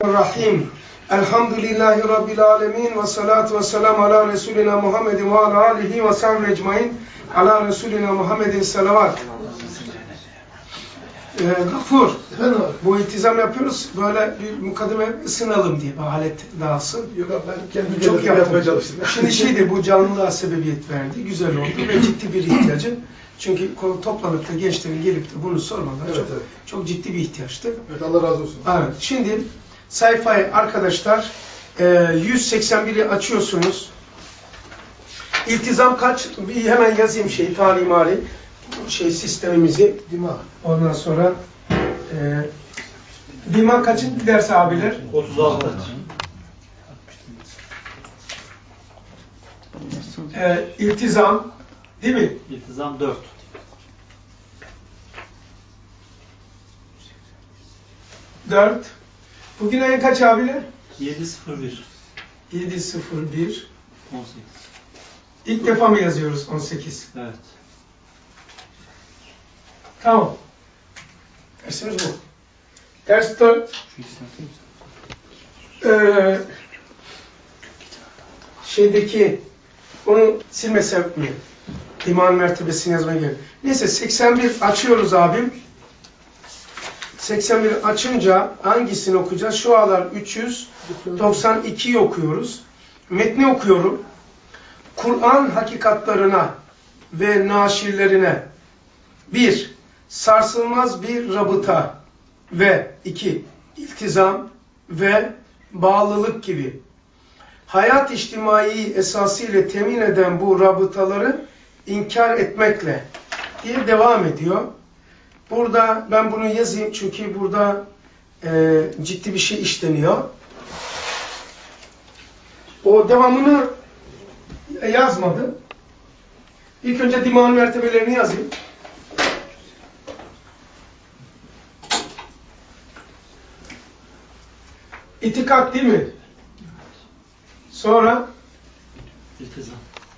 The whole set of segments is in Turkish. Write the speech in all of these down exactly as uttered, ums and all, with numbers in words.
Rahim. Elhamdülillahi Rabbil alemin ve salatu ve selamu ala Resulina Muhammedin ve ala alihi ve sahbihi ecmain ala Resulina Muhammedin salavat. Ee, Gafur, bu iltizam yapıyoruz, böyle bir mukaddime ısınalım diye, alet dağılsın. Yok abi, ben kendim çok yapmaya çalıştım. Şimdi şeydi, bu canlılığa sebebiyet verdi, güzel oldu ve ciddi bir ihtiyacı. Çünkü toplanıp da gençlerin gelip de bunu sormaları evet, çok, evet. çok ciddi bir ihtiyaçtı. Evet, Allah razı olsun. Evet, şimdi sayfayı arkadaşlar yüz seksen biri açıyorsunuz. İltizam kaç? Bir hemen yazayım şeyi, talimari şey sistemimizi. Dima. Ondan sonra e, Dima kaçın ders abiler? otuz altı. E, iltizam değil mi? İltizam dört. dört. Bugün ayın kaç abiler? yedi sıfır bir. yedi sıfır bir. on sekiz. İlk defa mı yazıyoruz on sekiz? Evet. Tamam. Dersimiz bu. Ders dört. Ee, şeydeki onu silmesem mi? İman mertebesini yazmaya gerek. Neyse seksen bir açıyoruz abim. seksen bir açınca hangisini okuyacağız? Şu aralar üç yüz doksan ikiyi okuyoruz. Metni okuyorum. Kur'an hakikatlarına ve naşirlerine bir, sarsılmaz bir rabıta ve iki, iltizam ve bağlılık gibi hayat içtimai esasıyla temin eden bu rabıtaları inkar etmekle diye devam ediyor. Burada ben bunu yazayım çünkü burada e, ciddi bir şey işleniyor. O devamını yazmadı. İlk önce dimağın mertebelerini yazayım. İtikat değil mi? Sonra İltizam.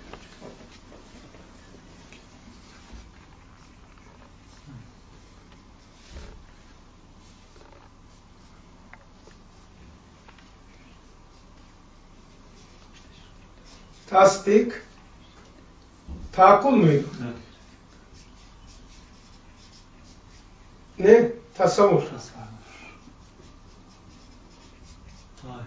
tasdik, tahakkul muydu? Evet. Ne? Tasavvur. Tasavvur. Tayyip.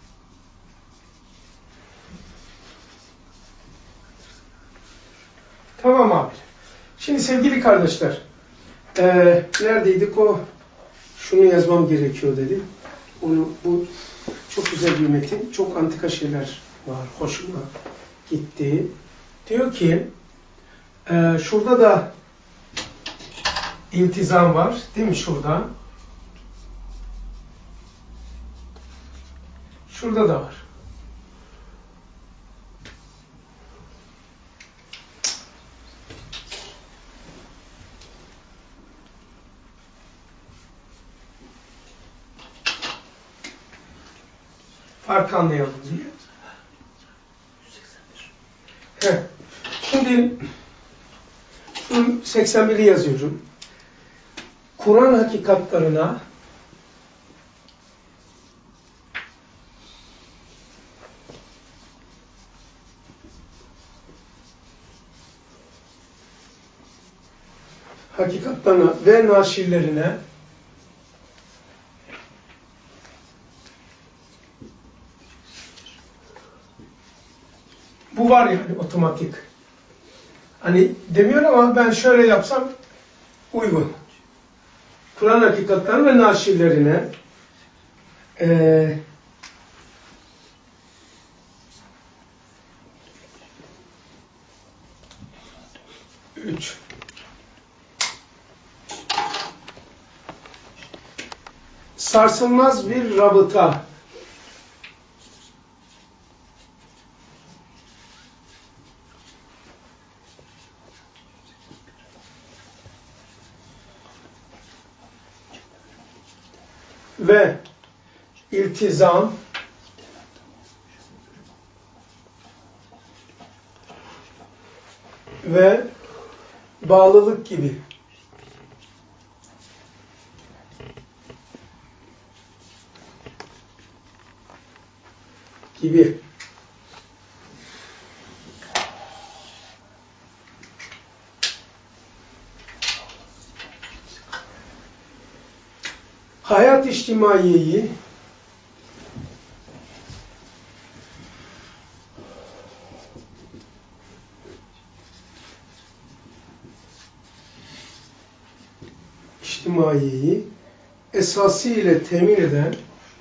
Tamam abi. Şimdi sevgili kardeşler, ee, neredeydik o? Şunu yazmam gerekiyor dedi. Onu, bu çok güzel bir metin. Çok antika şeyler var. Hoşuma gitti. Diyor ki, e, şurada da iltizam var. Değil mi şurada? Şurada da var. Farkı anlayalım diye. Heh. Şimdi seksen biri yazıyorum. Kur'an hakikatlarına hakikatlarına ve naşirlerine bu var yani otomatik. Hani demiyor ama ben şöyle yapsam uygun. Kur'an hakikatlerine ve naşirlerine ee, üç sarsılmaz bir rabıta ve iltizam ve bağlılık gibi gibi. Hayat içtimaiyeyi içtimaiyeyi esası ile temin eden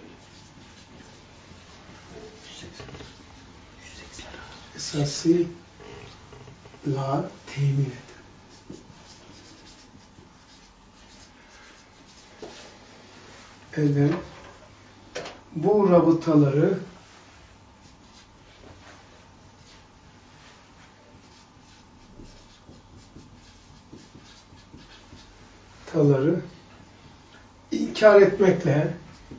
esasıyla temin eden eden bu rabıtaları taları inkar etmekle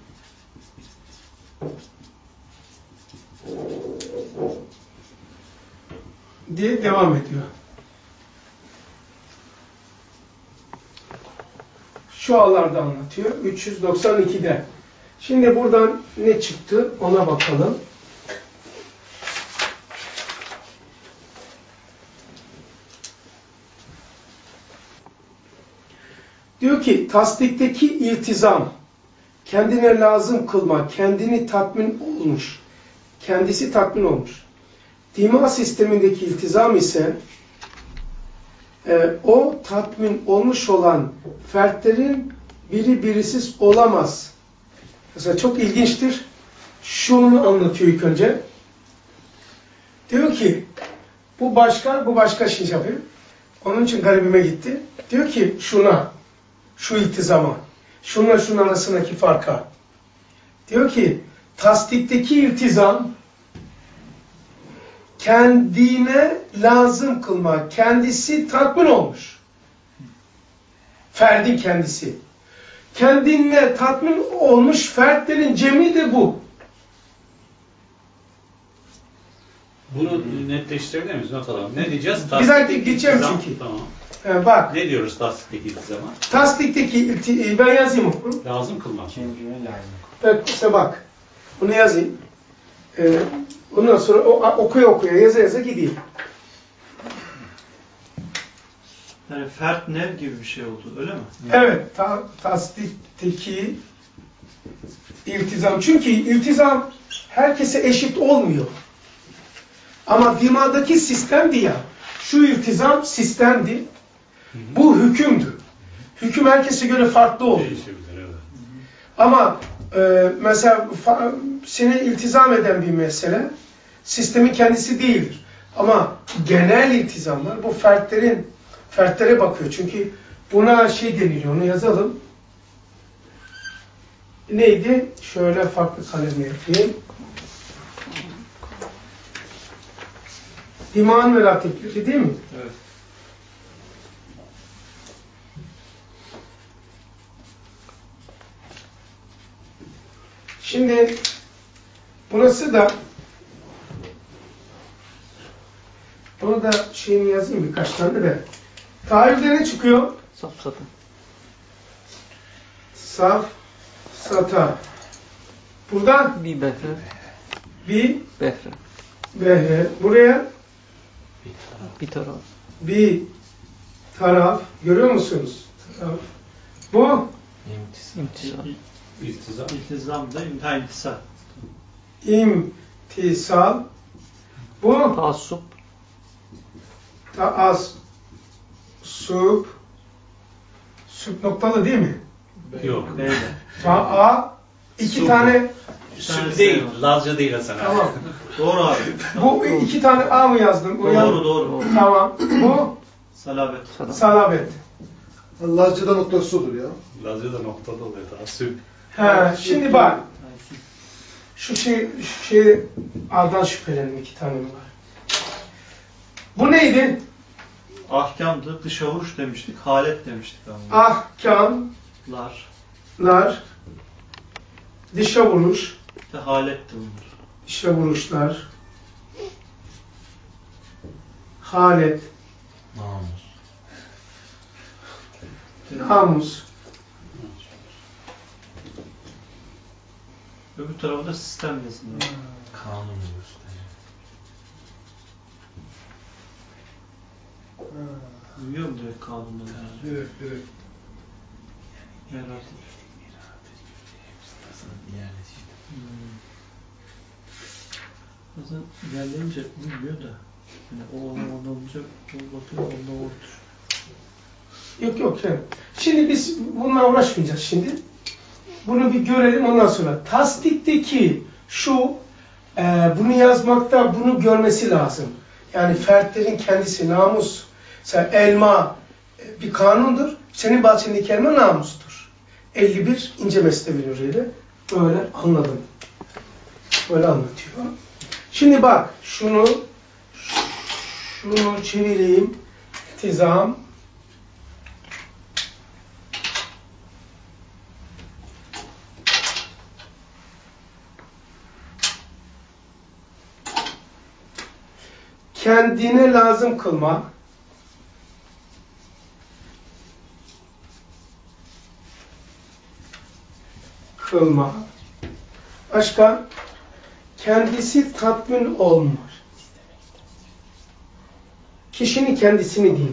diye devam ediyor. Şu ağlarda anlatıyor. üç yüz doksan ikide. Şimdi buradan ne çıktı ona bakalım. Diyor ki tasdikteki iltizam, kendine lazım kılma, kendini tatmin olmuş, kendisi tatmin olmuş. Dima sistemindeki iltizam ise e, o tatmin olmuş olan fertlerin biri birisiz olamaz. Mesela çok ilginçtir. Şunu anlatıyor ilk önce. Diyor ki bu başka, bu başka şey yapıyor. Onun için garibime gitti. Diyor ki şuna, şu iltizama, şunla şunun arasındaki farka. Diyor ki tasdikteki iltizam kendine lazım kılma, kendisi tatmin olmuş. Ferdin kendisi. Kendine tatmin olmuş fertlerin cemi de bu. Bunu netleştirebilir miyiz? Not alalım. Ne diyeceğiz? Bir dakika Tasdikteki geçeceğim iltizam. çünkü. Tamam. Ee, bak. Ne diyoruz tasdikteki iltizama? Tasdikteki ilti, ben yazayım onu. Lazım kılmak. Kendine lazım. Bak, işte bak. Bunu yazayım. Ee, ondan sonra o, okuya okuya, yaza yaza gideyim. Yani fert nev gibi bir şey oldu, öyle mi? Evet, ta, tasdikteki iltizam. Çünkü iltizam herkese eşit olmuyor. Ama dimadaki sistemdi ya, şu iltizam sistemdi, hı hı. Bu hükümdü. Hüküm herkese göre farklı oldu. Değişebilir, evet. Ama e, mesela fa, seni iltizam eden bir mesele, sistemin kendisi değildir. Ama genel iltizamlar, bu fertlerin, fertlere bakıyor. Çünkü buna şey deniliyor, onu yazalım. Neydi? Şöyle farklı kalemle yapayım. Dimağın ve latifleri değil mi? Evet. Şimdi burası da bunu da şeyini yazayım birkaç tane de. Tahayyülde ne çıkıyor? Safsata. Saf, sata. Burada Bir behre. bir Behre. behre. Buraya Bir taraf. bir taraf. Görüyor musunuz? Taraf. Bu İmtisal. İltizam. İltizam da imha intisal. imtisal. Bu Taassup. taas sub sub noktalı değil mi? Yok. Neyle? Ta iki Sub. tane Süb değil. Lazca değil Hasan abi. tamam. Doğru abi. Bu iki tane A mı yazdım? O yaz- Doğru doğru. Tamam. Bu Salabet. Salam. salabet. Lazca'da noktası olur ya. Lazca da noktada oluyor. Daha süb. He, şimdi bak. Şu şey, şu şey A'dan şüphelendim, iki tane mi var? Bu neydi? Ahkamdı, dışa vuruş demiştik, halet demiştik ama. Ahkamlar, Lar. dışa vuruş, İşte haletti bunlar. dışa vuruşlar, halet, Namus. namus. Öbür tarafı da sistem desin. Hmm. Kanun gösteriyor. Ha. Uyuyor mu direkt kanundan yani? Evet, evet. Herhalde. Hmm. Bazen ilerleyince uymuyor da. Yani o ona ona olunca o bakıyor onda odur. Yok yok. Yani. Şimdi biz bununla uğraşmayacağız şimdi. Bunu bir görelim ondan sonra. Tasdikteki şu e, bunu yazmakta bunu görmesi lazım. Yani fertlerin kendisi namus. Mesela elma e, bir kanundur. Senin bahçendeki elma namustur. elli bir ince mesnevi nuriyle böyle anladım. Böyle anlatıyor. Şimdi bak şunu şunu çevireyim. İltizam. Kendine lazım kılma. Kılma. Başka? Kendisi tatmin olmuş. Kişinin kendisini değil.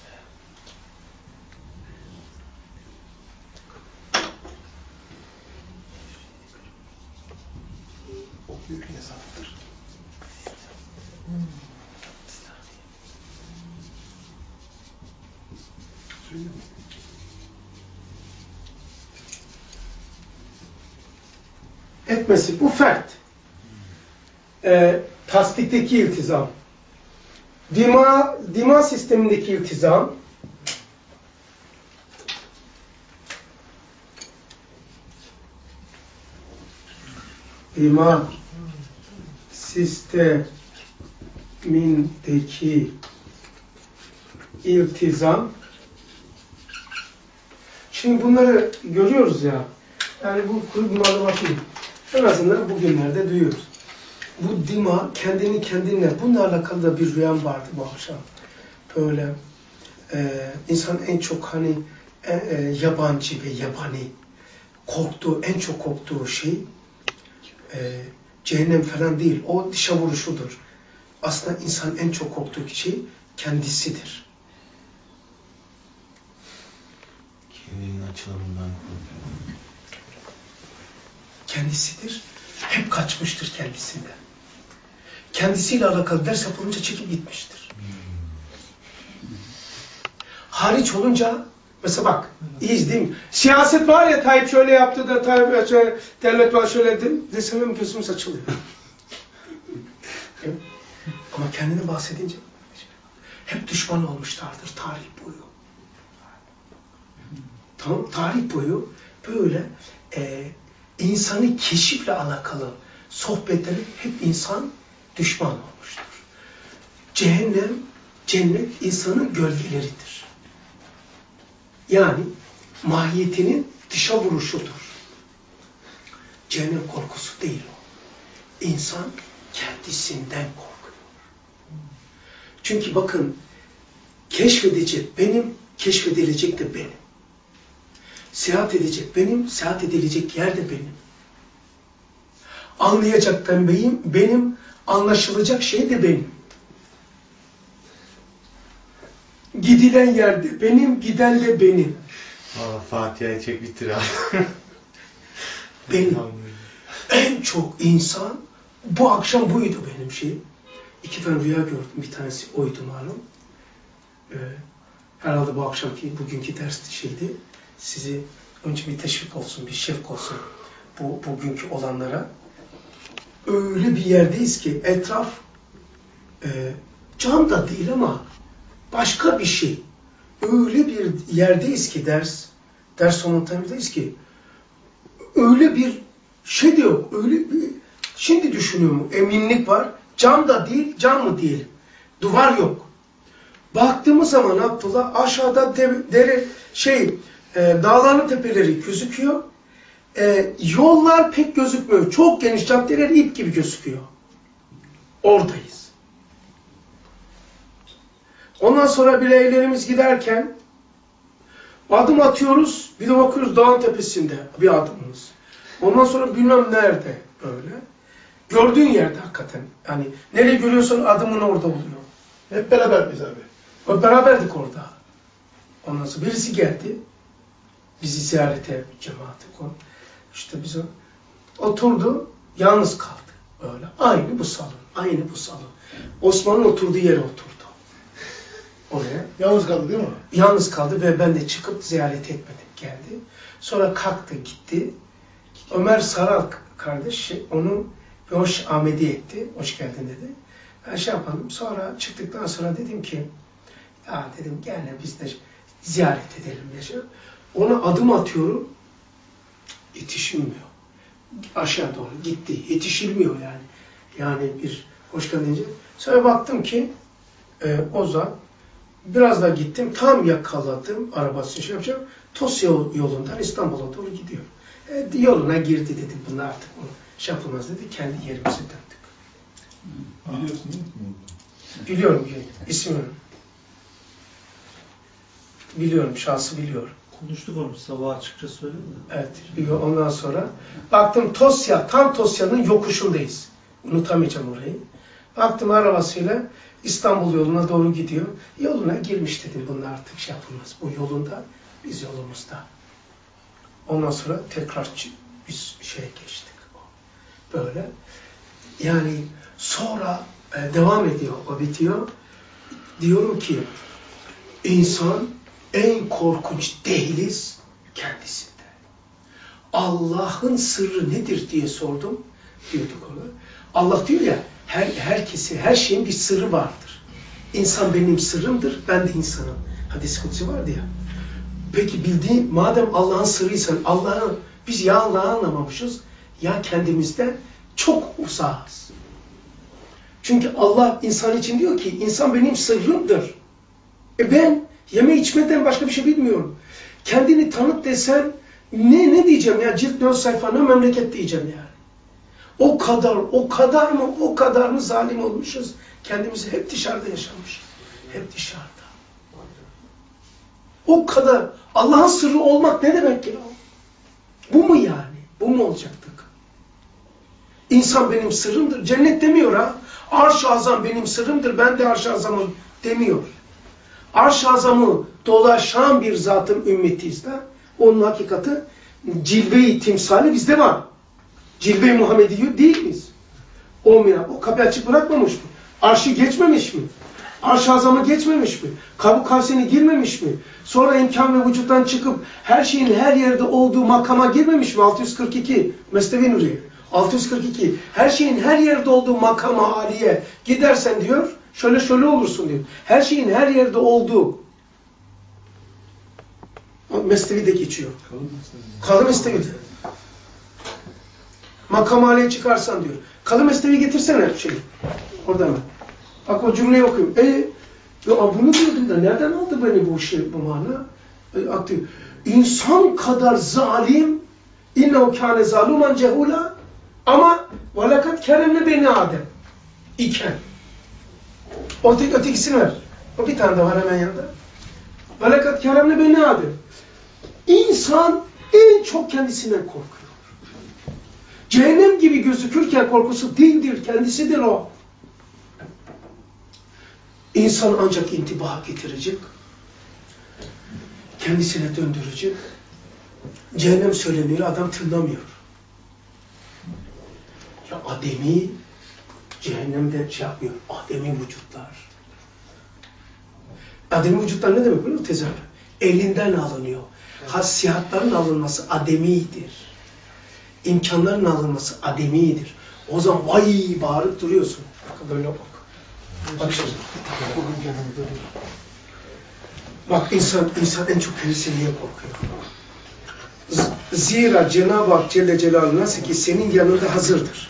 Büyük hesaптır. Söyleyeyim mi? Etmesi. Bu fert. Ee, tasdikteki iltizam. Dima, dima sistemindeki iltizam. Dima sistemindeki iltizam. Şimdi bunları görüyoruz ya. Yani bu kuru malumatı en azından bugünlerde duyuyoruz. Bu dima kendini kendinle bununla alakalı da bir rüyam vardı bu akşam. Böyle e, insan en çok hani e, e, yabancı ve yabani korktuğu, en çok korktuğu şey e, cehennem falan değil. O dışa vuruşudur. Aslında insan en çok korktuğu şey kendisidir. Kendinin açılımından korkuyor. Kendisidir. Hep kaçmıştır kendisinden. Kendisiyle alakalı ders yapılınca çekip gitmiştir. Hariç olunca, mesela bak, iyiyiz değil mi? Siyaset var ya, Tayyip şöyle yaptı da, Tayyip şöyle, devlet var şöyle dedi. Desem gözümüz açılıyor. Ama kendini bahsedince, hep düşman olmuşlardır tarih boyu. Tamam, tarih boyu böyle e, insanı keşifle alakalı sohbetleri hep insan düşman olmuştur. Cehennem, cennet insanın gölgeleridir. Yani mahiyetinin dışa vuruşudur. Cehennem korkusu değil o. İnsan kendisinden korkuyor. Çünkü bakın, keşfedecek benim, keşfedilecek de benim. Seyahat edecek benim, seyahat edilecek yer de benim. Anlayacak da benim, benim, anlaşılacak şey de benim. Gidilen yerde benim, giden de benim. Valla Fatiha'yı çek bitir abi. Benim. En çok insan, bu akşam buydu benim şey. İki tane rüya gördüm, bir tanesi oydu malum. Ee, herhalde bu akşamki, bugünkü ders şeydi. Sizi önce bir teşvik olsun, bir şevk olsun bu bugünkü olanlara. Öyle bir yerdeyiz ki etraf e, cam da değil ama başka bir şey. Öyle bir yerdeyiz ki ders, ders sonundayız ki öyle bir şey de yok. Öyle bir, şimdi düşünüyorum, eminlik var. Cam da değil, cam mı değil. Duvar yok. Baktığımız zaman Abdullah aşağıda de, dere, şey, e, dağların tepeleri gözüküyor. E, yollar pek gözükmüyor. Çok geniş caddeler ip gibi gözüküyor. Oradayız. Ondan sonra bireylerimiz giderken adım atıyoruz. Bir de bakıyoruz dağın tepesinde bir adımımız. Ondan sonra bilmem nerede böyle. Gördüğün yerde hakikaten. Yani nereye görüyorsan adımın orada oluyor. Hep beraber miyiz abi? O beraberdik orada. Ondan sonra birisi geldi. Bizi ziyarete cemaati koy. İşte biz oturdu. Yalnız kaldı. Öyle. Aynı bu salon. Aynı bu salon. Osman'ın oturduğu yere oturdu. Oraya. Yalnız kaldı değil mi? Yalnız kaldı ve ben de çıkıp ziyaret etmedim. Geldi. Sonra kalktı gitti. Ömer Saral kardeş onu hoş Ahmedi etti. Hoş geldin dedi. Ben şey yapalım. Sonra çıktıktan sonra dedim ki ya dedim gel biz de ziyaret edelim diye. Ona adım atıyorum. Yetişilmiyor. Aşağı doğru gitti. Yetişilmiyor yani. Yani bir hoş geldin deyince. Sonra baktım ki e, Ozan biraz da gittim. Tam yakaladım. Arabasını şey yapacağım. Tosya yolundan İstanbul'a doğru gidiyor. E, yoluna girdi dedim. Bunlar artık onu şey yapılmaz dedi. Kendi yerimize döndük. Biliyorsun değil mi? Biliyorum. İsmini. Biliyorum. Şahsı biliyorum. Konuştuk onu sabah açıkça söyledim mi? Evet. Biliyor. Ondan sonra baktım Tosya. Tam Tosya'nın yokuşundayız. Unutamayacağım orayı. Baktım arabasıyla İstanbul yoluna doğru gidiyor. Yoluna girmiş dedim. Bunlar artık şey yapılmaz. Bu yolunda, biz yolumuzda. Ondan sonra tekrar biz şeye geçtik. Böyle. Yani sonra e, devam ediyor. O bitiyor. Diyorum ki insan en korkunç dehliz kendisinde. Allah'ın sırrı nedir diye sordum. Diyorduk ona. Allah diyor ya her, herkese, her şeyin bir sırrı vardır. İnsan benim sırrımdır, ben de insanım. Hadis-i kutsi vardı ya. Peki bildiğin, madem Allah'ın sırrıysan, Allah'ı biz ya Allah'ı anlamamışız, ya kendimizden çok uzağız. Çünkü Allah insan için diyor ki, insan benim sırrımdır. E ben yeme içmeden başka bir şey bilmiyorum. Kendini tanıt desen, ne ne diyeceğim ya, cilt dört sayfa ne memleket diyeceğim yani. O kadar, o kadar mı, o kadar mı zalim olmuşuz? Kendimizi hep dışarıda yaşamışız. Hep dışarıda. O kadar. Allah'ın sırrı olmak ne demek ya? Bu mu yani? Bu mu olacaktık? İnsan benim sırrımdır. Cennet demiyor ha. Arş-ı azam benim sırrımdır. Ben de arş-ı azamım demiyor. Arş-ı azamı dolaşan bir zatın ümmetiyiz de. Onun hakikati cilve-i timsali bizde var. Cilve-i Muhammediye değil miyiz? Olmayan, o kapıyı açık bırakmamış mı? Arşı geçmemiş mi? Arş-ı azamı geçmemiş mi? Kabu kavseni girmemiş mi? Sonra imkan ve vücuttan çıkıp her şeyin her yerde olduğu makama girmemiş mi? altı yüz kırk iki Mesnevi Nuriye. altı yüz kırk iki her şeyin her yerde olduğu makama aliye gidersen diyor, şöyle şöyle olursun diyor. Her şeyin her yerde olduğu Mesnevi'de geçiyor. Kalın Mesnevi'de. Makam aliye çıkarsan diyor. Kalın Mesnevi getirsene şey. Orada mı? Bak o cümleyi okuyayım. E, ya bunu diyordum da nereden aldı beni bu şey, bu mana? E, atıyor. İnsan kadar zalim, innehu kâne zalûmen cehûlâ, ama velakat keremle beni Adem iken. Öteki, ötekisini ver. O bir tane de var hemen yanında. Velakat keremle beni Adem. İnsan en çok kendisinden korkuyor. Cehennem gibi gözükürken korkusu değildir, kendisidir o. İnsan ancak intibaha getirecek, kendisine döndürecek. Cehennem söyleniyor, adam tınlamıyor. Ya ademi, cehennemde şey yapmıyor, ademi vücutlar. Ademi vücutlar ne demek biliyor musun tezahür? Elinden alınıyor. Hasihatların alınması ademidir. İmkanların alınması ademidir. O zaman vay bağırıp duruyorsun. Bak böyle bak. Bak şimdi. Bak insan, insan en çok kendisinden korkuyor. Zira Cenab-ı Hak Celle Celaluhu nasıl ki senin yanında hazırdır.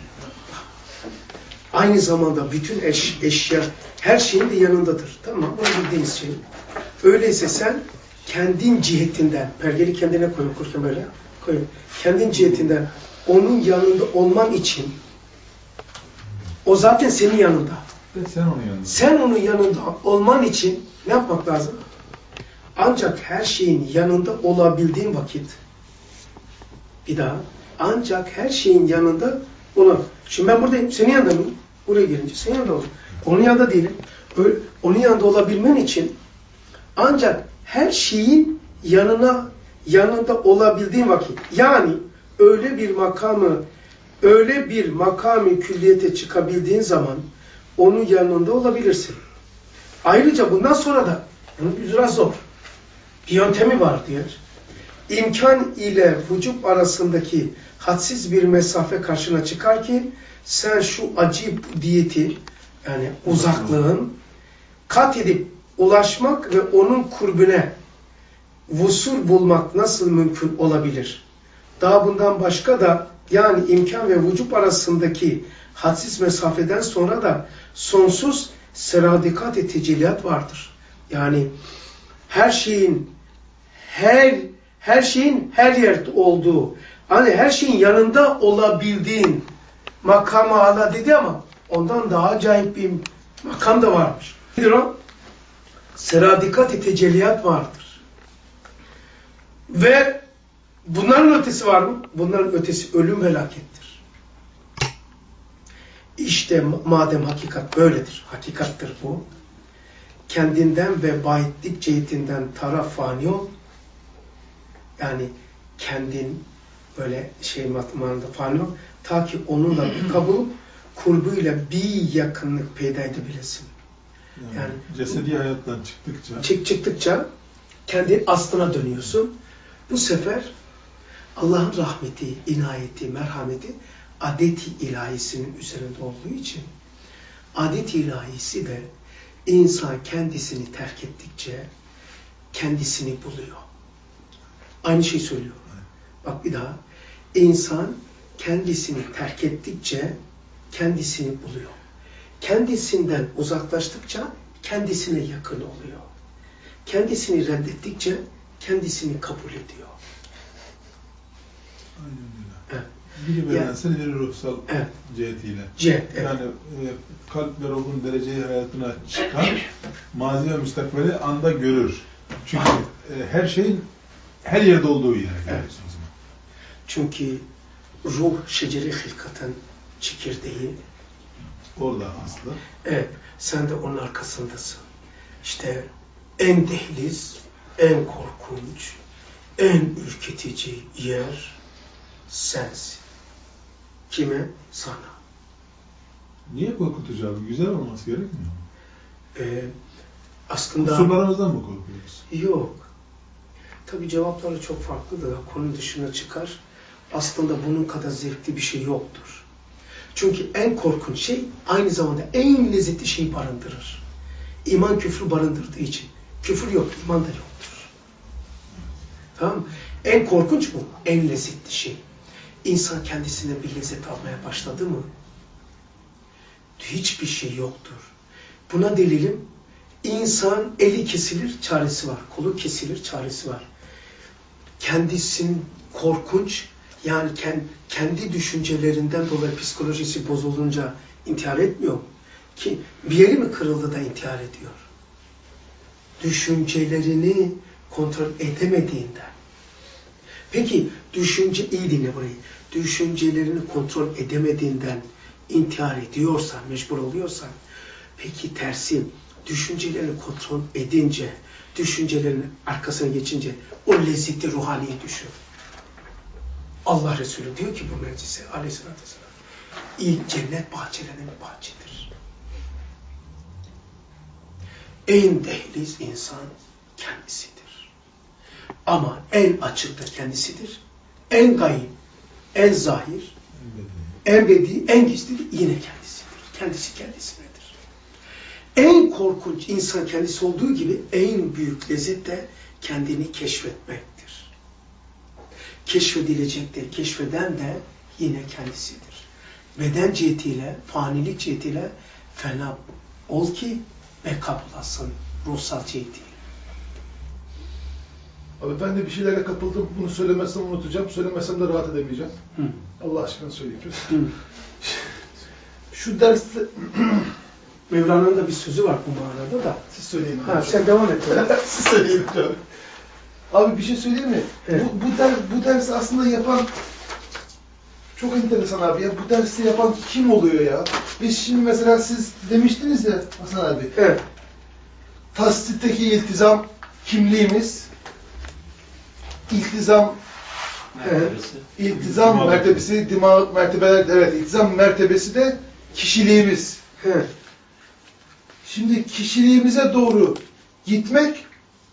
Aynı zamanda bütün eş, eşya, her şeyin de yanındadır. Tamam, bunu bildiğimiz şey. Öyleyse sen kendin cihetinden, pergeli kendine koy, okurken böyle koy. Kendin cihetinden onun yanında olman için, o zaten senin yanında. Sen onun yanında. Sen onun yanında olman için ne yapmak lazım? Ancak her şeyin yanında olabildiğin vakit, bir daha, Ancak her şeyin yanında olan. Şimdi ben buradayım, senin yanında mıyım? Buraya gelince senin yanında olacağım. Onun yanında değilim. Öyle, onun yanında olabilmen için ancak her şeyin yanına yanında olabildiğin vakit, yani öyle bir makamı öyle bir makamı külliyete çıkabildiğin zaman onun yanında olabilirsin. Ayrıca bundan sonra da bunun biraz zor. Bir yöntemi var diyor. İmkan ile vücut arasındaki hadsiz bir mesafe karşına çıkar ki sen şu acip diyeti, yani uzaklığın kat edip ulaşmak ve onun kurbüne vusul bulmak nasıl mümkün olabilir? Daha bundan başka da, yani imkan ve vücut arasındaki hadsiz mesafeden sonra da sonsuz seradikat-i tecelliyat vardır. Yani her şeyin her her şeyin her yerde olduğu, hani her şeyin yanında olabildiğin makam-ı âlâ dedi ama ondan daha acayip bir makam da varmış. Nedir o? Seradikat-i tecelliyat vardır. Ve bunların ötesi var mı? Bunların ötesi ölüm felakettir. İşte madem hakikat böyledir, hakikattır bu. Kendinden ve baitlik cihetinden taraf fani ol. Yani kendin böyle şey matmanında fani ol. Ta ki onunla bir kabul, kurbuyla bir yakınlık peyda edebilesin. Yani, yani cesedi hayattan çıktıkça çık çıktıkça kendi aslına dönüyorsun. Bu sefer Allah'ın rahmeti, inayeti, merhameti adet-i ilahisinin üzerinde olduğu için adet-i ilahisi de insan kendisini terk ettikçe kendisini buluyor. Aynı şeyi söylüyor. Bak bir daha. İnsan kendisini terk ettikçe kendisini buluyor. Kendisinden uzaklaştıkça kendisine yakın oluyor. Kendisini reddettikçe kendisini kabul ediyor. aynen öyle. Evet. Biri Yani- bedensel, biri ruhsal Evet. cihetiyle. Cihet, evet. Yani e, kalp ve ruhun dereceyi hayatına çıkan mazi ve müstakbeli anda görür. Çünkü e, her şeyin her yerde olduğu yer. Evet. Çünkü ruh şecere hilkaten çekirdeği. Orada aslı. Evet, sen de onun arkasındasın. İşte en dehliz, en korkunç, en ürkütücü yer sensin. Kime? Sana. Niye korkutucu abi? Güzel olması gerekmiyor mu? Ee, aslında Kusurlarımızdan mı korkuyoruz? yok. Tabii cevapları çok farklıdır. Konu dışına çıkar. Aslında bunun kadar zevkli bir şey yoktur. Çünkü en korkunç şey aynı zamanda en lezzetli şeyi barındırır. İman küfrü barındırdığı için. Küfür yok, iman da yoktur. Tamam mı? En korkunç bu, en lezzetli şey. İnsan kendisine bir lezzet almaya başladı mı, hiçbir şey yoktur. Buna delilim, insan eli kesilir, çaresi var. Kolu kesilir, çaresi var. Kendisinin korkunç, yani kendi düşüncelerinden dolayı psikolojisi bozulunca intihar etmiyor ki, bir yeri mi kırıldı da intihar ediyor? Düşüncelerini kontrol edemediğinden. Peki düşünce, iyi dinle burayı. Düşüncelerini kontrol edemediğinden intihar ediyorsan, mecbur oluyorsan, peki tersi, düşüncelerini kontrol edince, düşüncelerin arkasına geçince o lezzeti ruhaniyi düşün. Allah Resulü diyor ki bu meclise aleyhissalatü vesselam, ilk cennet bahçelerinin bahçedir. En dehliz insan kendisidir. Ama en açık da kendisidir. En gayb, en zahir, en bedi, en gizli yine kendisidir. Kendisi kendisinedir. En korkunç insan kendisi olduğu gibi en büyük lezzet de kendini keşfetmektir. Keşfedilecek de, keşfeden de yine kendisidir. Beden cihetiyle, fanilik cihetiyle fena ol ki beka bulasın ruhsal cihetiyle. Abi ben de bir şeylere kapıldım. Bunu söylemezsem unutacağım. Söylemezsem de rahat edemeyeceğim. Hı. Allah aşkına söyleyeyim. Hı. Şu derste... Mevlana'nın da bir sözü var bu manada da. Siz söyleyin. Ha, sen devam et. Siz söyleyin hocam. Abi bir şey söyleyeyim mi? Evet. Bu, bu, ders, bu dersi aslında yapan Çok enteresan abi ya. Bu dersi yapan kim oluyor ya? Biz şimdi mesela siz demiştiniz ya Hasan abi. Evet. Tasdikteki iltizam kimliğimiz, iltizam Mertebesi. iltizam Dimağ mertebesi, dimağ mertebeler, evet, iltizam mertebesi de kişiliğimiz. Evet. Şimdi kişiliğimize doğru gitmek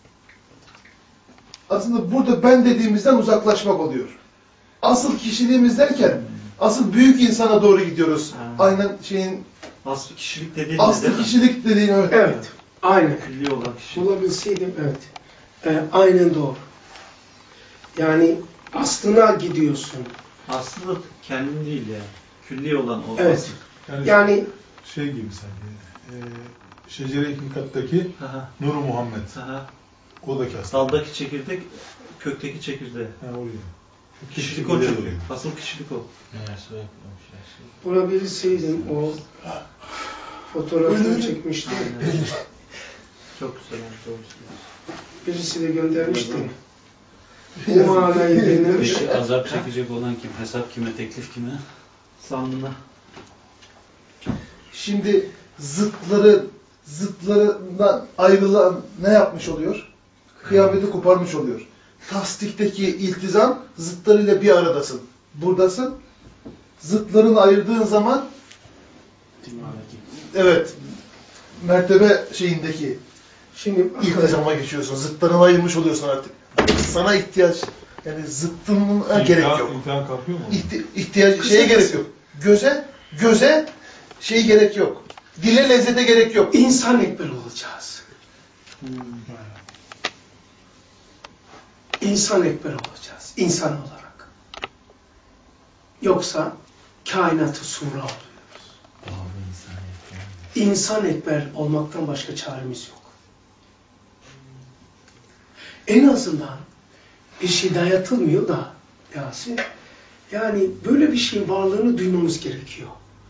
aslında burada ben dediğimizden uzaklaşmak oluyor. Asıl kişiliğimiz derken asıl büyük insana doğru gidiyoruz. Ha. Aynen şeyin Aslı kişilik dediğin ne, aslı değil mi? kişilik dediğin, evet. Evet. Aynen. Külli olan kişi. Bulabilseydim evet. Ee, aynen doğru. Yani aslına gidiyorsun. Aslında kendin değil yani. Külli olan o Evet. asıl. Yani, Yani şey gibi sanki. E, Şecere-i Hilkat'taki Aha, Nur-u Muhammed. aha. Oradaki aslında. Daldaki çekirdek, kökteki çekirdeği. Ha, oraya. Kişilik o çünkü. Asıl kişilik o. Meğerse o yapmamış her şeyi. bulabilseydim o fotoğrafını Öyle. çekmişti. Aynen. Çok güzel olmuş. Doğru söylüyorsun. Birisi de göndermişti. Bu manayı dinlemiş. Peki azap çekecek olan kim? Hesap kime? Teklif kime? Sanlına. Şimdi zıtları zıtlarından ayrılan ne yapmış oluyor? Kıyameti koparmış oluyor. Tasdikteki iltizam zıtlarıyla bir aradasın. Buradasın. Zıtlarını ayırdığın zaman evet mertebe şeyindeki Şimdi iltizama geçiyorsun. Zıtlarını ayırmış oluyorsun artık. Sana ihtiyaç, yani zıttına gerek yok. İmtihan kalkıyor mu? İhti, ihtiyaç şeye gerek yok. Göze göze şey gerek yok. Dile lezzete gerek yok. İnsan ekber olacağız. İnsan ekber olacağız. İnsan olarak. Yoksa kainatı sura oluyoruz. Doğru insan yapıyor. İnsan ekber olmaktan başka çaremiz yok. En azından bir şey dayatılmıyor da Yasin. Yani böyle bir şeyin varlığını duymamız gerekiyor.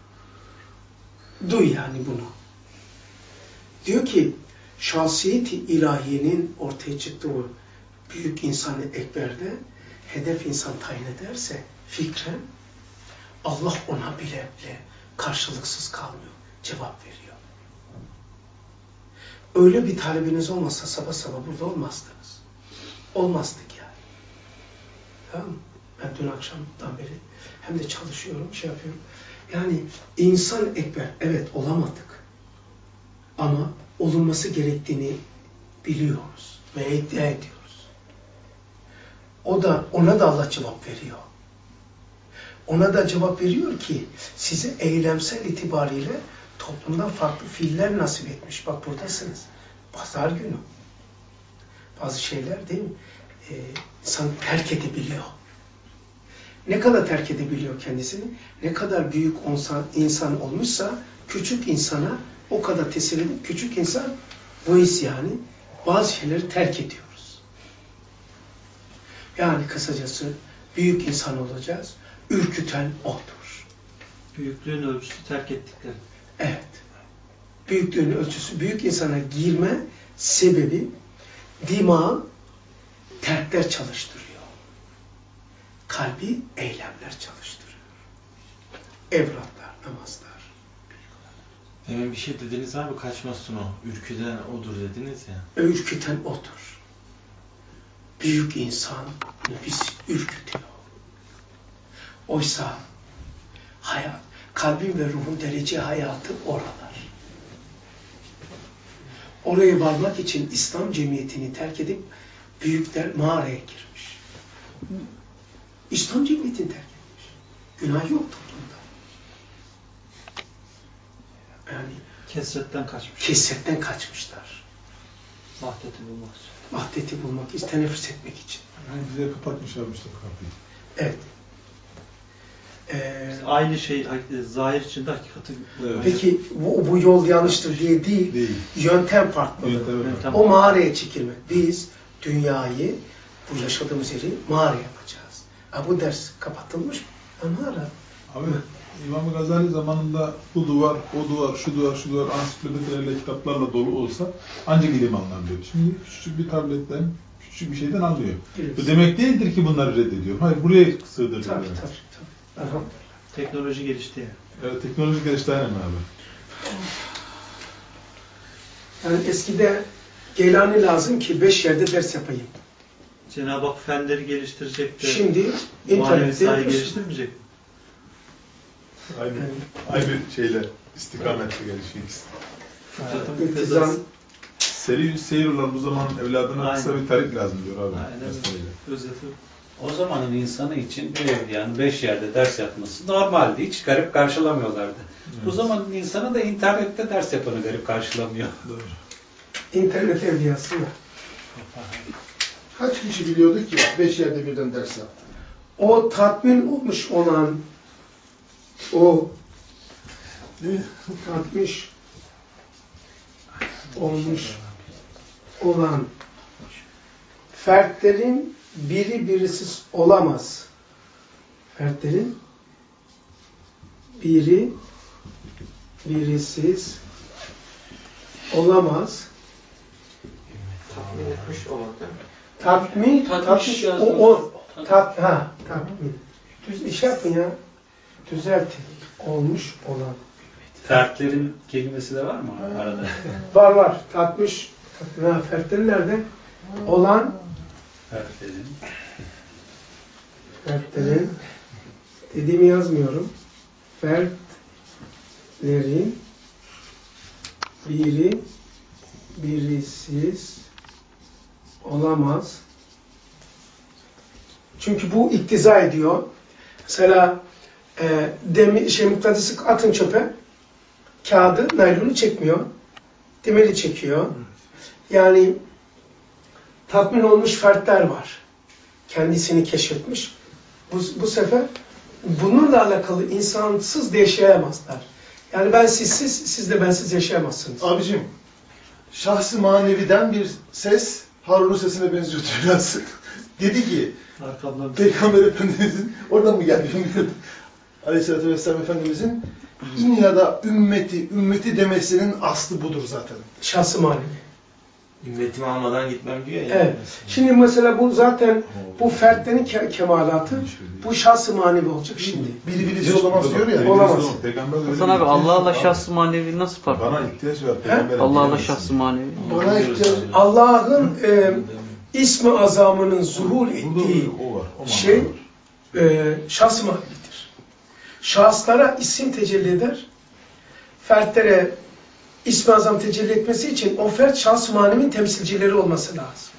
Duy yani bunu. Diyor ki şahsiyeti ilahiyenin ortaya çıktığı o büyük insan-ı ekberde hedef insan tayin ederse fikren Allah ona bile bile karşılıksız kalmıyor. Cevap veriyor. Öyle bir talebiniz olmasa sabah sabah burada olmazdınız. Olmazdık yani. Tamam mı? Ben dün akşamdan beri hem de çalışıyorum, şey yapıyorum. Yani insan ekber, evet olamadık. Ama olunması gerektiğini biliyoruz ve iddia ediyoruz. O da, ona da Allah cevap veriyor. Ona da cevap veriyor ki size eylemsel itibariyle toplumdan farklı fiiller nasip etmiş. Bak buradasınız. Pazar günü. Bazı şeyler değil mi? Ee, insan terk edebiliyor. Ne kadar terk edebiliyor kendisini? Ne kadar büyük insan, insan olmuşsa küçük insana o kadar tesir edip küçük insan bu his yani bazı şeyleri terk ediyoruz. Yani kısacası büyük insan olacağız. Ürküten odur. Büyüklüğün ölçüsü terk ettikleri. Evet. Büyüklüğün ölçüsü büyük insana girme sebebi dimağı terkler çalıştırıyor. Kalbi eylemler çalıştırıyor. Evlatlar, namazlar. Demin bir şey dediniz abi, kaçmasın o. Ürküden odur dediniz ya. Ürküten odur. Büyük insan bizi ürkütüyor. Oysa hayat, kalbin ve ruhun derece hayatı oralar. Oraya varmak için İslam cemiyetini terk edip büyükler mağaraya girmiş. İslam cemiyetini terk etmiş. Günah yok toplumda. Yani Kesretten kaçmış. kesretten kaçmışlar. Vahdeti bulmak için. Vahdeti bulmak için, teneffüs etmek için. Yani bize kapatmışlar Mustafa kapıyı. Evet. Ee, Aynı şey zahir içinde hakikati. Evet. peki bu, bu yol yanlıştır diye değil, Değil. yöntem farklı. Yöntemi Yöntem. farklı. O mağaraya çekilmek. Biz dünyayı, bu yaşadığımız yeri mağara yapacağız. Ha, bu ders kapatılmış mı? Ha, mağara. Abi İmam Gazali zamanında bu duvar, o duvar, şu duvar, şu duvar ansiklopedilerle, kitaplarla dolu olsa ancak ilim anlanıyor. Şimdi küçük bir tabletten, küçük bir şeyden anlıyor. Evet. Bu demek değildir ki bunları reddediyor. Hayır, buraya sığdırıyor. Tabii, demek. tabii, tabii. Teknoloji gelişti ya. Evet, teknoloji gelişti aynen abi. Yani eskide Geylani lazım ki beş yerde ders yapayım. Cenab-ı Hak fenleri geliştirecek de Şimdi manevi internette sahayı yapıyorsun. geliştirmeyecek mi? Aynı, aynı şeyle, istikametle gelişiyiz. Fıtratın İltizam. muktezası. Seri seyir olan bu zamanın evladına kısa Aynen. bir tarik lazım diyor abi. Aynen mesleğiyle. öyle. Özeti. O zamanın insanı için bir ev yani beş yerde ders yapması normaldi. Hiç garip karşılamıyorlardı. Evet. Bu zamanın insanı da internette ders yapanı garip karşılamıyor. Doğru. İnternet evliyası var. Kaç kişi biliyorduk ki beş yerde birden ders yaptı? O tatmin olmuş olan, o tatmin olmuş olan fertlerin biri birisiz olamaz. Fertlerin biri birisiz olamaz. Tatmin etmiş olan değil mi? Tatmin, Tatmiş tatmin, o, yazdım. o, tat, ha, tatmin. Düz iş yapın ya. Düzeltin. Olmuş olan. Fertlerin kelimesi de var mı arada? Var var. Tatmış. Ha, fertlerin nerede? Olan Fertlerin. fertlerin dediğimi yazmıyorum. Fertlerin biri birisiz olamaz. Çünkü bu iktiza ediyor. Mesela e, demir, şey, mıknatısı atın çöpe, kağıdı, naylonu çekmiyor. Demiri çekiyor. Yani tatmin olmuş fertler var. Kendisini keşfetmiş. Bu, bu sefer bununla alakalı insansız da yaşayamazlar. Yani ben sizsiz, siz de bensiz yaşayamazsınız. Abicim, şahsi maneviden bir ses Harun'un sesine benziyor biraz. Dedi ki, Arkamdan Peygamber Efendimizin, oradan mı geldi bilmiyorum. Aleyhisselatü Vesselam Efendimizin illa da ümmeti, ümmeti demesinin aslı budur zaten. Şahsı manevi. Ümmetimi almadan gitmem diyor ya. Evet. Şimdi mesela bu zaten bu fertlerin ke kemalatı, bu şahsı manevi olacak şimdi. Biri birisi olamaz diyor ya. Olamaz. Peygamber de öyle Hasan abi bir ihtiyaç Allah'la yok abi. şahsı manevi nasıl farklı? Bana ihtiyaç var. Peygamber'e Allah'la diyemezsin. şahsı manevi. Bana ihtiyaç... Allah'ın e, ismi azamının zuhur Burada ettiği o var. O şey manada var. e, şahs-ı manevidir. Şahıslara isim tecelli eder. Fertlere ismi azam tecelli etmesi için o fert şahs-ı manevinin temsilcileri olması lazım.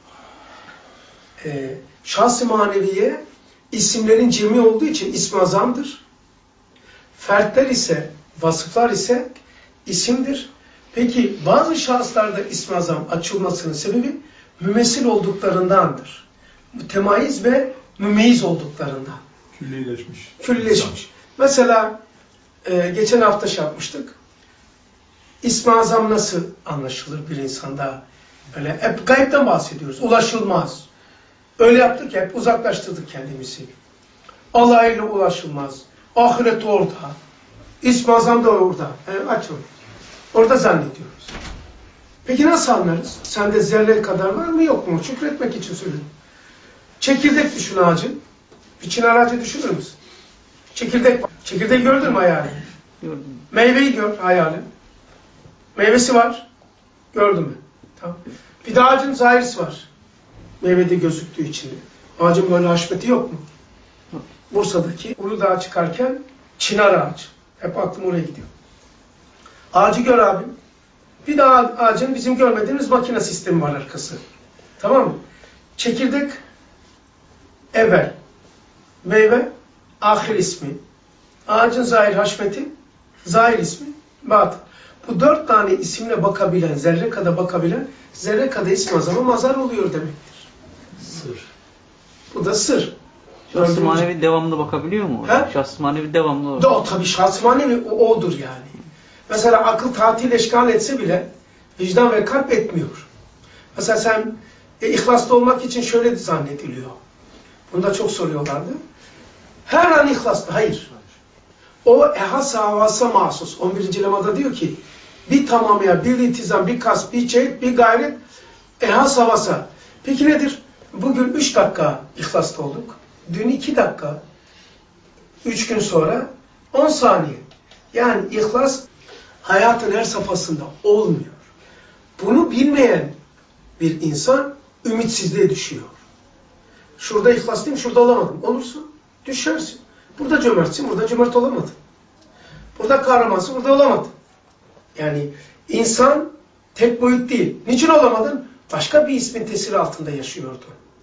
E, şahs-ı maneviye isimlerin cemi olduğu için ismi azamdır. Fertler ise, vasıflar ise isimdir. Peki bazı şahıslarda ismi azam açılmasının sebebi mümessil olduklarındandır. Mütemayiz ve mümeyyiz olduklarından. Küllileşmiş. Küllileşmiş. Mesela e, geçen hafta şey yapmıştık. İsmi azam nasıl anlaşılır bir insanda? Böyle hep gaybden bahsediyoruz. Ulaşılmaz. Öyle yaptık ya, hep uzaklaştırdık kendimizi. Allah ile ulaşılmaz. Ahiret orada. İsmi azam da orada. Yani açın. Orada zannediyoruz. Peki nasıl anlarız? Sende zerre kadar var mı yok mu? Şükretmek için söylüyorum. Çekirdek düşün ağacın. Bir çınar ağacı düşünür müsün? Çekirdek var. Çekirdeği gördün mü hayalin? Gördüm. Meyveyi gör hayalin. Meyvesi var. Gördün mü? Tamam. Bir de ağacın zahirisi var. Meyvede gözüktüğü için. Ağacın böyle haşmeti yok mu? Bursa'daki Uludağ'a çıkarken çınar ağacı. Hep aklım oraya gidiyor. Ağacı gör abim. Bir daha ağacın bizim görmediğimiz makine sistemi var arkası. Tamam mı? Çekirdek evvel. Meyve ahir ismi. Ağacın zahir haşmeti zahir ismi batın. Bu dört tane isimle bakabilen, zerre kadar bakabilen, zerre kadar ismi azama mazhar oluyor demektir. Sır. Bu da sır. Şahsı Gördüğünüz- manevi devamlı bakabiliyor mu? He? Şahsı manevi devamlı. Da o tabii şahs-ı manevi o, odur yani. Mesela akıl tatil eşkal etse bile vicdan ve kalp etmiyor. Mesela sen e, ihlaslı olmak için şöyle zannediliyor. Bunu da çok soruyorlardı. Her an ihlaslı. Hayır. O ehas-ı havasa mahsus. on birinci lemada diyor ki bir tamamıya, bir iltizam, bir kas, bir çelik, bir gayret ehas havasa. Peki nedir? Bugün üç dakika ihlaslı olduk. Dün iki dakika. üç gün sonra on saniye. Yani ihlas hayatın her safhasında olmuyor. Bunu bilmeyen bir insan ümitsizliğe düşüyor. Şurada ihlaslıyım, şurada olamadım. Olursun, düşersin. Burada cömertsin, burada cömert olamadın. Burada kahramansın, burada olamadın. Yani insan tek boyut değil. Niçin olamadın? Başka bir ismin tesiri altında yaşıyordu.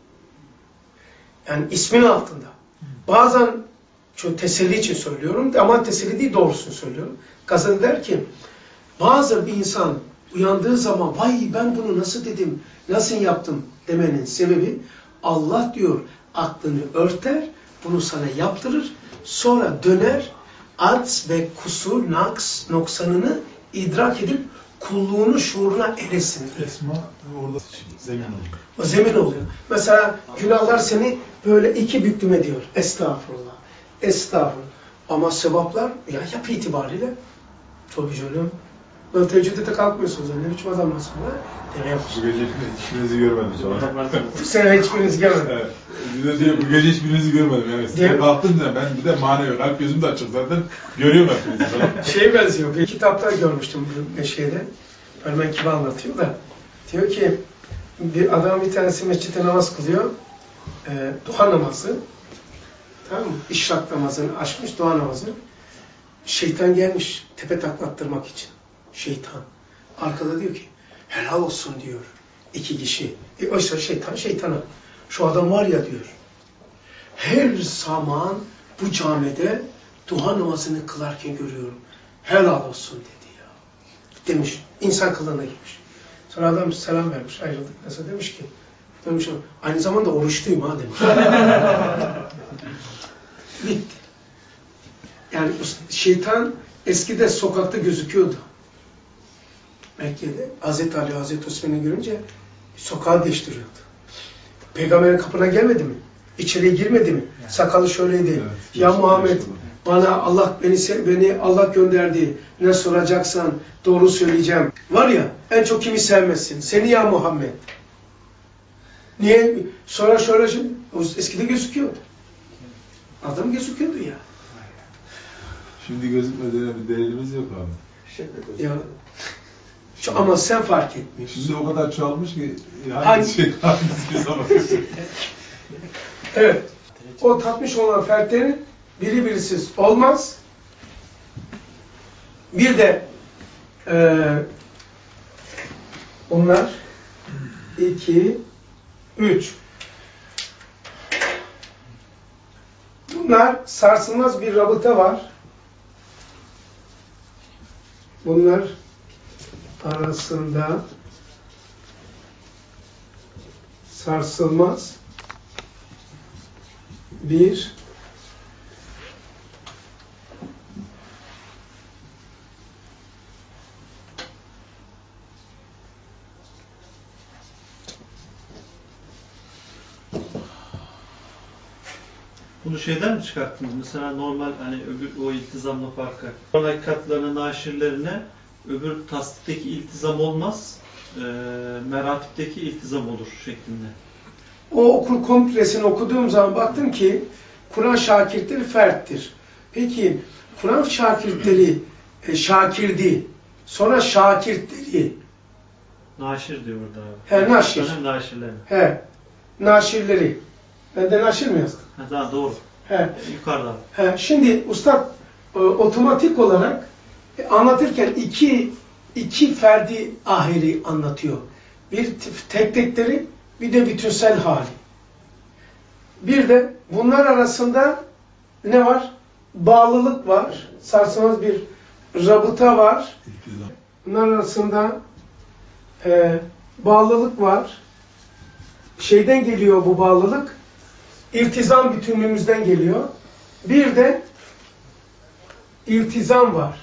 Yani ismin altında. Bazen çok teselli için söylüyorum ama teselli değil, doğrusunu söylüyorum. Gazali der ki, bazı bir insan uyandığı zaman vay ben bunu nasıl dedim, nasıl yaptım demenin sebebi Allah diyor aklını örter, bunu sana yaptırır, sonra döner, aks ve kusur, naks, noksanını idrak edip kulluğunu şuuruna eresin. Esma orada zemin oluyor. O zemin oluyor. Mesela günahlar seni böyle iki büklüm ediyor. Estağfurullah. Estağfurullah. Ama sevaplar ya yapı itibariyle tabii canım. Böyle teheccüde de kalkmıyorsunuz. Ne biçim adamlarsın lan? Deve yapmışsın. Bu gece hiçbirinizi görmedim sana. Bu sene hiçbirinizi görmedim. Evet. Bir de diyor, bu gece hiçbirinizi görmedim. Yani size baktım da ben bir de manevi kalp gözüm de açık zaten. Görüyorum hepinizi falan. Şey benziyor. Bir kitapta görmüştüm bir şeyde. Ölmen gibi anlatıyor da. Diyor ki bir adam bir tanesi mescitte namaz kılıyor. E, duha namazı. Tamam mı? İşrak namazını açmış, dua namazı. Şeytan gelmiş tepe taklattırmak için. Şeytan. Arkada diyor ki helal olsun diyor. İki kişi. E, oysa şeytan şeytana. Şu adam var ya diyor. Her zaman bu camide duha namazını kılarken görüyorum. Helal olsun dedi ya. Demiş. İnsan kılığına gitmiş. Sonra adam selam vermiş. Ayrıldık. Mesela demiş ki demiş, aynı zamanda oruçluyum ha demiş. Bitti. Yani şeytan eskide sokakta gözüküyordu. Mekke'de Hazreti Ali, Hazreti Osman'ı görünce sokağı değiştiriyordu. Peygamberin kapına gelmedi mi? İçeriye girmedi mi? Sakalı şöyleydi. Evet, ya Muhammed bana Allah beni beni Allah gönderdi. Ne soracaksan doğru söyleyeceğim. Var ya en çok kimi sevmezsin? Seni ya Muhammed. Niye? Sonra şöyle şimdi eskide gözüküyordu. Adam gözüküyordu ya. Şimdi gözükmediğine bir delilimiz yok abi. Ya. Şu, ama sen fark etmiyorsun. Şimdi o kadar çoğalmış ki Hangi? hangi şey hangisi bir zaman. Evet. O tatmış olan fertlerin biri birisiz olmaz. Bir de e, onlar iki, üç. Bunlar sarsılmaz bir rabıta var. Bunlar arasında sarsılmaz bir Bunu şeyden mi çıkarttınız? Mesela normal hani öbür o iltizamla farkı. Normal hakikatlerine, naşirlerine öbür tasdikteki iltizam olmaz, e, meratipteki iltizam olur şeklinde. O okul komplesini okuduğum zaman baktım ki Kur'an şakirtleri ferttir. Peki Kur'an şakirtleri e, şakirdi. Sonra şakirtleri. Naşir diyor burada abi. He, naşir. Hem naşirleri. He. Naşirleri. Ben de naşir mi yazdım? Ha, daha doğru. He. Yukarıda. He. Şimdi ustad e, otomatik olarak e, anlatırken iki iki ferdi ahiri anlatıyor. Bir tek tekleri, bir de bütünsel hali. Bir de bunlar arasında ne var? Bağlılık var. Sarsılmaz bir rabıta var. Bunlar arasında e, bağlılık var. Şeyden geliyor bu bağlılık. İltizam bütünlüğümüzden geliyor. Bir de iltizam var.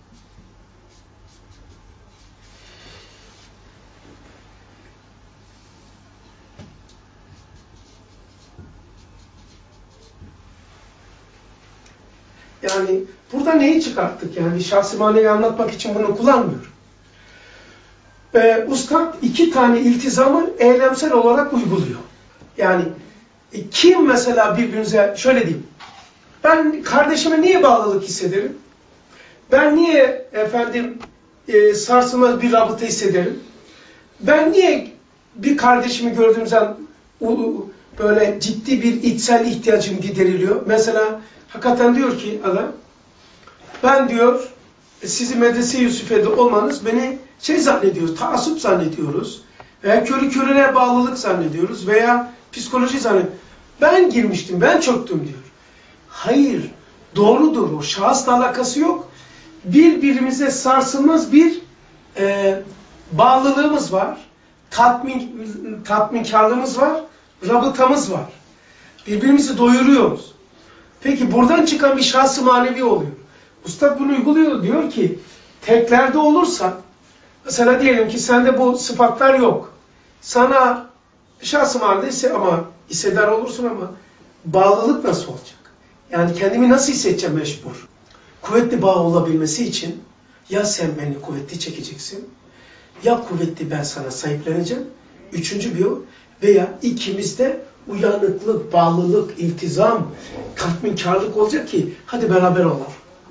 Yani burada neyi çıkarttık? Yani şahsi manevi anlatmak için bunu kullanmıyorum. Ee, Ustad iki tane iltizamı eylemsel olarak uyguluyor. Yani kim mesela birbirinize şöyle diyeyim. Ben kardeşime niye bağlılık hissederim? Ben niye efendim e, sarsılmaz bir rabıta hissederim? Ben niye bir kardeşimi gördüğüm zaman u, böyle ciddi bir içsel ihtiyacım gideriliyor? Mesela hakikaten diyor ki adam, ben diyor sizi Medrese-i Yusufe'de olmanız beni şey zannediyor, taassup zannediyoruz. Veya körü körüne bağlılık zannediyoruz veya psikoloji zannediyoruz. Ben girmiştim, ben çöktüm diyor. Hayır, doğrudur o. Şahısla alakası yok. Birbirimize sarsılmaz bir e, bağlılığımız var. Tatmin, tatminkarlığımız var. Rabıtamız var. Birbirimizi doyuruyoruz. Peki buradan çıkan bir şahs-ı manevi oluyor. Üstad bunu uyguluyor. Diyor ki teklerde olursa, mesela diyelim ki sende bu sıfatlar yok. Sana şahs-ı manevi ise ama hissedar olursun ama bağlılık nasıl olacak? Yani kendimi nasıl hissedeceğim mecbur? Kuvvetli bağ olabilmesi için ya sen beni kuvvetli çekeceksin, ya kuvvetli ben sana sahipleneceğim. Üçüncü bir yol veya ikimizde uyanıklık, bağlılık, iltizam, tatminkarlık olacak ki hadi beraber olalım.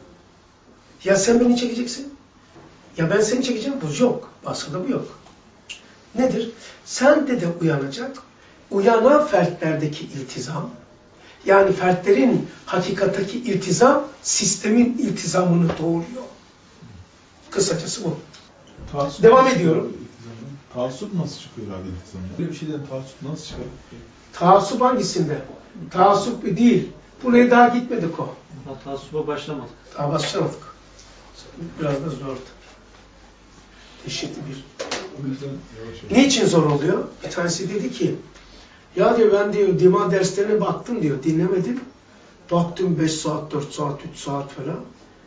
Ya sen beni çekeceksin, ya ben seni çekeceğim. Bu yok. Başka bu yok. Nedir? Sende de uyanacak. Uyanan fertlerdeki iltizam, yani fertlerin hakikattaki iltizam, sistemin iltizamını doğuruyor. Kısacası bu. Taassup Devam nasıl ediyorum. çıkıyor? Taassup nasıl çıkıyor abi iltizamda? Böyle bir şeyden taassup nasıl çıkar? Taassup hangisinde? Taassup değil. Buraya daha gitmedik o. Taassuba başlamadık. Daha başlamadık. Biraz da zordu. Eşitli bir. O yüzden yavaş yavaş. Niçin zor oluyor? Bir tanesi dedi ki, ya diyor ben diyor dima derslerine baktım diyor, dinlemedim. Baktım beş saat, dört saat, üç saat falan.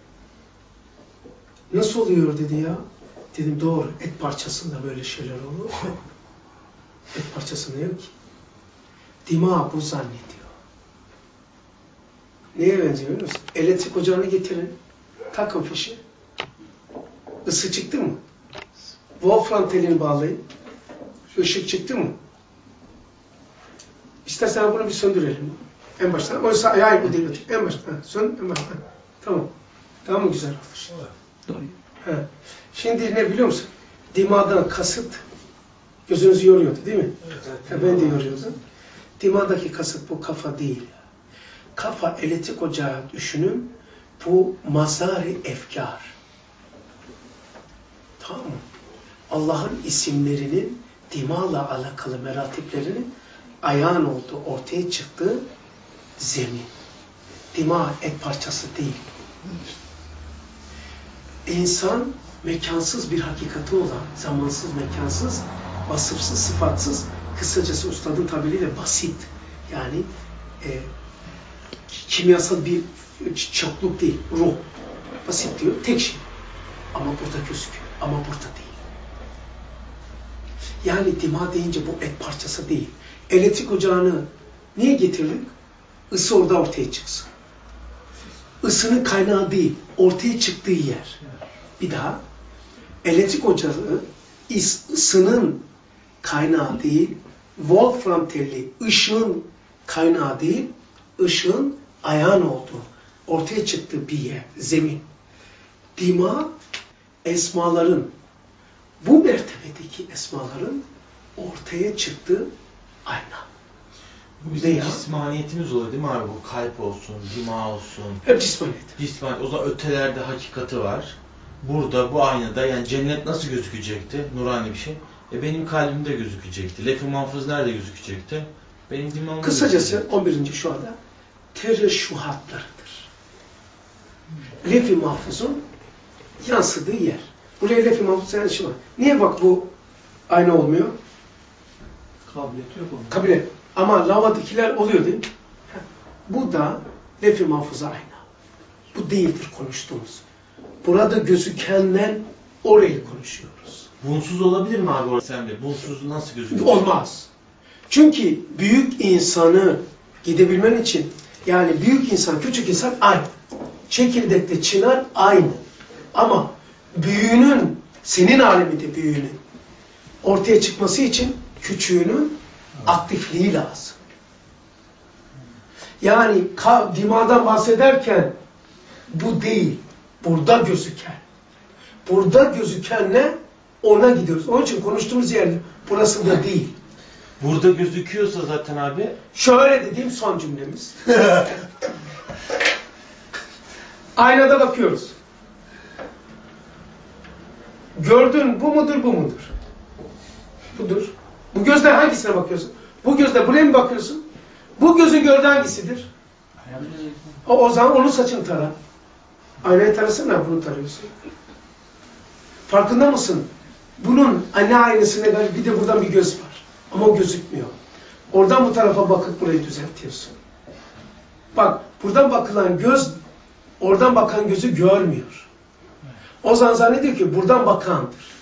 Nasıl oluyor dedi ya. Dedim doğru, et parçasında böyle şeyler olur. Et parçasında yok ki. Dima bu zannediyor. Neye benziyor biliyor musun? Elektrik ocağını getirin. Takın fişi. Isı çıktı mı? Wolfram telini bağlayın. Işık çıktı mı? İstersen bunu bir söndürelim. En baştan. Oysa hayır bu değil. En baştan. Sön, en baştan. Tamam. Tamam mı güzel arkadaş? Doğru. He. Şimdi ne biliyor musun? Dimadan kasıt gözünüzü yoruyordu değil mi? Evet. Ben de yoruyordum. Dimadaki kasıt bu kafa değil. Kafa elektrik ocağı düşünün. Bu mazari efkar. Tamam mı? Allah'ın isimlerinin dimağla alakalı meratiplerinin ayağın olduğu, ortaya çıktığı zemin. Dima et parçası değil. İnsan mekansız bir hakikati olan, zamansız, mekansız, vasıfsız, sıfatsız, kısacası ustadın tabiriyle basit. Yani e, kimyasal bir çokluk değil, ruh. Basit diyor, tek şey. Ama burada gözüküyor, ama burada değil. Yani dima deyince bu et parçası değil. Elektrik ocağını niye getirdik? Isı orada ortaya çıksın. Isının kaynağı değil, ortaya çıktığı yer. Bir daha, elektrik ocağı ısının kaynağı değil, Wolfram telli ışığın kaynağı değil, ışığın ayağın olduğu, ortaya çıktığı bir yer, zemin. Dima, esmaların, bu mertebedeki esmaların ortaya çıktığı ayna. Bu bizim Veya, cismaniyetimiz oluyor değil mi abi? Bu kalp olsun, dima olsun. hep cismaniyet. Cismaniyet. O zaman ötelerde hakikati var. Burada, bu aynada, yani cennet nasıl gözükecekti? Nurani bir şey. E benim kalbimde gözükecekti. Lef-i mahfuz nerede gözükecekti? Benim dimağımda Kısacası gözükecekti. on birinci şuada tereşuhatlarıdır. Lef-i mahfuzun yansıdığı yer. Buraya lef-i mahfuz yansıma. Niye bak bu aynı olmuyor? Kabiliyeti yok onun. Kabile. Ama lavadakiler oluyor değil mi? Bu da lef-i mahfuza ayna. Bu değildir konuştuğumuz. Burada gözükenler orayı konuşuyoruz. Bunsuz olabilir mi abi orası sen de? Bunsuz nasıl gözükecek? Olmaz. Çünkü büyük insanı gidebilmen için, yani büyük insan, küçük insan aynı. Çekirdekte çınar aynı. Ama büyüğünün, senin aleminde büyüğünün ortaya çıkması için küçüğünün aktifliği lazım. Yani dimadan bahsederken bu değil. Burada gözüken. Burada gözüken ne? Ona gidiyoruz. Onun için konuştuğumuz yer burası da değil. Burada gözüküyorsa zaten abi. Şöyle dediğim son cümlemiz. Aynada bakıyoruz. Gördün bu mudur bu mudur? Budur. Bu gözle hangisine bakıyorsun? Bu gözle buraya mı bakıyorsun? Bu gözün gördüğü hangisidir? O, o zaman onun saçını tara. Aynayı tarasana, bunu tarıyorsun. Farkında mısın? Bunun ne aynasına bir de buradan bir göz var. Ama o gözükmüyor. Oradan bu tarafa bakıp burayı düzeltiyorsun. Bak, buradan bakılan göz, oradan bakan gözü görmüyor. O zaman zannediyor ki buradan bakandır.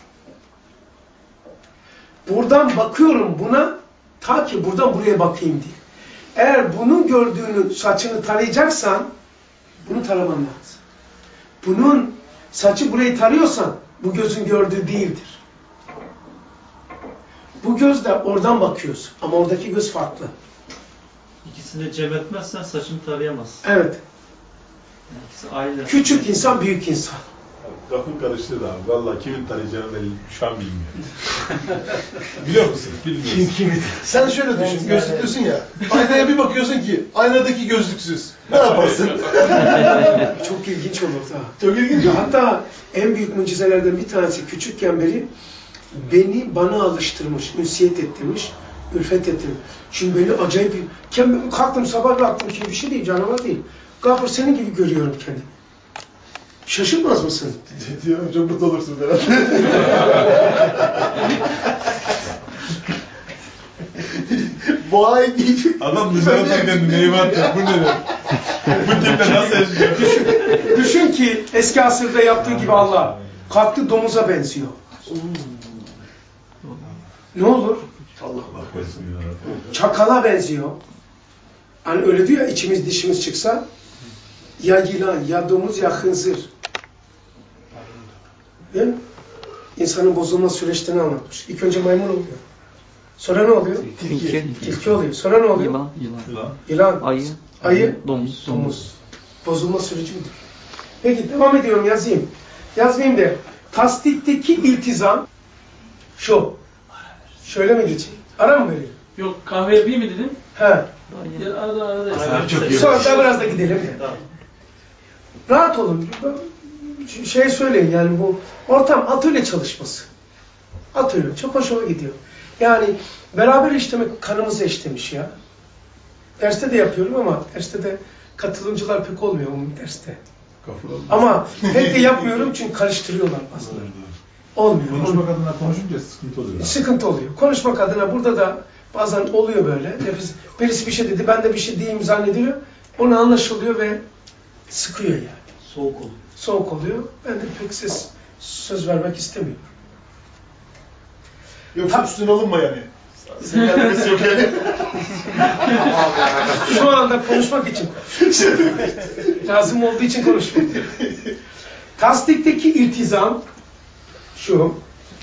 Buradan bakıyorum buna, ta ki buradan buraya bakayım diye. Eğer bunun gördüğünü, saçını tarayacaksan, bunu taraman lazım. Bunun saçı burayı tarıyorsan, bu gözün gördüğü değildir. Bu gözle oradan bakıyorsun. Ama oradaki göz farklı. İkisini cem etmezsen saçını tarayamazsın. Evet. İkisi aynı. Küçük insan, büyük insan. Kafam karıştı da abi. Vallahi kimin tarayacağını belli. Şu an bilmiyorum. Biliyor musun? Bilmiyorum. Kim, kim? Sen şöyle düşün, gözlüklüsün ya. Aynaya bir bakıyorsun ki, aynadaki gözlüksüz. Ne yaparsın? Çok ilginç olur da. Çok ilginç. Hatta en büyük mucizelerden bir tanesi küçükken beri beni bana alıştırmış, ünsiyet ettirmiş, ülfet ettirmiş. Şimdi beni acayip, kalktım sabah baktım ki bir şey değil, canavar değil. Gafur senin gibi görüyorum kendimi. Şaşırmaz mısın? Diyorum, çok mutlu olursun herhalde. Vay diyecek. Adam dışarıdan kendini eyvah diyor. Bu ne demek? Bu tiple nasıl yaşıyor? Düşün, düşün ki eski asırda yaptığı gibi Allah kalktı domuza benziyor. Ne olur? Allah korusun ya. Çakala benziyor. Hani öyle diyor ya, içimiz dişimiz çıksa ya yılan, ya domuz, ya hınzır. Değil mi? İnsanın bozulma süreçlerini anlatmış. İlk önce maymun oluyor. Sonra ne oluyor? Tilki. Tilki oluyor. Sonra ne oluyor? Yılan. Yılan. Yılan. Yılan. Ayı. Ayı. Domuz. Domuz. Bozulma süreci budur. Peki devam ediyorum, yazayım. Yazmayayım de. Tasdikteki iltizam şu. Şöyle mi geçeyim? Ara mı vereyim? Yok, kahve yapayım mı dedim. He. Ya arada arada. Abi çok iyi. Sonra da biraz da gidelim. Rahat olun. Şey söyleyin yani, bu ortam atölye çalışması. Atölye. Çok hoşuma gidiyor. Yani beraber işlemek kanımızı işlemiş ya. Derste de yapıyorum ama derste de katılımcılar pek olmuyor onun derste. Ama pek de yapmıyorum çünkü karıştırıyorlar bazen. Olmuyor. Konuşmak adına konuşunca sıkıntı oluyor. Sıkıntı oluyor. Konuşmak adına burada da bazen oluyor böyle. Nefis, birisi bir şey dedi, ben de bir şey diyeyim zannediyor. Onu anlaşılıyor ve sıkıyor yani. Soğuk oluyor. Soğuk oluyor. Ben de pek ses, söz vermek istemiyorum. Yoksa üstüne alınma yani. Senin alakası yok yani. Şu anda konuşmak için konuşuyorum. Lazım olduğu için konuşuyorum. Tasdikteki iltizam şu.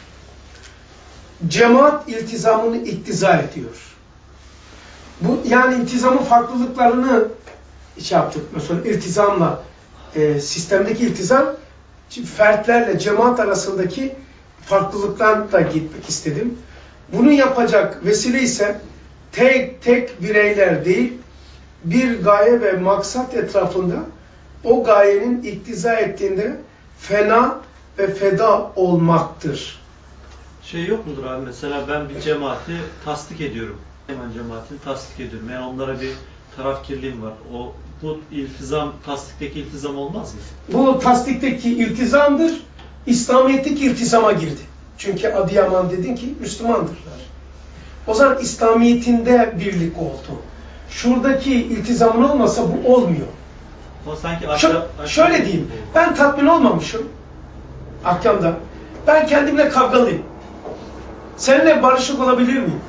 Cemaat iltizamını iktiza ediyor. Bu yani iltizamın farklılıklarını şey yaptık. Mesela iltizamla e, sistemdeki iltizam, fertlerle cemaat arasındaki farklılıktan da gitmek istedim. Bunu yapacak vesile ise tek tek bireyler değil, bir gaye ve maksat etrafında o gayenin iktiza ettiğinde fena ve feda olmaktır. Şey yok mudur abi, mesela ben bir cemaati tasdik ediyorum. Hemen cemaatini tasdik ediyorum. Yani onlara bir tarafkirliğim var. O bu iltizam, tasdikteki iltizam olmaz mı? Bu tasdikteki iltizamdır. İslamiyet'teki iltizama girdi. Çünkü Adıyaman dedin ki Müslümandırlar. O zaman İslamiyet'inde birlik oldu. Şuradaki iltizamın olmasa bu olmuyor. O sanki Şö aşağı, şöyle diyeyim, ben tatmin olmamışım ahkamda. Ben kendimle kavgalıyım. Seninle barışık olabilir miyim?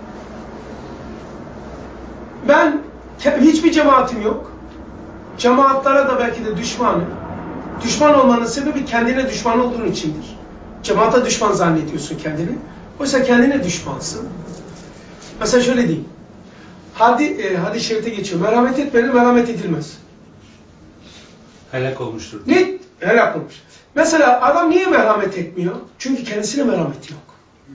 Ben hiçbir cemaatim yok. Cemaatlara da belki de düşmanım. Düşman olmanın sebebi kendine düşman olduğun içindir. Cemaate düşman zannediyorsun kendini. Oysa kendine düşmansın. Mesela şöyle diyeyim. hadi, e, hadis-i şerifte geçiyor. Merhamet etmenin merhamet edilmez. Helak olmuştur. Ne? Helak olmuş. Mesela adam niye merhamet etmiyor? Çünkü kendisine merhameti yok.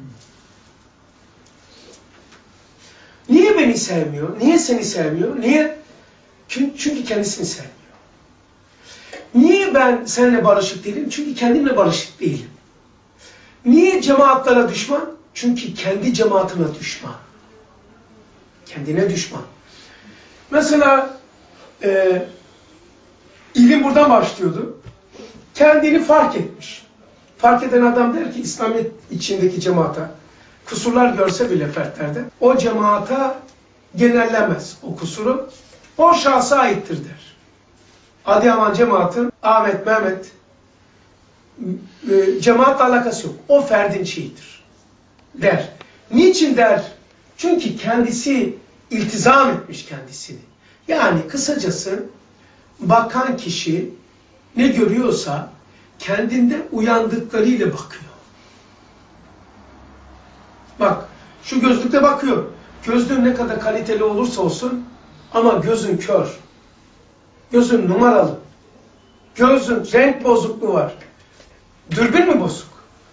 Niye beni sevmiyor? Niye seni sevmiyor? Niye? Çünkü kendisini sevmiyor. Niye ben seninle barışık değilim? Çünkü kendimle barışık değilim. Niye cemaatlara düşman? Çünkü kendi cemaatine düşman. Kendine düşman. Mesela e, ilim buradan başlıyordu. Kendini fark etmiş. Fark eden adam der ki İslamiyet içindeki cemaata kusurlar görse bile fertlerde o cemaata genellemez o kusuru. O şahsa aittir der. Adıyaman cemaatin Ahmet, Mehmet e, cemaatle alakası yok. O ferdin şeyidir. Der. Niçin der? Çünkü kendisi iltizam etmiş kendisini. Yani kısacası bakan kişi ne görüyorsa kendinde uyandıklarıyla bakıyor. Bak şu gözlükte bakıyor. Gözlüğün ne kadar kaliteli olursa olsun ama gözün kör. Gözün numaralı. Gözün renk bozukluğu var. Dürbün mü bozuk?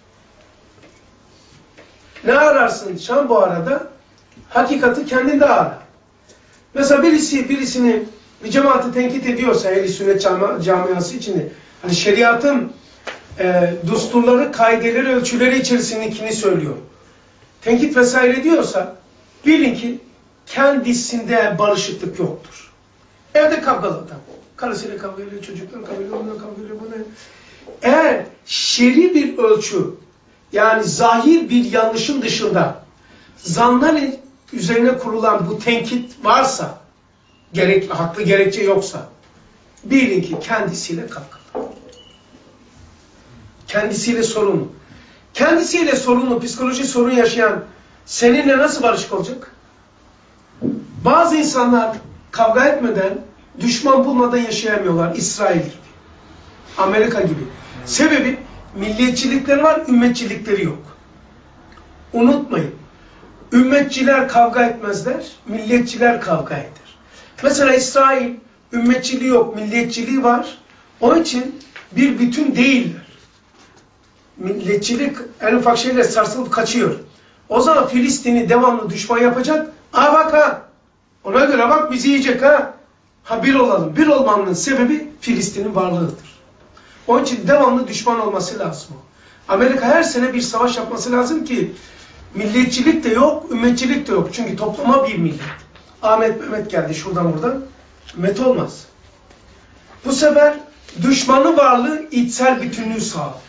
Ne ararsın Şam bu arada? Hakikati kendinde ara. Mesela birisi birisini bir cemaati tenkit ediyorsa Ehl-i Sünnet cami, camiası içinde hani şeriatın e, düsturları, kaideleri, ölçüleri içerisindekini söylüyor. Tenkit vesaire diyorsa bilin ki kendisinde barışıklık yoktur. Evde kavgalı adam. Karısıyla kavga ediyor, çocuklar kavga ediyor, onunla kavga ediyor. Bana. Eğer şer'i bir ölçü yani zahir bir yanlışın dışında zanların üzerine kurulan bu tenkit varsa, gerek, haklı gerekçe yoksa bilin ki kendisiyle kavgalı. Kendisiyle sorunlu. Kendisiyle sorunlu, psikolojik sorun yaşayan seninle nasıl barışık olacak? Bazı insanlar kavga etmeden, düşman bulmadan yaşayamıyorlar. İsrail gibi, Amerika gibi. Sebebi milliyetçilikleri var, ümmetçilikleri yok. Unutmayın. Ümmetçiler kavga etmezler, milliyetçiler kavga eder. Mesela İsrail ümmetçiliği yok, milliyetçiliği var. Onun için bir bütün değiller. Milliyetçilik en ufak şeyle sarsılıp kaçıyor. O zaman Filistin'i devamlı düşman yapacak. Aa bak ha, ona göre bak bizi yiyecek ha. Ha bir olalım. Bir olmanın sebebi Filistin'in varlığıdır. Onun için devamlı düşman olması lazım. Amerika her sene bir savaş yapması lazım ki milliyetçilik de yok, ümmetçilik de yok. Çünkü toplama bir millet. Ahmet Mehmet geldi şuradan buradan. Ümmet olmaz. Bu sefer düşmanın varlığı içsel bütünlüğü sağlıyor.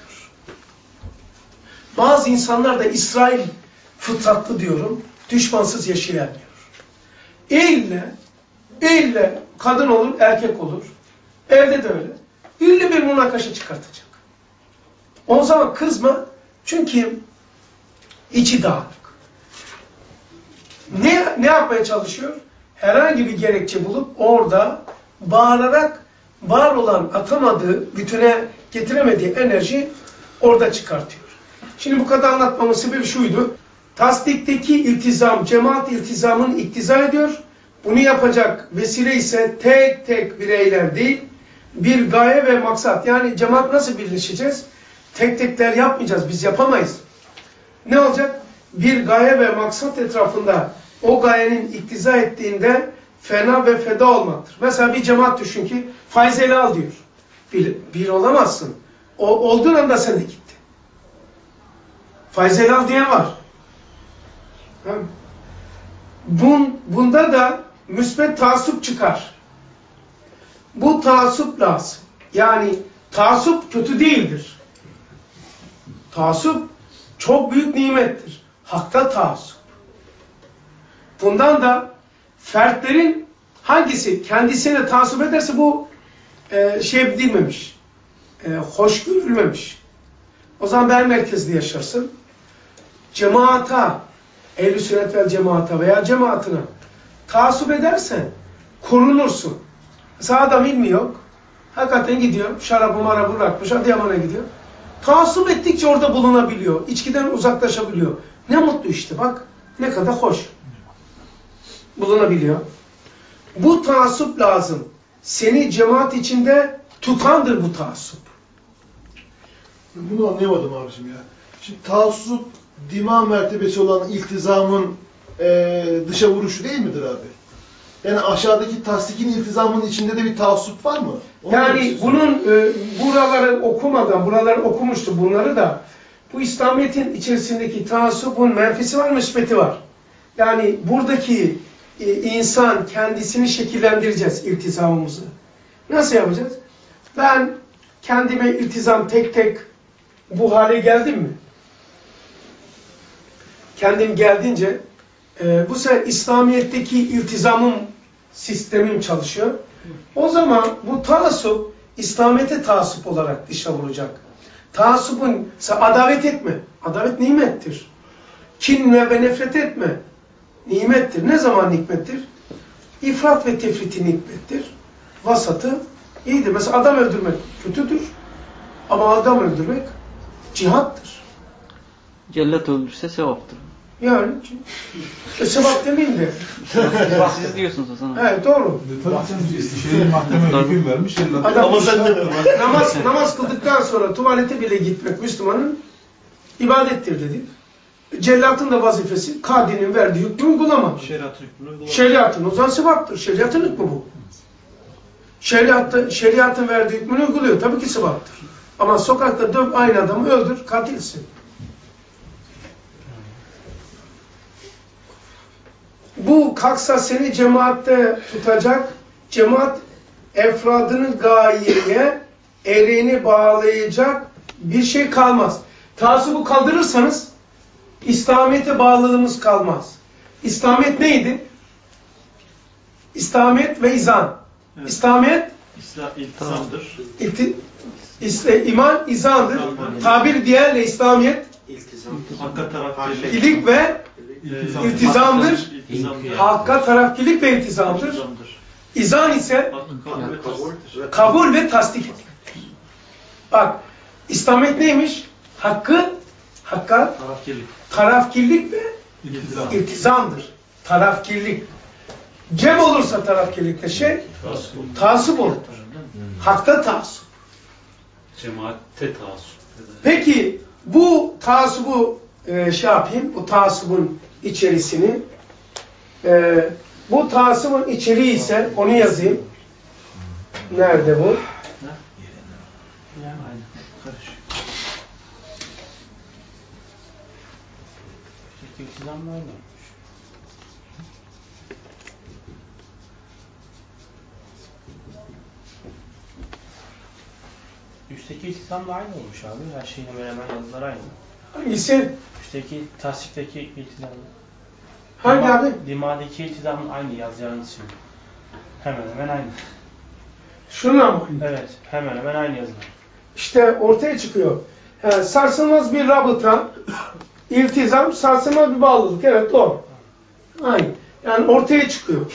Bazı insanlar da İsrail fıtratlı diyorum, düşmansız yaşayamıyor. İlle, ille kadın olur, erkek olur. Evde de öyle. İlle bir münakaşa çıkartacak. O zaman kızma, çünkü içi dağınık. Ne, ne yapmaya çalışıyor? Herhangi bir gerekçe bulup orada bağırarak var olan atamadığı, bütüne getiremediği enerji orada çıkartıyor. Şimdi bu kadar anlatmamın sebebi şuydu. Tasdikteki iltizam, cemaat iltizamını iktiza ediyor. Bunu yapacak vesile ise tek tek bireyler değil, bir gaye ve maksat. Yani cemaat nasıl birleşeceğiz? Tek tekler yapmayacağız, biz yapamayız. Ne olacak? Bir gaye ve maksat etrafında o gayenin iktiza ettiğinde fena ve feda olmaktır. Mesela bir cemaat düşün ki faiz ele al diyor. Bir, bir olamazsın. O, olduğun anda sen de gitti. Faiz ele al diyen var. Bun, bunda da müsbet taassup çıkar. Bu taassup lazım. Yani taassup kötü değildir. Taassup çok büyük nimettir. Hakta taassup. Bundan da fertlerin hangisi kendisine taassup ederse bu e, şey edilmemiş, e, hoş görülmemiş. O zaman ben merkezli yaşarsın. Cemaata, Ehl-i Sünnet vel cemaata veya cemaatine taassup edersen korunursun. Mesela adam ilmi yok. Hakikaten gidiyor, şarabı marabı bırakmış, Adıyaman'a gidiyor. Taassup ettikçe orada bulunabiliyor. İçkiden uzaklaşabiliyor. Ne mutlu işte bak. Ne kadar hoş. bulunabiliyor. Bu taassup lazım. Seni cemaat içinde tutandır bu taassup. Bunu anlayamadım abicim ya. Şimdi taassup, dima mertebesi olan iltizamın e, dışa vuruşu değil midir abi? Yani aşağıdaki tasdikin iltizamının içinde de bir taassup var mı? Onu Yani bunun e, buraları okumadan, buraları okumuştu bunları da, bu İslamiyet'in içerisindeki taassupun menfisi var, müsbeti var. Yani buradaki e, insan kendisini şekillendireceğiz iltizamımızı. Nasıl yapacağız? Ben kendime iltizam tek tek bu hale geldim mi? Kendim geldiğince e, bu sefer İslamiyet'teki iltizamım, sistemim çalışıyor. O zaman bu taassup İslamiyet'e taassup olarak dışa vuracak. Taassupun, adavet etme. Adavet nimettir. Kin ve nefret etme. Nimettir. Ne zaman nikmettir? İfrat ve tefriti nikmettir. Vasatı iyidir. Mesela adam öldürmek kötüdür. Ama adam öldürmek cihattır. Cellat öldürse sevaptır. Yani e, sevap demeyeyim de. Siz diyorsunuz o zaman. Evet doğru. Şeyin mahkeme hüküm vermiş. Adam namaz, namaz kıldıktan sonra tuvalete bile gitmek Müslümanın ibadettir dedik. Cellatın da vazifesi kadinin verdiği hükmü uygulamadır. Şeriatın hükmünü uygulamadır. Şeriatın o zaman sevaptır. Şeriatın hükmü bu. Şeriatın, şeriatın verdiği hükmünü uyguluyor. Tabii ki sevaptır. Ama sokakta döv aynı adamı öldür, katilsin. Bu kalksa seni cemaatte tutacak, cemaat efradının gayeye elini bağlayacak bir şey kalmaz. Taassubu kaldırırsanız İslamiyet'e bağlılığımız kalmaz. İslamiyet neydi? İslamiyet ve izan. Evet. İslamiyet İslam iltizamdır. ilti, isle, iman izandır. Tabir diğerle İslamiyet Hakka tarafkirlik. ilik ve İltizam. iltizamdır. İltizamdır. Hakka tarafkirlik ve iltizamdır. İltizamdır. İzan ise Kabul ve tasdiktir. kabul ve tasdik etmektir. Bak, İslamiyet neymiş? Hakkı, hakka Tarafkirlik. tarafkirlik ve İltizam. iltizamdır. Tarafkirlik. Cem olursa tarafkirlikte şey, taassup olur. Hakta taassup. Cemaatte taassup. Peki bu taassubu e, şey yapayım, bu taassubun içerisini, e, bu taassubun içeriği ise onu yazayım. Nerede bu? Yani aynı. Karışık. İltizam var mı? Üstteki iltizam da aynı olmuş abi. Her şeyin hemen hemen yazılar aynı. Hangisi? Üstteki tasdikteki iltizam. Hangi Dima, abi? Dimadaki iltizamın aynı yazacağınız şey. Hemen hemen aynı. Şuna mı? Evet, hemen hemen aynı yazılar. İşte ortaya çıkıyor. He, sarsılmaz bir rabıta, iltizam, sarsılmaz bir bağlılık. Evet doğru. Aynı. Yani ortaya çıkıyor.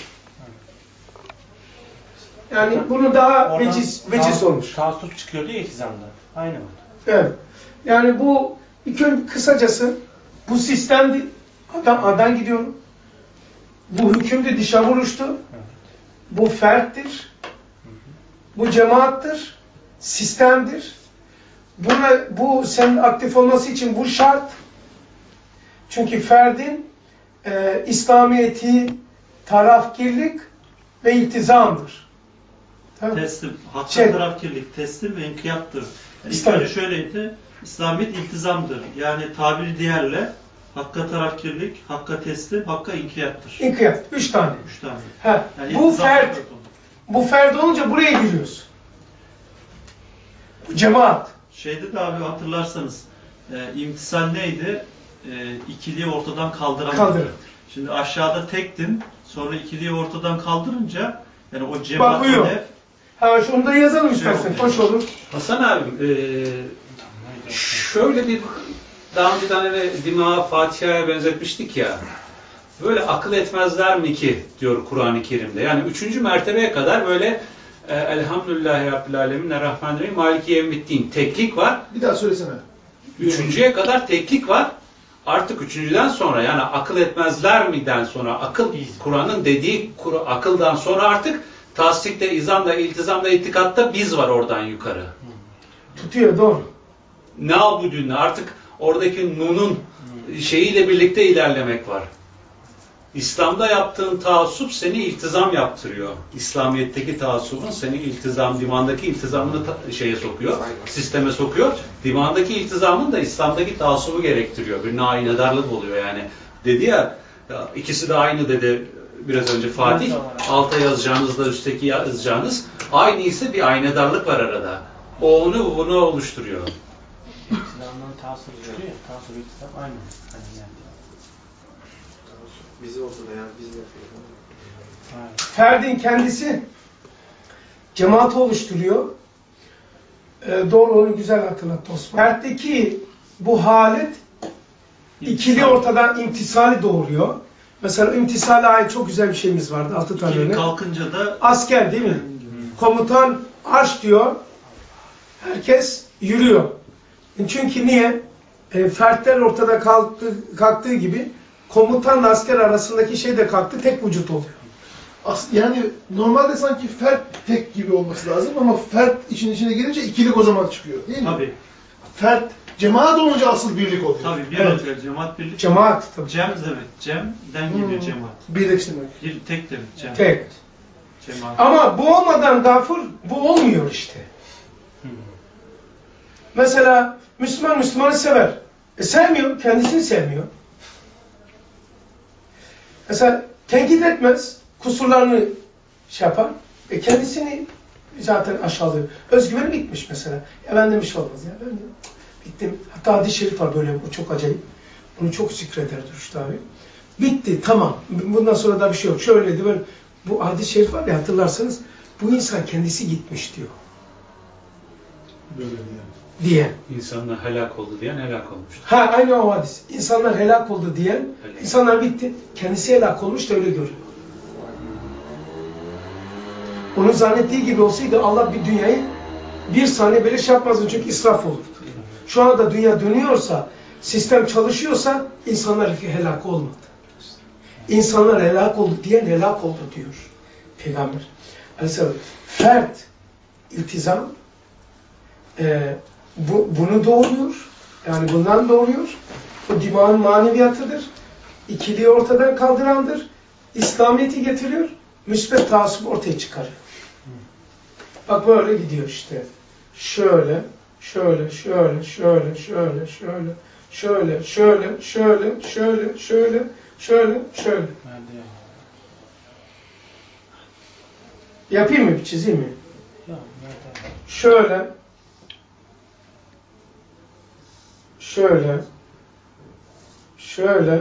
Yani bunu daha Oradan veciz, veciz ta- olmuş. Taassup çıkıyor diye iltizamda. Aynı mı? Evet. Yani bu ilk önce kısacası bu sistemdi. Adam, adam gidiyorum. Bu hükümde dışa vuruştu. Evet. Bu ferttir. Bu cemaattir. Sistemdir. Buna, bu senin aktif olması için bu şart. Çünkü ferdin e, İslamiyeti, tarafkirlik ve iltizamdır. Tamam. Teslim, hakka Şey- tarafkirlik, teslim ve inkiyattır. Yani İslam- İslamiyet şöyleydi, İslamiyet iltizamdır. Yani tabiri diğerle hakka tarafkirlik, hakka teslim, hakka inkiyattır. İnkiyat. Üç tane. Üç tane. Ha, Yani bu iltizam fert. dört oldu. Bu ferd olunca buraya giriyoruz. Bu cemaat. Şeyde de abi hatırlarsanız e, imtisal neydi? E, ikiliği ortadan kaldıramadı. Kaldırın. Şimdi aşağıda tektin, sonra ikiliği ortadan kaldırınca yani o cemaat Bakıyor. hedef Ha şunu da yazalım Şey istersen. oluyor. Hoş olur. Hasan abim, e, şöyle bir, daha önceden hani Dima Fatiha'ya benzetmiştik ya, böyle akıl etmezler mi ki diyor Kur'an-ı Kerim'de. Yani üçüncü mertebeye kadar böyle e, Elhamdülillahi Rabbil Alemin, Errahmanirrahim, Maliki Yevmiddin teklik var. Bir daha söylesene. Üçüncüye kadar teklik var. Artık üçüncüden sonra yani akıl etmezler miden sonra akıl Kur'an'ın dediği Kur akıldan sonra artık tasdikte, izamda, iltizamda, itikatta biz var oradan yukarı. Tutuyor doğru. Ne abudün artık oradaki nunun şeyiyle birlikte ilerlemek var. İslam'da yaptığın taassup seni iltizam yaptırıyor. İslamiyet'teki taassubun seni iltizam, dimandaki iltizamını ta şeye sokuyor, sisteme sokuyor. Dimandaki iltizamın da İslam'daki taassubu gerektiriyor. Bir aynedarlık oluyor yani. Dedi ya, ya, ikisi de aynı dedi biraz önce Fatih. Alta yazacağınızla üstteki yazacağınız. Aynı ise bir aynedarlık var arada. O onu bunu oluşturuyor. İltizamdan taassup çıkıyor ya, taassup iltizam aynı. Hani yani. Bizi olsa da yani biz yapıyoruz. Ferdin kendisi cemaati oluşturuyor. Ee, doğru, onu güzel hatırlattı Osman. Fertteki bu halet ikili ortadan imtisali doğuruyor. Mesela imtisale ait çok güzel bir şeyimiz vardı. Altı tane. İkili kalkınca da asker değil mi? Komutan arş diyor. Herkes yürüyor. Çünkü niye? E, fertler ortada kalktı, kalktığı gibi komutanla asker arasındaki şey de kalktı. Tek vücut oluyor. As yani normalde sanki fert tek gibi olması lazım ama fert işin içine girince ikilik o zaman çıkıyor değil mi? Tabii. Fert, cemaat olunca asıl birlik oluyor. Tabii bir Evet. oluyor. Cemaat birlik. Cemaat tabii. Cem demek. Cem'den geliyor Hmm. cemaat. Birleştirmek. Bir tek demek. Cem. Tek. Cemaat. Ama bu olmadan gafur, bu olmuyor işte. Hmm. Mesela Müslüman Müslümanı sever. E sevmiyor, kendisini sevmiyor. Mesela tenkit etmez, kusurlarını şey yapar. E kendisini zaten aşağılıyor. Özgüveni bitmiş mesela. Ya ben demiş olmaz ya. Ben de bittim. Hatta hadis-i şerif var böyle, o çok acayip. Onu çok zikreder Rüştü abi. Bitti, tamam. Bundan sonra da bir şey yok. Şöyleydi böyle. Bu hadis-i şerif var ya, hatırlarsanız, bu insan kendisi gitmiş diyor. Böyle diye. Diyen. İnsanlar helak oldu diyen helak olmuştur. Ha, aynı o hadis. İnsanlar helak oldu diyen, Helak. insanlar bitti. Kendisi helak olmuş da öyle görüyor. Onun zannettiği gibi olsaydı Allah bir dünyayı bir saniye böyle şey yapmazdı, çünkü israf olurdu. Şu anda dünya dönüyorsa, sistem çalışıyorsa insanlar helak olmadı. İnsanlar helak oldu diyen helak oldu diyor Peygamber Aleyhisselam. Fert, iltizam e, bu, bunu doğuruyor. Yani bundan doğuruyor. Bu dimağın maneviyatıdır. İkiliği ortadan kaldırandır. İslamiyet'i getiriyor. Müsbet taassup ortaya çıkarıyor. Bak böyle gidiyor işte. Şöyle, şöyle, şöyle, şöyle, şöyle, şöyle, şöyle, şöyle, şöyle, şöyle, şöyle, şöyle, şöyle. Yapayım mı? Bir çizeyim mi? Şöyle, şöyle, şöyle,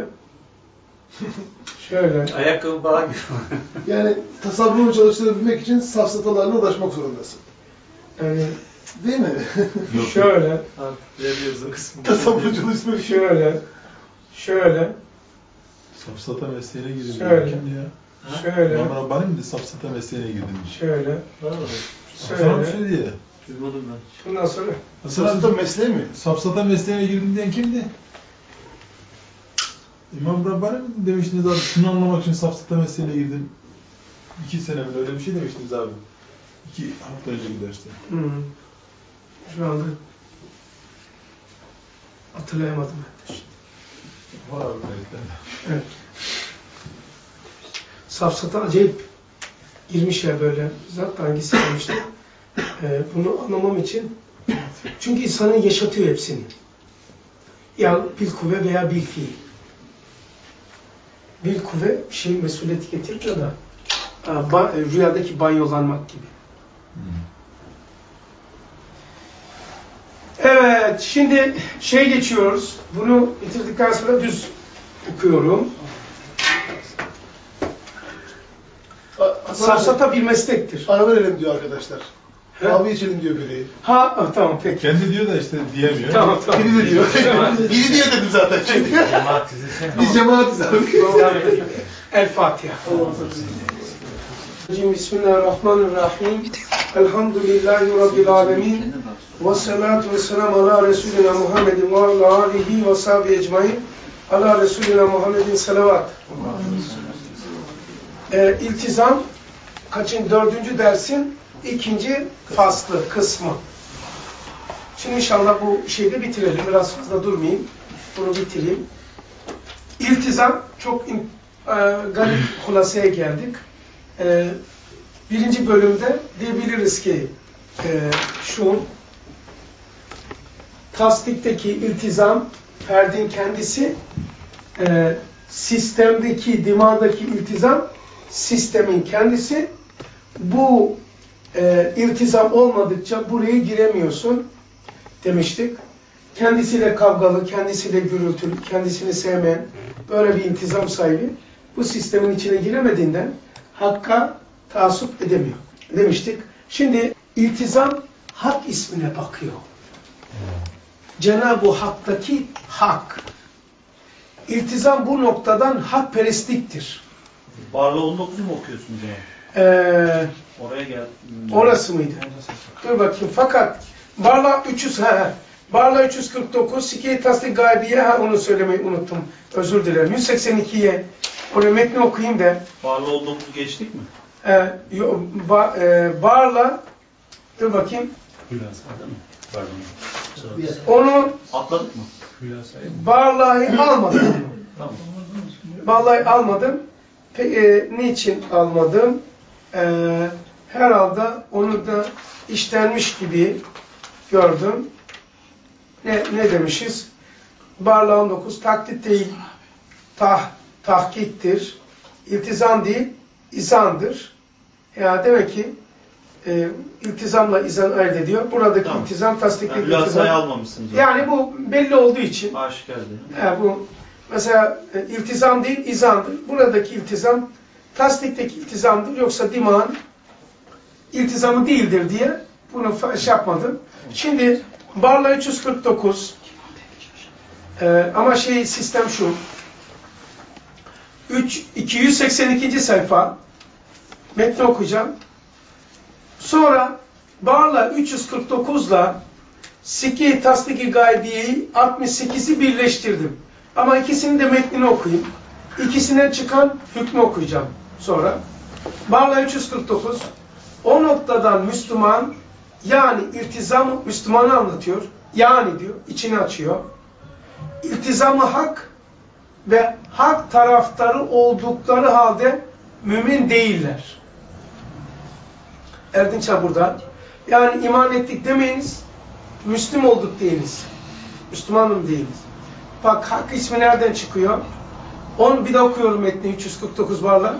şöyle. Ayakkabı bağ gibi. Yani tasavvurunu çalıştırabilmek için safsatalarla uğraşmak zorundasın. Yani Değil mi? şöyle, Bilemiyoruz o kısmını. Tasavvur çalışmak için. şöyle, şöyle, Safsata mesleğine girdim. Şöyle. Kimdi ya? şöyle, Muammer Rabbani miydi safsata mesleğine girdim? şöyle, Hasan abi şöyle. söyledi ya. Duymadım ben. Bundan sonra Hasan Safsata abi mesleği mi? safsata mesleğine girdim diyen kimdi? İmam Rabbani mi demiştiniz abi? Şunu anlamak için safsata mesleğine girdim. İki sene mi öyle bir şey demiştiniz abi. İki hafta önceki derste. hmm. Şu anda hatırlayamadım ben de şimdi. Var abi kayıtlarda. Evet. Safsata acayip girmiş ya böyle. Zaten hangisi demişti. Ee, bunu anlamam için, çünkü insanın yaşatıyor hepsini. Ya bil kuvve veya bil fiil. Bil kuvve bir şeyin mesuliyeti getiriyor da rüyadaki banyolanmak gibi. Evet, şimdi şey geçiyoruz. Bunu bitirdikten sonra düz okuyorum. Safsata bir meslektir. Ara verelim diyor arkadaşlar. He? Kahve içelim diyor biri. Ha, ah, tamam peki. Kendi diyor da işte diyemiyor. Tamam tamam. Biri de diyor. Biri diyor dedim zaten şimdi. Cemaat dizisi. Biz cemaatiz abi. El Fatiha. Bismillahirrahmanirrahim. Elhamdülillahi Rabbil alemin. Ve salatu ve selamu ala Resulina Muhammedin ve ala alihi ve sahbihi ecmain. Allah Resulüne Muhammed'in salavat. Ee, iltizam kaçın? Dördüncü dersin ikinci faslı kısmı. Şimdi inşallah bu şeyde bitirelim. Biraz fazla durmayayım. Bunu bitireyim. İltizam çok in, e, garip hulasaya geldik. E, birinci bölümde diyebiliriz ki e, şu tasdikteki iltizam ferdin kendisi, e, sistemdeki, dimağdaki iltizam sistemin kendisi. Bu e, iltizam olmadıkça buraya giremiyorsun demiştik. Kendisiyle kavgalı, kendisiyle gürültülü, kendisini sevmeyen böyle bir iltizam sahibi bu sistemin içine giremediğinden hakka taassup edemiyor demiştik. Şimdi iltizam hak ismine bakıyor. Cenab-ı Hak'taki hak. İltizam bu noktadan hakperestliktir. Barla on dokuzu mu okuyorsunuz yani? Ee, Oraya gel. Orası mıydı? Dur bakayım. Fakat Barla üç yüz ha, Barla üç yüz kırk dokuz Sike-i Tasdik Gaybiye, ha onu söylemeyi unuttum. Özür dilerim. yüz seksen ikiye oraya metni okuyayım da. Barla on dokuzu geçtik mi? Ee, yo, ba, e, Barla dur bakayım. Onu atladık mı? Barla'yı almadım. Tamam. Barla'yı almadım. Peki e, niçin almadım? Ee, herhalde onu da işlenmiş gibi gördüm. Ne, ne demişiz? Barla on dokuz taklit değil, tah, tahkiktir. İltizam değil, izandır. Ya demek ki e, iltizamla izan ayırt ediyor. Buradaki tamam. iltizam, tasdikli yani iltizam. almamışsınız. Yani bu belli olduğu için. Aşikar değil. Yani bu mesela e, iltizam değil, izandır. Buradaki iltizam tasdikteki iltizamdır. Yoksa dimağın iltizamı değildir diye bunu şey yapmadım. Şimdi Barla üç yüz kırk dokuz ee, ama şey sistem şu iki yüz seksen ikinci sayfa metni okuyacağım. Sonra Barla üç yüz kırk dokuzla Sike-i Tasdik-i Gaybiye'yi altmış sekizi birleştirdim. Ama ikisinin de metnini okuyayım. İkisinden çıkan hükmü okuyacağım sonra. Barla üç yüz kırk dokuz o noktadan Müslüman, yani iltizam Müslümanı anlatıyor. Yani diyor, içini açıyor. İltizamı hak ve hak taraftarı oldukları halde mümin değiller. Erdinç burada. Yani iman ettik demeyiniz, Müslüm olduk deyiniz. Müslümanım deyiniz. Bak hak ismi nereden çıkıyor? On bir de okuyorum metni üç yüz kırk dokuz Barla.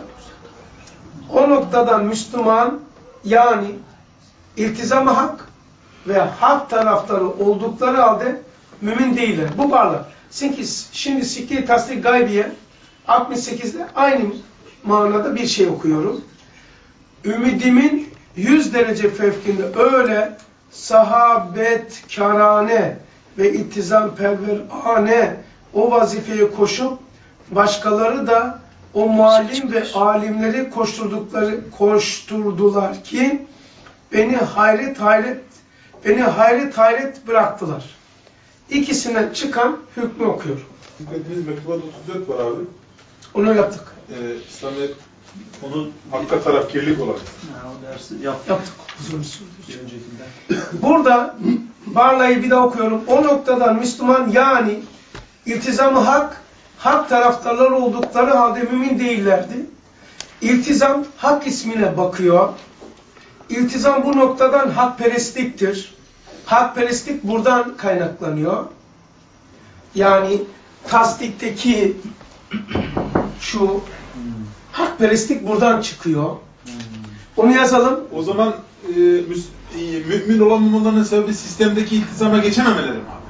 O noktadan Müslüman, yani iltizamı hak ve hak taraftarı oldukları halde mümin değiller. Bu Barla. Şimdi Sike-i Tasdik Gaybiye altmış sekizde aynı manada bir şey okuyorum. Ümidimin yüz derece fevkinde öyle sahabetkarane ve iltizamperverane o vazifeye koşup başkaları da o muallim ve alimleri koşturdukları koşturdular ki beni hayret hayret beni hayret hayret bıraktılar. İkisinden çıkan hükmü okuyor. Dikkatiniz mektubat otuz dört var abi. Onu yaptık. Ee, İslamiyet onu hakka tarafkirlik olan. Ya, o dersi yaptık. Yaptık. Bir öncekinde. Burada Barla'yı bir daha okuyorum. O noktadan Müslüman, yani iltizamı hak, hak taraftarları oldukları halde mümin değillerdi. İltizam hak ismine bakıyor. İltizam bu noktadan hakperestliktir. Hakperestlik buradan kaynaklanıyor. Yani tasdikteki şu hakperestlik buradan çıkıyor. Onu yazalım. O zaman e, müs, e, mümin olamamalarının sebebi sistemdeki iltizama geçememeleri mi abi?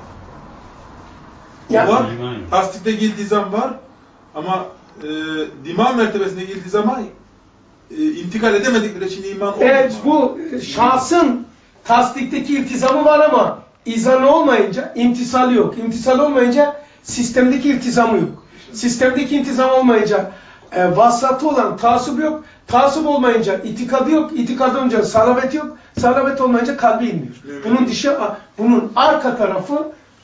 Ya, var. Tasdikteki iltizam var. Ama e, dima mertebesindeki iltizama e, intikal edemedikleri için iman olmuyor. Evet, bu şahsın tasdikteki iltizamı var ama izanı olmayınca imtisali yok. İmtisal olmayınca sistemdeki iltizamı yok. Sistemdeki iltizam olmayınca e, vasatı olan taassup yok. Taassup olmayınca itikadı yok. İtikadı olunca salabet yok. Salabet olmayınca kalbi inmiyor. Bunun dışı, bunun arka tarafı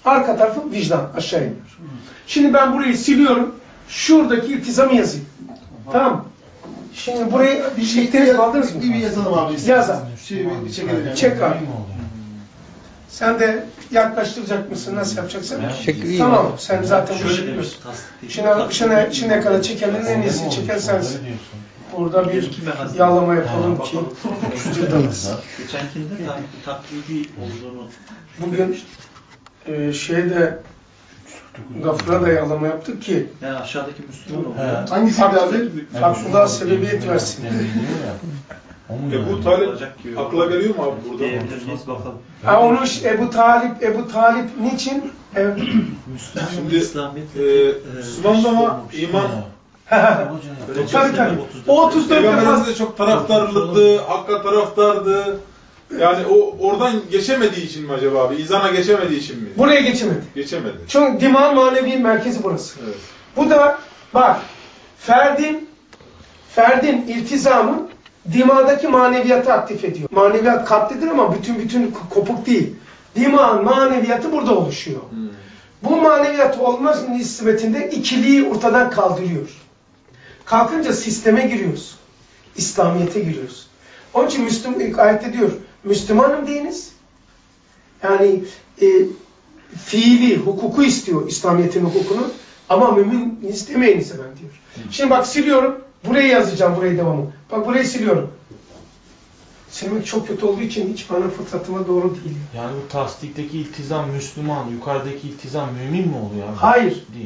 Arka tarafı vicdan. Aşağı iniyor. Şimdi ben burayı siliyorum. Şuradaki iltizamı yazayım. Tamam mı? Şimdi burayı bir çektiniz, aldınız mı? Bir, bir yazalım abi. Yaz abi. Şey, bir çekelim yani. Çek abi. Sen de yaklaştıracak mısın? Nasıl yapacaksın? Çek, tamam. Sen zaten bu işi Şöyle biliyorsun. tasdik. Şimdi, şimdi, şimdiye kadar çekenlerin en iyisi çeken sensin. Burada bir yağlama yapalım ki cırdalasın. Geçenkinde tak- taklidi olduğunu Bugün e, şeyde Gafur'a da yağlama yaptık ki yani aşağıdaki Müslüman oldu. Hangisi abi? farklılığa sebebiyet versin. Ebu Talip akla geliyor mu abi burada? Diyebilir miyiz bakalım. Ha, onu Ebu Talip, Ebu Talip niçin? E, Müslüman Şimdi İslamiyet'le e, Müslüman ama iman tabii tabii. O otuz dört defa Peygamberimiz de çok taraftarlıktı, hakka taraftardı. Yani o oradan geçemediği için mi acaba abi? İzana geçemediği için mi? buraya geçemedi. Geçemedi. Çünkü dimağın manevi merkezi burası. Evet. Bu da bak ferdin ferdin iltizamı dimağdaki maneviyatı aktif ediyor. Maneviyat katlidir ama bütün bütün kopuk değil. Dimağın maneviyatı burada oluşuyor. Hmm. Bu maneviyat olmaz nispetinde ikiliği ortadan kaldırıyor. Kalkınca sisteme giriyoruz. İslamiyet'e giriyoruz. Onun için Müslüman ilk ayette diyor, Müslümanım deyiniz. Yani e, fiili, hukuku istiyor İslamiyet'in hukukunu. Ama mümin istemeyiniz ben diyor. Şimdi bak siliyorum. Burayı yazacağım, burayı devamı. Bak burayı siliyorum. Silmek çok kötü olduğu için hiç bana fıtratıma doğru değil. Yani bu tasdikteki iltizam Müslüman, yukarıdaki iltizam mümin mi oluyor abi? Hayır. Değil.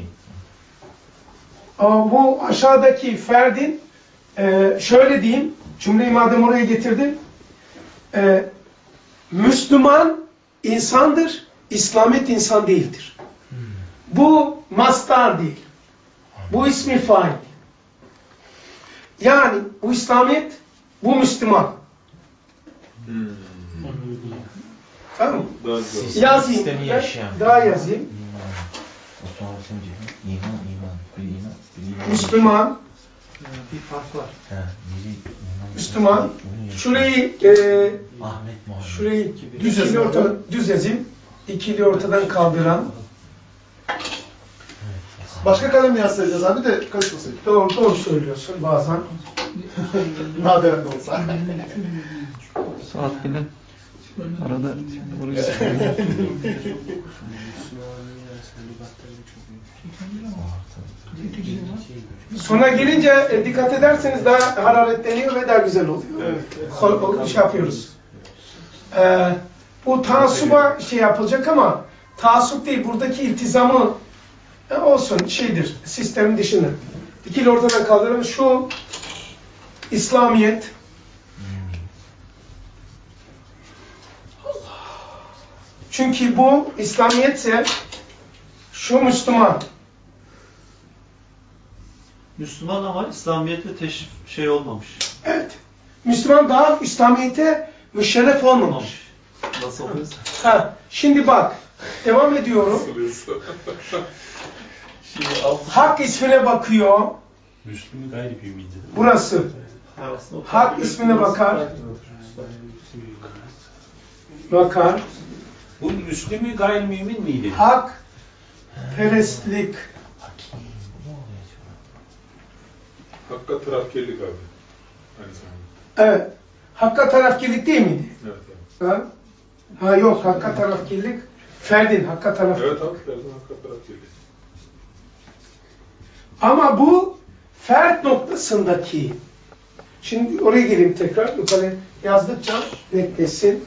Ama bu aşağıdaki ferdin e, şöyle diyeyim, cümleyi madem oraya getirdim. E, Müslüman insandır, İslamiyet insan değildir. Hmm. Bu mastar değil. Bu ismi fail. Yani bu İslamiyet, bu Müslüman. Hmm. Tamam mı? Daha güzel. Yazayım. Sistemi yaşayan. Daha yazayım. İman. O sonrasında iman, iman. Bir iman, bir iman. Müslüman, Bir fark var. He, biri iman. Müslüman. Bunu yaşayan. Şurayı e, Ahmet Muhammed. şurayı düz ikili ortadan, düz yazayım. İkili ortadan kaldıran. Başka kalemle yazsayacağız abi de karışmasaydı. Doğru, doğru söylüyorsun bazen. Naderen de olsa. Saat bile arada vuruyor. Sona gelince e, dikkat ederseniz daha hararetleniyor ve daha güzel oluyor. Evet. O, şey yapıyoruz. Ee, bu taassuba şey yapılacak ama taassup değil, buradaki iltizamı e, olsun şeydir, sistemin dışında. İkili ortadan kaldıralım. Şu İslamiyet çünkü bu İslamiyetse şu Müslüman. Müslüman ama İslamiyetle teşrif şey olmamış. Evet. Müslüman daha İslamiyet'e müşerref olmamış. Nasıl oluyorsa. Ha, şimdi bak. Devam ediyorum. Hak ismine bakıyor. Müslüm gayri bir miydi? Burası. Hak ismine bakar. Bakar. Bu Müslüm'ü gayrimümin miydi? Hak perestlik. Hakka tarafkirlik abi. Aynı zamanda. Evet. Hakka tarafkirlik değil miydi? Evet abi. Ha? Ha yok. Hakka tarafkirlik. Ferdin hakka tarafkirlik. Evet abi. Lazım hakka tarafkirlik. Ama bu fert noktasındaki, şimdi oraya geleyim tekrar, yukarı yazdıkça netleşsin.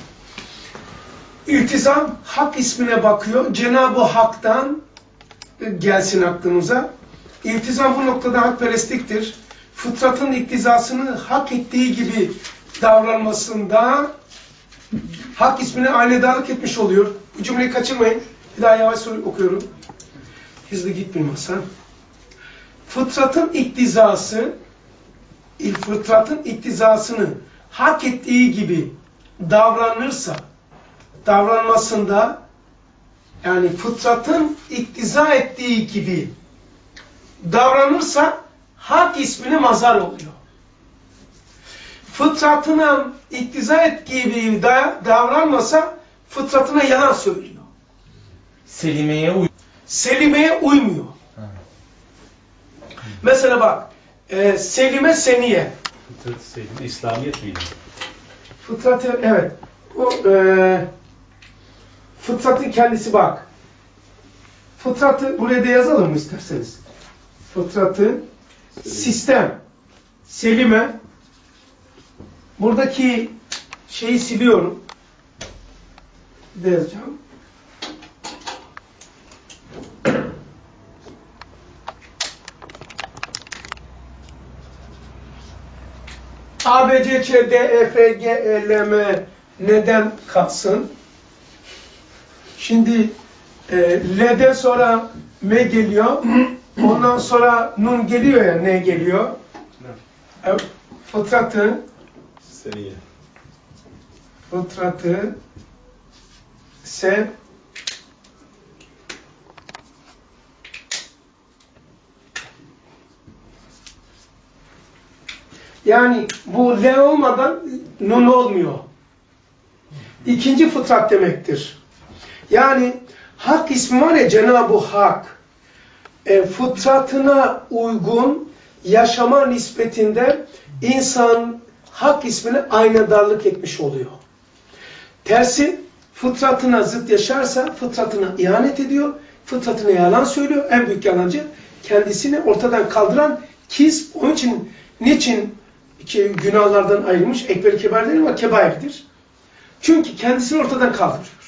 İltizam hak ismine bakıyor. Cenab-ı Hak'tan gelsin aklımıza. İltizam bu noktada hakperestliktir. Fıtratın iktizasını hak ettiği gibi davranmasında hak ismine aynedarlık etmiş oluyor. Bu cümleyi kaçırmayın. Bir daha yavaş okuyorum. Hızlı gitmeyeyim Hasan. Fıtratın iktizası, fıtratın iktizasını hak ettiği gibi davranırsa, davranmasında, yani fıtratın iktiza ettiği gibi davranırsa hak ismine mazhar oluyor. Fıtratına iktiza ettiği gibi da davranmasa fıtratına yalan söylüyor. Selimeye uy Selimeye uymuyor. Ha. Mesela bak, e, Selime Seniye. Fıtrat Selime, İslamiyet miydi? Fıtratı, evet. O, e, fıtratın kendisi bak. Fıtratı buraya da yazalım mı isterseniz? Fıtratı, sistem, Selime. Buradaki şeyi siliyorum. Bir de yazacağım. A, B, C, Ç, D, E, F, G, E, L, M neden kalsın? Şimdi e, L'den sonra M geliyor. Ondan sonra Nun geliyor ya, N geliyor. E, fıtratı Seniye. Fıtratı Se Yani bu L olmadan Nun olmuyor. İkinci fıtrat demektir. Yani Hak ismi var ya, Cenab-ı Hak e, fıtratına uygun yaşama nispetinde insan Hak ismine aynadarlık etmiş oluyor. Tersi, fıtratına zıt yaşarsa fıtratına ihanet ediyor, fıtratına yalan söylüyor. En büyük yalancı kendisini ortadan kaldıran kis. Onun için niçin ki günahlardan ayrılmış, ekber kebair değil ama kebairdir. Çünkü kendisini ortadan kaldırıyor.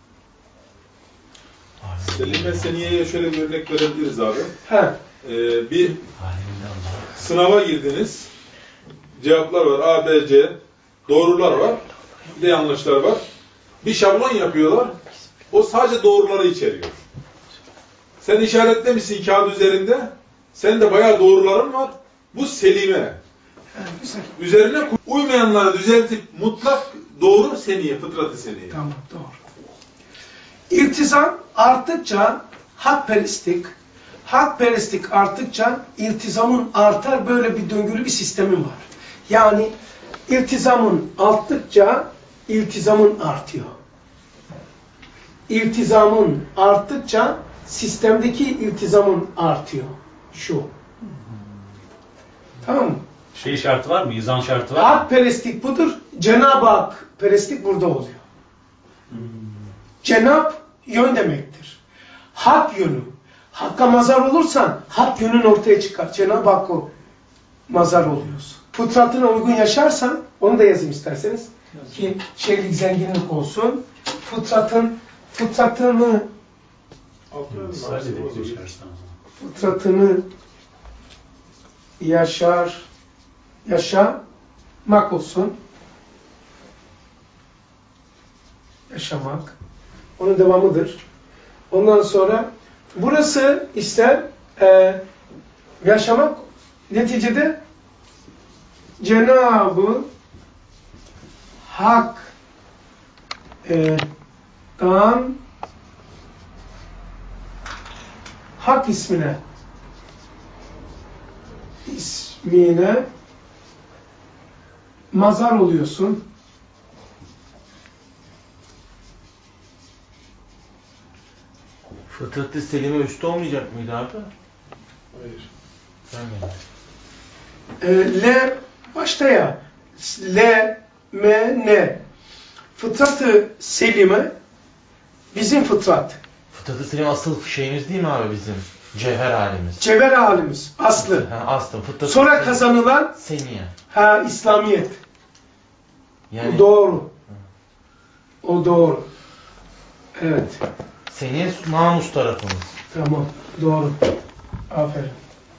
Selime Seniye'ye şöyle bir örnek verebiliriz abi. Ha. Ee, bir sınava girdiniz. Cevaplar var. A, B, C. Doğrular var. Bir de yanlışlar var. Bir şablon yapıyorlar. O sadece doğruları içeriyor. Sen işaretlemişsin kağıt üzerinde. Sen de bayağı doğruların var. Bu Selime. Üzerine uymayanları düzeltip mutlak doğru Seniye, fıtratı Seniye. Tamam, doğru. İltizam arttıkça hakperestlik, hakperestlik arttıkça iltizamın artar, böyle bir döngülü bir sistemin var. Yani iltizamın arttıkça iltizamın artıyor. İltizamın arttıkça sistemdeki iltizamın artıyor. Şu. Tamam mı? Şey şartı var mı? İzan şartı var mı? Hakperestlik budur. Cenab-ı Hak perestlik burada oluyor. Hmm. Cenab yön demektir. Hak yönü. Hakka mazhar olursan hak yönün ortaya çıkar. Cenab-ı Hakk'a mazhar oluyorsun. Fıtratına uygun yaşarsan, onu da yazayım isterseniz. Yazın. Ki şeylik zenginlik olsun. Fıtratın fıtratını fıtratını yaşar yaşamak olsun. Yaşamak. Onun devamıdır. Ondan sonra burası ister e, yaşamak, neticede Cenab-ı Hak e, dan Hak ismine ismine mazhar oluyorsun. Fıtrat-ı Selime üstü olmayacak mıydı abi? Hayır. E, L başta ya. L, M, N. Fıtrat-ı Selime bizim fıtrat. Fıtrat-ı Selime asıl şeyimiz değil mi abi bizim? Cevher halimiz. Cevher halimiz. Aslı. Ha, aslı. Fıtrat-ı Sonra Selime. kazanılan Seniye. ha, İslamiyet. Yani, o doğru. O doğru. Evet. Seniye namus tarafımız. Tamam. Doğru. Aferin.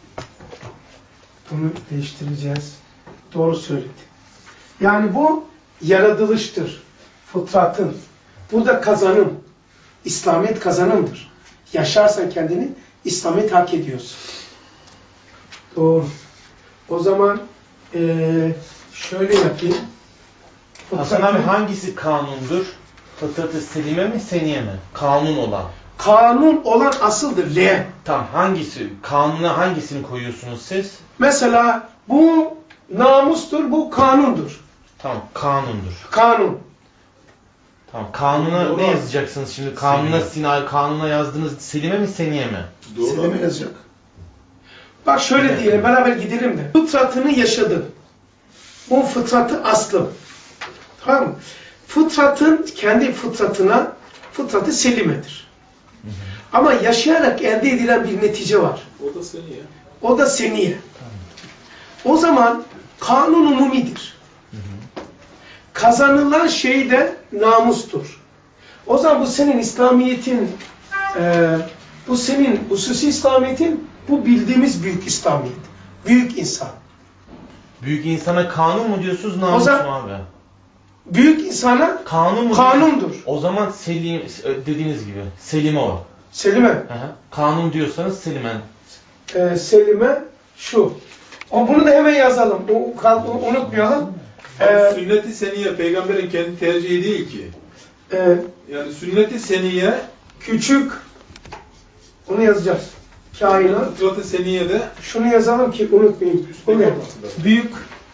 Bunu değiştireceğiz. Doğru söyledi. Yani bu yaratılıştır. Fıtratın. Burada kazanım. İslamiyet kazanımdır. Yaşarsan kendini İslamiyet hak ediyorsun. Doğru. O zaman ee, şöyle yapayım. Hasan abi hangisi kanundur? Fıtrat-ı Selime mi, Seniye mi? Kanun olan. Kanun olan asıldır. L. Tamam, hangisi? Kanuna hangisini koyuyorsunuz siz? Mesela bu namustur, bu kanundur. Tamam, kanundur. Kanun. Tamam. Kanuna Doğru. ne yazacaksınız şimdi? Kanuna Sina, kanuna yazdığınız Selim'e mi Seni'ye mi? Doğru. Selim'e yazacak. Bak şöyle diyelim, beraber gidelim de. Fıtratını yaşadın. Bu fıtratı aslı. Tamam mı? Fıtratın, kendi fıtratına, fıtratı selimedir. Hı hı. Ama yaşayarak elde edilen bir netice var. O da seni ya. O da seniye. O zaman kanun umumidir. Hı hı. Kazanılan şey de namustur. O zaman bu senin İslamiyet'in, e, bu senin hususi İslamiyet'in, bu bildiğimiz büyük İslamiyet. Büyük insan. Büyük insana kanun mu diyorsunuz, namus mu abi? Büyük insana kanun mu kanundur. Diyorsunuz? O zaman Selim, dediğiniz gibi Selim'e o. Selim'e. Hı hı. Kanun diyorsanız Selim'e. Ee, Selim'e şu. O, bunu da hemen yazalım. O, o, unutmayalım. Ee, sünnet-i seniye peygamberin kendi tercihi değil ki. E, yani sünnet-i seniye küçük, onu yazacağız. Kainat. Fıtrat-ı seniye de şunu yazalım ki unutmayayım. Büyük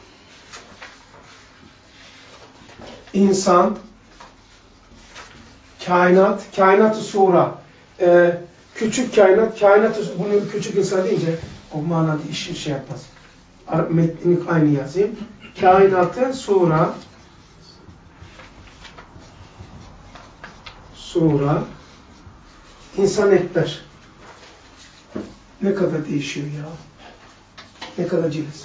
insan, kainat, kainat-ı sura. Ee, küçük kainat, kainat-ı, bunu küçük insan deyince o manada işi şey yapmaz. Metnini aynı yazayım. Kainat-ı sura, sura, insan ekber. Ne kadar değişiyor ya. Ne kadar ciliz.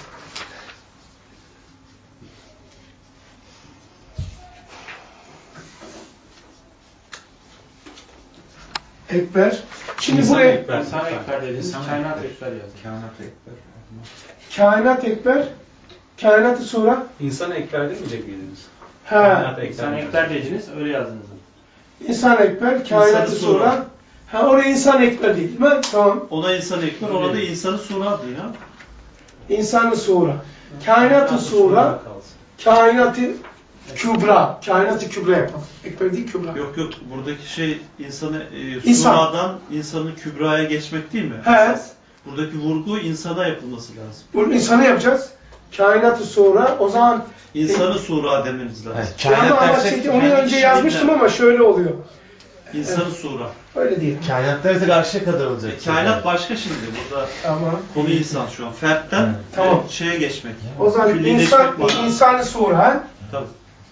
Ekber. Şimdi İnsan buraya ekber. İnsan ekber dediniz. Kainat ekber yazın. Kainat ekber. Kainat ekber. Kainat-ı sura. İnsan ekber demeyecek miydiniz? Ha. İnsan ekber dediniz. Öyle yazdınız. İnsan ekber. Kainat-ı sura. Ha, oraya insan ekber değil mi? Tamam. Ona insan ekber. Ona da insanı sura diyor ya. İnsanı sura. Kainat-ı sura. Kainat-ı kübra. Kainat-ı kübra yapalım. Ekber değil kübra. Yok yok. Buradaki şey insanı e, İnsan. suradan insanı kübraya geçmek değil mi? He. Buradaki vurgu insana yapılması lazım. Bunu insana yapacağız. Kainat-ı sura. O zaman İnsanı sura demeniz lazım. Evet, ama ama şey, onu önce yazmıştım ama şöyle oluyor. İnsanı evet. sura. Öyle değil. Kainat derse karşıya kadar olacak. E, kainat başka şimdi burada. Tamam. Konu insan şu an. Fertten evet. Tamam. şeye geçmek. O zaman insan, insanı sura. Tabii.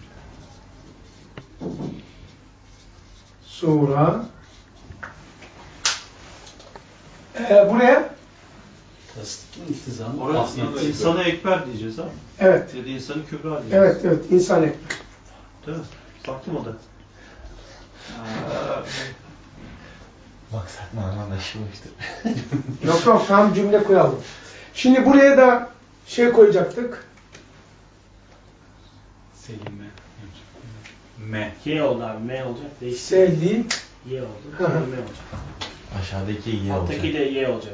Sura. Ee, buraya? Tasdik iltizam. Orası insana ekber diyeceğiz ha. Evet. Ya da insanı kübra diyeceğiz. Evet, evet. İnsan ekber. Değil mi? Baktım o da. Maksat mı anlaşılmıştır. Yok yok, tam cümle koyalım. Şimdi buraya da şey koyacaktık. Selim M. Y oldu abi. M olacak. Değişti. Selli. Y oldu. M olacak. Aşağıdaki Y olacak. Alttaki de Y olacak.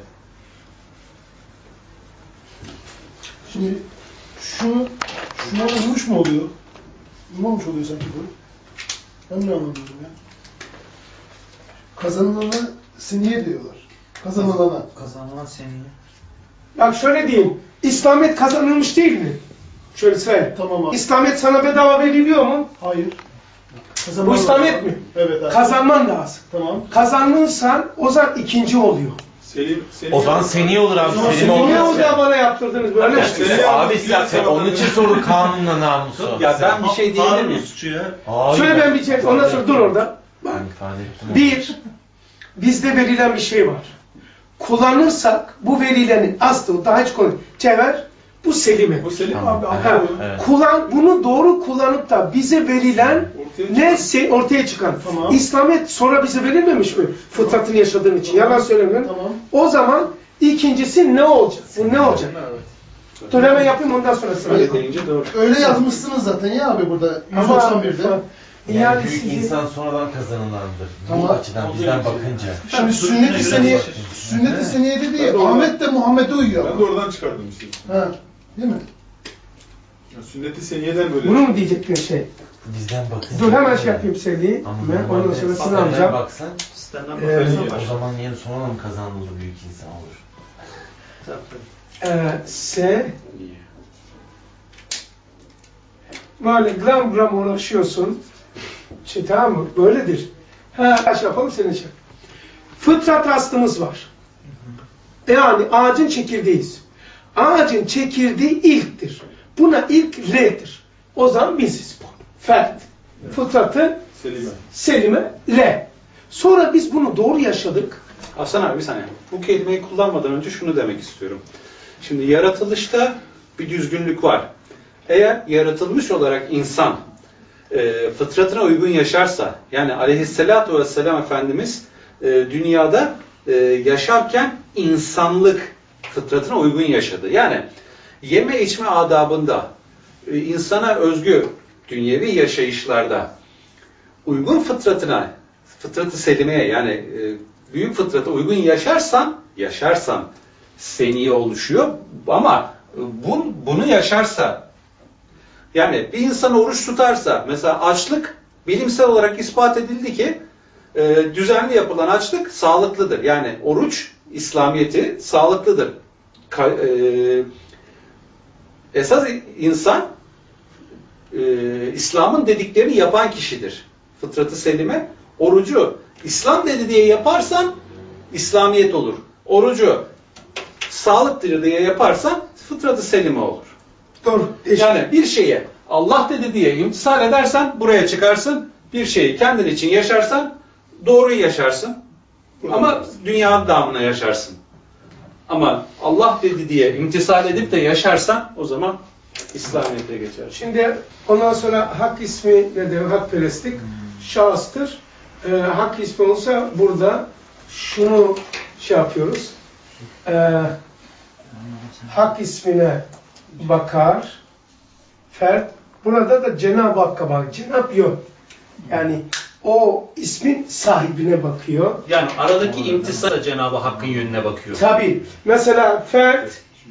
Şimdi şu şuna vurmuş mu oluyor? Vurmamış oluyor sanki bu. Ben ne anlamıyorum ya? Kazanılana seniye diyorlar. Kazanılana. Kazanılan seniye. Bak şöyle diyeyim. İslamiyet kazanılmış değil mi? Şöyle söyle. Tamam abi. İslamiyet sana bedava veriliyor mu? Hayır. Bu İslamiyet mi? Evet abi. Kazanman lazım. Tamam. Kazanırsan o zaman ikinci oluyor. Selim, Selim O zaman Seni olur abi. Selim Selim niye olmaz o ya. da bana yaptırdınız böyle Ya, şey? Selim- Abi zaten onun için sordu kanunla namusu. Ya ben bir şey diyebilir miyim? ya. Abi, Şöyle ben bir şey, ondan sonra dur orada. Bak. Ben ifade ettim. Bir, bizde verilen bir şey var. Kullanırsak bu verilenin aslı, daha hiç konu, cevher, bu Selim'e. Bu Selim Tamam. abi Ha, anlıyor. evet. Kullan, bunu doğru kullanıp da bize verilen Ortaya ne se- ortaya çıkan. Tamam. İslamiyet sonra bize verilmemiş mi? Fıtratını yaşadığın için. Yalan söylemiyorum. Tamam. O zaman ikincisi ne olacak? Bu ne olacak? Evet. Dur hemen yapayım ondan sonra sıra. Öyle deyince doğru. Öyle yazmışsınız zaten ya abi burada. yüz doksan birde. Yani, Yani büyük sizi- insan sonradan kazanılandır. Bu Tamam. açıdan bizden bakınca. Şimdi sünnet-i seniye, sünnet-i seniyede değil, Ben de oradan- Ahmet de Muhammed'e uyuyor. Ben de oradan çıkardım işte. Ha, değil mi? Ya, sünnet-i seniyeden böyle. Bunu mu diyecektin şey? Bizden bakınca. Dur hemen şey yapayım Selvi'yi. Ama Ben ondan normalde sonra sistemden alacağım. baksan, Sistemden Ee, bakarsan o zaman yeni sonradan mı kazanıldı büyük insan olur? Ee, S böyle gram gram uğraşıyorsun. Şey, tamam mı? Böyledir. Ha, şey yapalım senin için. Fıtrat aslımız var. Yani ağacın çekirdeğiz. Ağacın çekirdeği ilktir. Buna ilk L'dir. O zaman biziz bu. Fert. Fıtratı Selime. Selime L. Sonra biz bunu doğru yaşadık. Hasan abi bir saniye. Bu kelimeyi kullanmadan önce şunu demek istiyorum. Şimdi yaratılışta bir düzgünlük var. Eğer yaratılmış olarak insan e, fıtratına uygun yaşarsa, yani aleyhissalatu vesselam Efendimiz e, dünyada e, yaşarken insanlık fıtratına uygun yaşadı. Yani yeme içme adabında, e, insana özgü dünyevi yaşayışlarda uygun fıtratına, fıtratı selimeye yani e, büyük fıtrata uygun yaşarsan, yaşarsan seniye oluşuyor. Ama bu, bunu yaşarsa, yani bir insan oruç tutarsa, mesela açlık bilimsel olarak ispat edildi ki e, düzenli yapılan açlık sağlıklıdır. Yani oruç İslamiyeti sağlıklıdır. Ka, e, esas insan e, İslam'ın dediklerini yapan kişidir. Fıtratı selime. Orucu İslam dedi diye yaparsan İslamiyet olur. Orucu sağlıktır diye yaparsan fıtratı selime olur. Doğru. Yani bir şeye Allah dedi diye imtisal edersen buraya çıkarsın. Bir şeyi kendin için yaşarsan doğruyu yaşarsın. Ama dünya damına yaşarsın. Ama Allah dedi diye imtisal edip de yaşarsan o zaman İslamiyet'e geçersin. Şimdi ondan sonra hak ismi ne demek? Hakperestlik şahıstır. Ee, hak ismi olsa burada şunu şey yapıyoruz. Ee, hak ismine bakar. Fert. Burada da Cenab-ı Hakk'a bak. Cenab yok. Yani o ismin sahibine bakıyor. Yani aradaki imtisal da Cenab-ı Hakk'ın yönüne bakıyor. Tabii. Mesela fert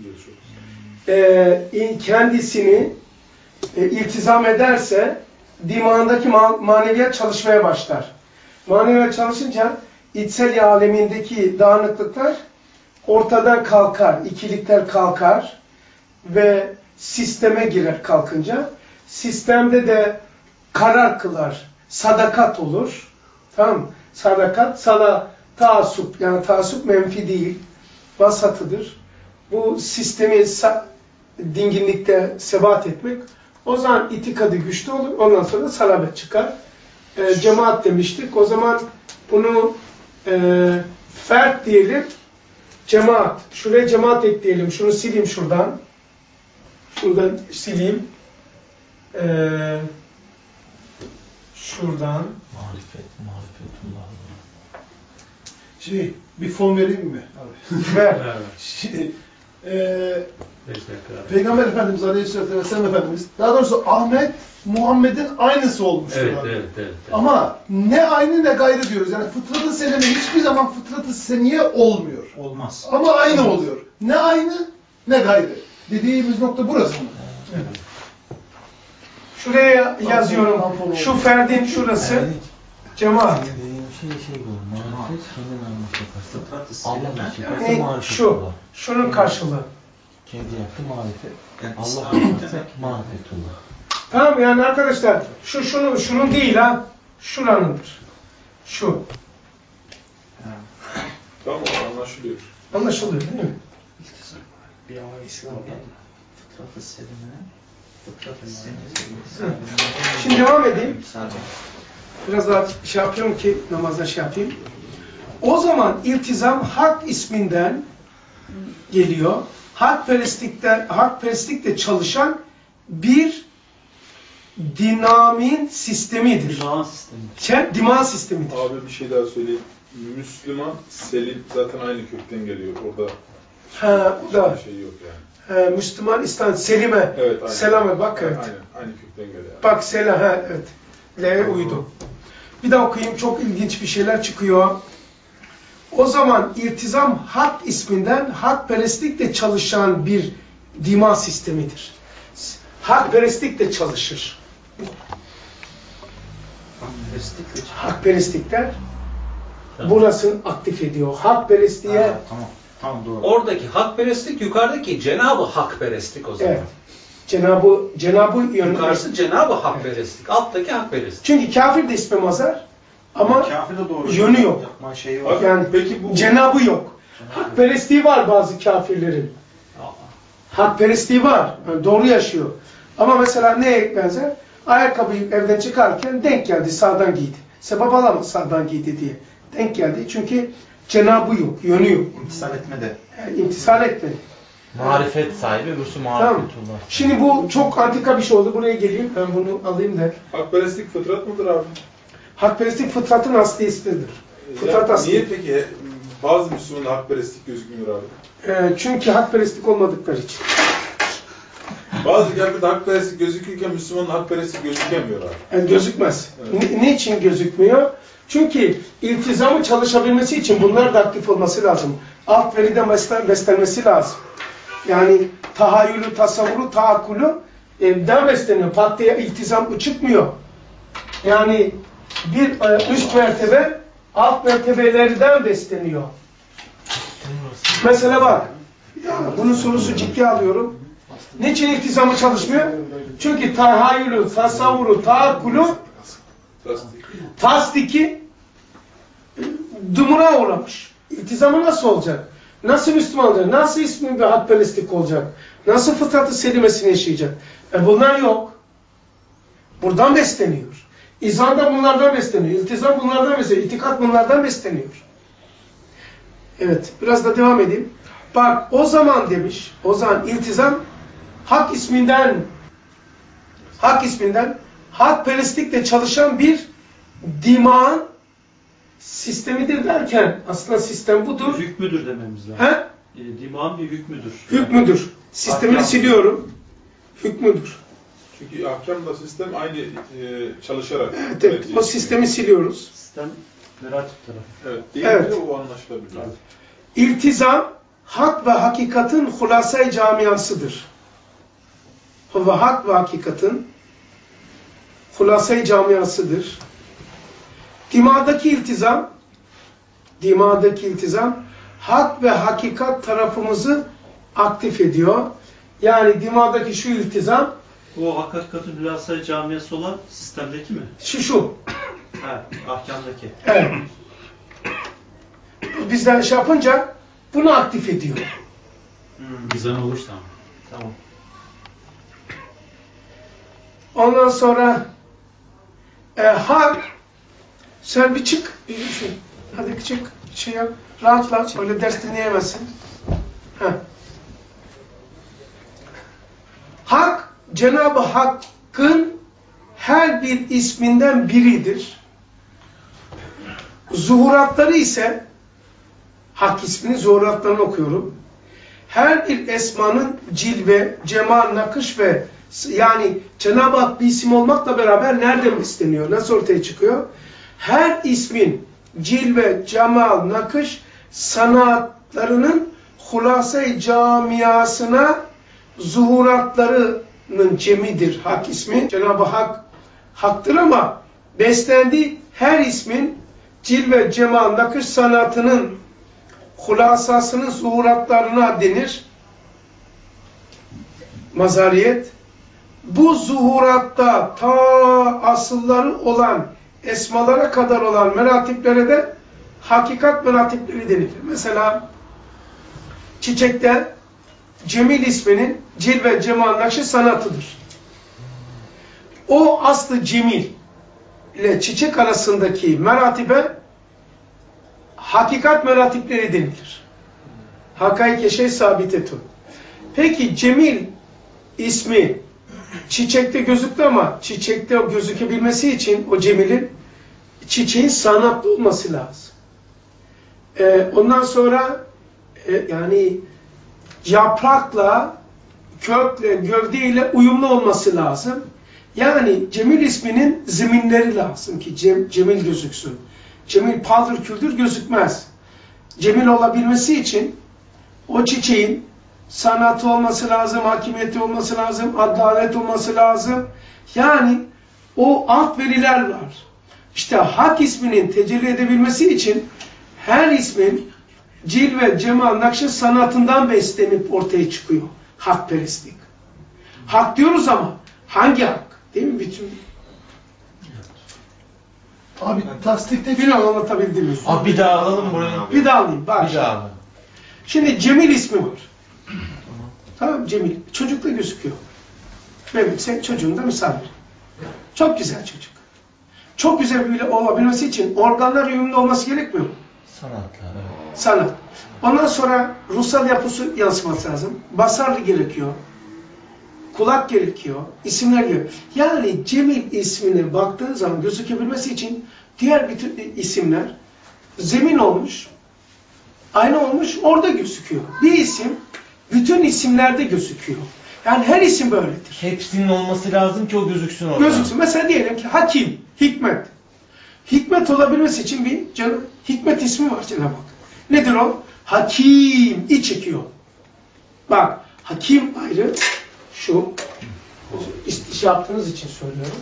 e, kendisini e, iltizam ederse dimağındaki ma maneviyat çalışmaya başlar. Maneviyat çalışınca içsel alemindeki dağınıklıklar ortadan kalkar, ikilikler kalkar ve sisteme girer kalkınca. Sistemde de karar kılar, sadakat olur. Tamam mı? Sadakat, sana taassup, yani taassup menfi değil, vasatıdır. Bu sistemi dinginlikte sebat etmek, o zaman itikadı güçlü olur, ondan sonra salabet çıkar. E, cemaat demiştik, o zaman bunu e, fert diyelim, cemaat. Şuraya cemaat ekleyelim, şunu sileyim şuradan. Şuradan sileyim. Ee, şuradan. Marifet, marifetullah. Şey, bir fon vereyim mi abi? Ver. şey, e, Peygamber Efendimiz Aleyhisselatü Vesselam Efendimiz, daha doğrusu Ahmet, Muhammed'in aynısı olmuştur Evet, abi. evet, evet, evet. Ama ne aynı ne gayrı diyoruz. Yani fıtratı selime hiçbir zaman fıtratı seniye olmuyor. Olmaz. Ama aynı oluyor. Ne aynı ne gayrı. Dediğimiz nokta burası mı? Evet. Şuraya yazıyorum. Şu ferdin şurası. Cemaat. Şey şey bu. Marifet kendin almak yaparsın. Allah yaparsın. Yani Marifet şu. Allah. Şunun karşılığı. Kendi yaptı marifet. Allah yaparsa marifetullah. Tamam yani arkadaşlar. Şu şunu şunun değil ha. Şuranındır. Şu. Tamam anlaşılıyor. Anlaşılıyor değil mi? Bir ama İslam'da fıtratı selimine, fıtratı selimine. Şimdi devam edeyim. Biraz daha şey yapıyorum ki namazda şey yapayım. O zaman iltizam hak isminden geliyor. Hakperestlikte, hakperestlikte çalışan bir dinamin sistemidir. Diman sistemi. Şey, diman sistemidir. Abi bir şey daha söyleyeyim. Müslüman, Selim zaten aynı kökten geliyor. Orada Ha, o da. bir şey yok yani. He, Müslüman, İslam, Selime. Evet, aynen. Selame bak evet. Aynen, aynı kökten geliyor. Yani. Bak Selam, ha, evet. L'ye uydu. Bir daha okuyayım, çok ilginç bir şeyler çıkıyor. O zaman iltizam hak isminden hakperestlikle çalışan bir dima sistemidir. Hakperestlikle çalışır. Hakperestlikler burasını aktif ediyor. Hakperestliğe Tamam. Tamam doğru. Oradaki hakperestlik yukarıdaki Cenab-ı Hakperestlik o zaman. evet. Cenab-ı Cenab-ı yönü. Yukarısı Cenab-ı Hakperestlik, alttaki hakperestlik. Çünkü kafir de ismi mazhar ama Kafir de doğru. yönü yok. Yapma şeyi var. Yani Peki bu Cenabı yok. Hakperestliği var bazı kafirlerin. Hakperestliği var. Yani doğru yaşıyor. Ama mesela neye benzer? Ayakkabıyı evden çıkarken denk geldi, sağdan giydi. Sebep alamaz sağdan giydi diye. Denk geldi. Çünkü Cenabı yok, yönü yok. İmtisal etmedi. Yani imtisal etmedi. Marifet sahibi, öbürsü Tamam. marifetullah. Şimdi bu çok antika bir şey oldu. Buraya geleyim. Ben bunu alayım da. hakperestlik fıtrat mıdır abi? Hakperestlik fıtratın asli ismidir. Fıtrat Ya, asli. niye peki bazı Müslümanlar hakperestlik gözükmüyor abi? Ee, çünkü hakperestlik olmadıkları için. Bazı kafirde hakperestlik gözükürken Müslümanın hakperestlik gözükemiyor abi. Yani gözükmez. Evet. Ne, ne için gözükmüyor? Çünkü iltizamı çalışabilmesi için bunlar da aktif olması lazım. Alt veride beslenmesi lazım. Yani tahayyülü, tasavvuru, tahakkülü evden besleniyor. Pat diye iltizam çıkmıyor. Yani bir e, üst mertebe alt mertebelerden besleniyor. Mesela bak, ya bunun sorusu ciddiye alıyorum. Niçin iltizamı çalışmıyor? Çünkü tahayyülü, tasavvuru, tahakkülü, tasdiki dumura uğramış. İltizamı nasıl olacak? Nasıl Müslümandır? Nasıl ismi bir hakperestlik olacak? Nasıl fıtratı selimesini yaşayacak? E bunlar yok. Buradan besleniyor. İzan da bunlardan besleniyor. İltizam bunlardan besleniyor. İtikat bunlardan besleniyor. Evet, biraz da devam edeyim. Bak, o zaman demiş, o zaman iltizam hak isminden hak isminden hakperestlikle çalışan bir dimağın sistemidir derken aslında sistem budur. Hükmüdür dememiz lazım. He? E, dimağın bir hükmüdür. Hükmüdür. Sistemini Ahkam. siliyorum. Hükmüdür. Çünkü ahkamla sistem aynı e, çalışarak. Evet, evet. O sistemi siliyoruz. Sistem meratip tarafı. Evet. Değil Evet. mi? O anlaşılabilir. Evet. İltizam, hak ve hakikatin hulasa-i camiasıdır. Ve hak ve hakikatin hulasa-i camiasıdır. Dimağdaki iltizam, dimağdaki iltizam, hak ve hakikat tarafımızı aktif ediyor. Yani dimağdaki şu iltizam, O hakikatin hülasa camiası olan sistemdeki mi? şu şu. Ha, ahkamdaki. Evet. Bizden şey yapınca bunu aktif ediyor. Hmm. İzan olursa. Tamam. Ondan sonra e, hak, sen bir çık, bir şey, hadi çık, şey yap, rahatla, öyle ders dinleyemezsin. Heh. Hak, Cenab-ı Hakk'ın her bir isminden biridir. Zuhuratları ise, Hak ismini zuhuratlarını okuyorum. Her bir esmanın cilve, cemal, nakış ve yani Cenab-ı Hak bir isim olmakla beraber nereden isteniyor? Nasıl ortaya çıkıyor? Her ismin cilve, cemal, nakış sanatlarının hulasa-i camiasına zuhuratlarının cemidir Hak ismi. Cenab-ı Hak haktır ama beslendiği her ismin cilve, cemal, nakış sanatının hulasasının zuhuratlarına denir. Mazariyet. Bu zuhuratta ta asılları olan esmalara kadar olan meratiplere de hakikat meratipleri denilir. Mesela çiçekte Cemil isminin cilve, cemal, nakşı sanatıdır. O aslı Cemil ile çiçek arasındaki meratibe hakikat meratipleri denilir. Hakaik-i şey sabitetun. Peki Cemil ismi çiçekte gözüktü ama çiçekte o gözükebilmesi için o Cemil'in çiçeğin sanatlı olması lazım. Ee, ondan sonra e, yani yaprakla, kökle, gövdeyle uyumlu olması lazım. Yani Cemil isminin zeminleri lazım ki Cem, Cemil gözüksün. Cemil paldır küldür gözükmez. Cemil olabilmesi için o çiçeğin sanatı olması lazım, hakimiyeti olması lazım, adalet olması lazım. Yani o alt veriler var. İşte Hak isminin tecelli edebilmesi için her ismin cilve, cemal, nakşı sanatından beslenip ortaya çıkıyor hakperestlik. Hak diyoruz ama hangi hak? Değil mi? Bütün... Abi tasdikte Bilmiyorum anlatabildim mi? Abi bir daha alalım buraya. Bir daha alayım. Bak. Bir daha alalım. Şimdi Cemil ismi var. Tamam Cemil. Çocukla gözüküyor. Mehmet sen çocuğun da misafir. Çok güzel çocuk. Çok güzel böyle olabilmesi için organlar uyumlu olması gerekmiyor mu? Sanatlar. Evet. Sanat. Ondan sonra ruhsal yapısı yansıması lazım. Basarlı gerekiyor. Kulak gerekiyor. İsimler gerekiyor. Yani Cemil ismine baktığın zaman gözükebilmesi için diğer bütün isimler zemin olmuş, aynı olmuş, orada gözüküyor. Bir isim bütün isimlerde gözüküyor. Yani her isim böyledir. Hepsinin olması lazım ki o gözüksün orada. Gözüksün. Mesela diyelim ki Hakim, Hikmet. Hikmet olabilmesi için bir canım, Hikmet ismi var Cenab-ı Hak. Nedir o? Hakim, iç çekiyor. Bak, Hakim ayrı, şu, iş yaptığınız için söylüyorum.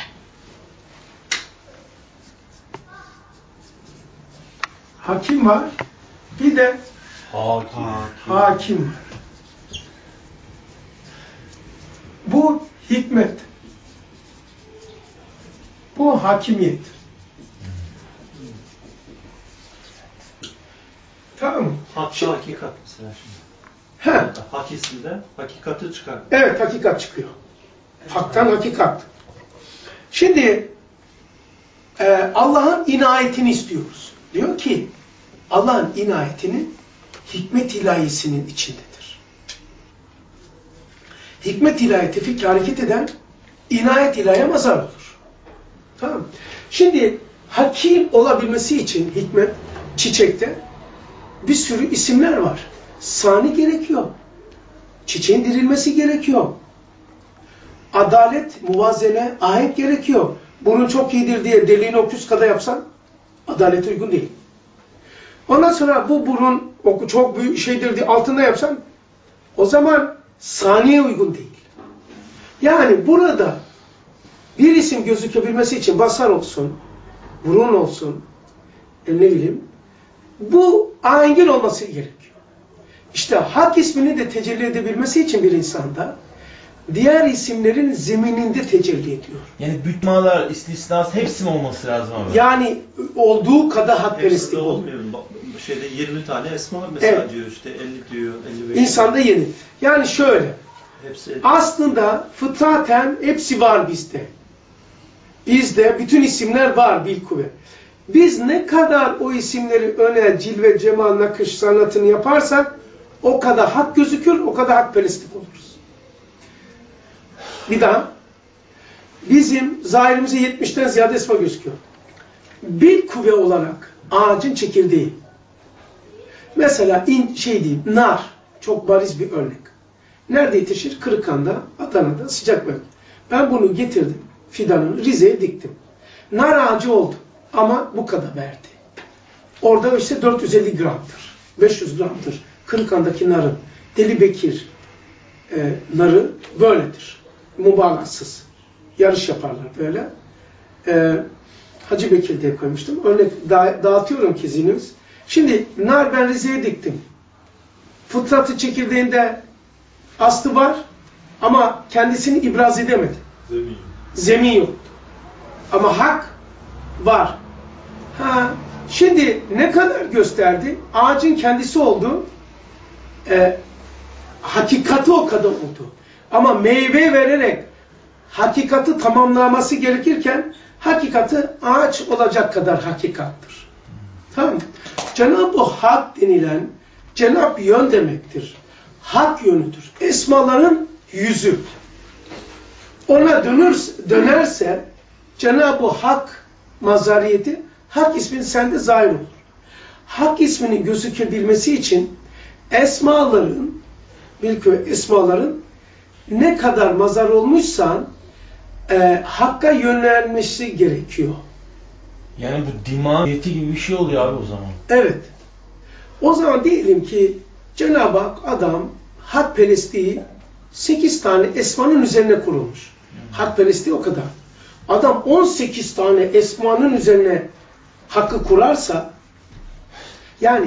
Hakim var, bir de Hakim. Hakim var. Bu hikmet. Bu hakimiyet. Tamam mı? Hakça hakikat mesela şimdi. He. Hak isminde hakikati çıkar. Evet, hakikat çıkıyor. Haktan hakikat. Şimdi e, Allah'ın inayetini istiyoruz. Diyor ki Allah'ın inayetinin hikmet ilahisinin içindedir. Hikmet ilahi tefik hareket eden inayet ilahiye mazhar olur. Tamam. Şimdi hakim olabilmesi için hikmet çiçekte bir sürü isimler var. Sani gerekiyor. Çiçeğin dirilmesi gerekiyor. Adalet, muvazene, ahenk gerekiyor. Bunun çok iyidir diye deliğini oküskada yapsan adalete uygun değil. Ondan sonra bu burun çok büyük şeydir diye altında yapsan o zaman saniye uygun değil. Yani burada bir isim gözükebilmesi için basar olsun, burun olsun, e ne bileyim, bu ahengin olması gerekiyor. İşte hak ismini de tecelli edebilmesi için bir insanda diğer isimlerin zemininde tecelli ediyor. Yani bütmalar, istisnas hepsi mi olması lazım abi? Yani olduğu kadar hakperestlik Hepsi olmuyor. olmuyor. Şeyde yirmi tane esma mesela Evet. diyor işte elli diyor, elli beş. İnsanda yeni. Yani şöyle, Hepsi aslında fıtraten hepsi var bizde. Bizde bütün isimler var bilkuvve. Biz ne kadar o isimleri öne, cilve, cemal, nakış sanatını yaparsak o kadar hak gözükür, o kadar hakperestlik oluruz. Bir daha. Bizim zahirimize yetmişten ziyade esma gözüküyor. Bilkuvve olarak ağacın çekirdeği. Mesela in, şey diyeyim, nar. Çok bariz bir örnek. Nerede yetişir? Kırıkhan'da, Adana'da, sıcak bölge. Ben bunu getirdim, fidanını Rize'ye diktim. Nar ağacı oldu ama bu kadar verdi. Orada işte dört yüz elli gramdır, beş yüz gramdır. Kırıkhan'daki narın, Deli Bekir e, narı böyledir. Mübalağasız. Yarış yaparlar böyle. E, Hacı Bekir diye koymuştum. Örnek da, dağıtıyorum ki zihniniz. Şimdi nar ben Rize'ye diktim. Fıtratı çekirdeğinde aslı var ama kendisini ibraz edemedi. Zemin. Zemin yok. Ama hak var. Ha, şimdi ne kadar gösterdi? Ağacın kendisi oldu. E, hakikati o kadar oldu. Ama meyve vererek hakikati tamamlaması gerekirken hakikati ağaç olacak kadar hakikattır. Tamam mı? Cenab-ı Hak denilen Cenab-ı yön demektir. Hak yönüdür. Esmaların yüzü. Ona dönür, dönerse Cenab-ı Hak mazariyeti Hak ismin sende zahir olur. Hak isminin gözükebilmesi için esmaların bilkü esmaların ne kadar mazar olmuşsan e, Hakk'a yönlenmesi gerekiyor. Yani bu dima niyeti gibi bir şey oluyor abi o zaman. Evet. O zaman diyelim ki Cenab-ı Hak adam hakperestliği sekiz tane esmanın üzerine kurulmuş. Hmm. Hakperestliği o kadar. Adam on sekiz tane esmanın üzerine hakkı kurarsa yani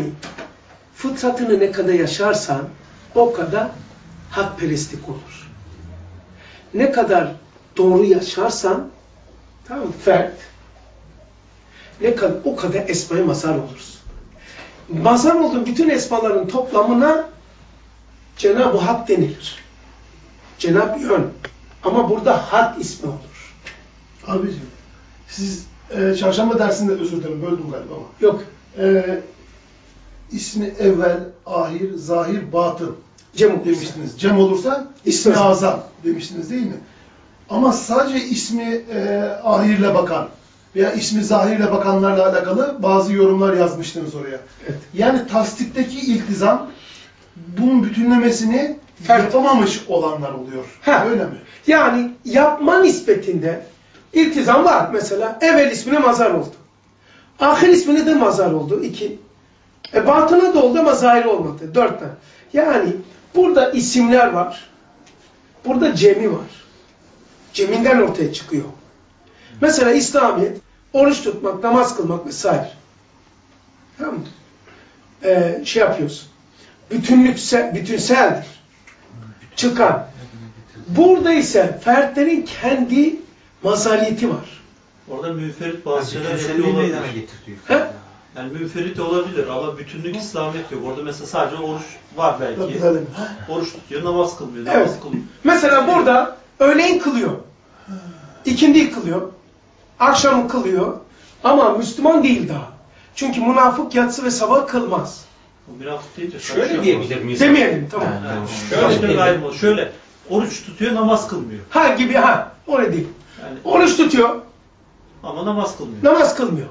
fıtratını ne kadar yaşarsan o kadar hakperestlik olur. ne kadar doğru yaşarsan, tamam mı? Fert, ne kadar, o kadar esmaya mazhar olursun. Mazhar olduğun bütün esmaların toplamına Cenab-ı Hak denilir. Cenab-ı Yön. Ama burada Hak ismi olur. Abiciğim, siz e, çarşamba dersinde, özür dilerim böldüm galiba ama. Yok. E, ismi evvel, ahir, zahir, batın Cem demiştiniz. Cem olursa ismi İsmi azam demiştiniz değil mi? Ama sadece ismi e, ahirle bakan veya ismi zahirle bakanlarla alakalı bazı yorumlar yazmıştınız oraya. Evet. Yani tasdikteki iltizam bunun bütünlemesini Fert. yapamamış olanlar oluyor. Ha. Öyle mi? Yani yapma nispetinde iltizam var. Mesela evvel ismine mazhar oldu. Ahir ismine de mazhar oldu. İki. E batına da oldu ama zahir olmadı. Dört tane. Yani burada isimler var. Burada cemi var. Ceminden ortaya çıkıyor. Mesela İslamiyet, oruç tutmak, namaz kılmak vesaire. Tamam mı? Ee, şey yapıyorsun. Bütünlükse, bütünseldir. Çıkan. Burada ise fertlerin kendi mazhariyeti var. Orada münferit bazı şeyler yapıyor Bütünselliği olabilir. meydana getiriyor. He? Yani münferit olabilir ama bütünlük İslamiyet yok. Orada mesela sadece oruç var belki. Tabii. Oruç tutuyor, namaz kılmıyor. Namaz Evet. kılıyor. Mesela burada öğleyin kılıyor. İkindi kılıyor. Akşamı kılıyor. Ama Müslüman değil daha. Çünkü münafık yatsı ve sabah kılmaz. O münafık değil de. Şöyle diyebilir miyiz? Demeyelim, tamam. Yani, Şöyle şöyle, diyelim. şöyle, şöyle oruç tutuyor, namaz kılmıyor. Ha gibi ha. Öyle değil. Yani, Oruç tutuyor. ama namaz kılmıyor. Namaz kılmıyor.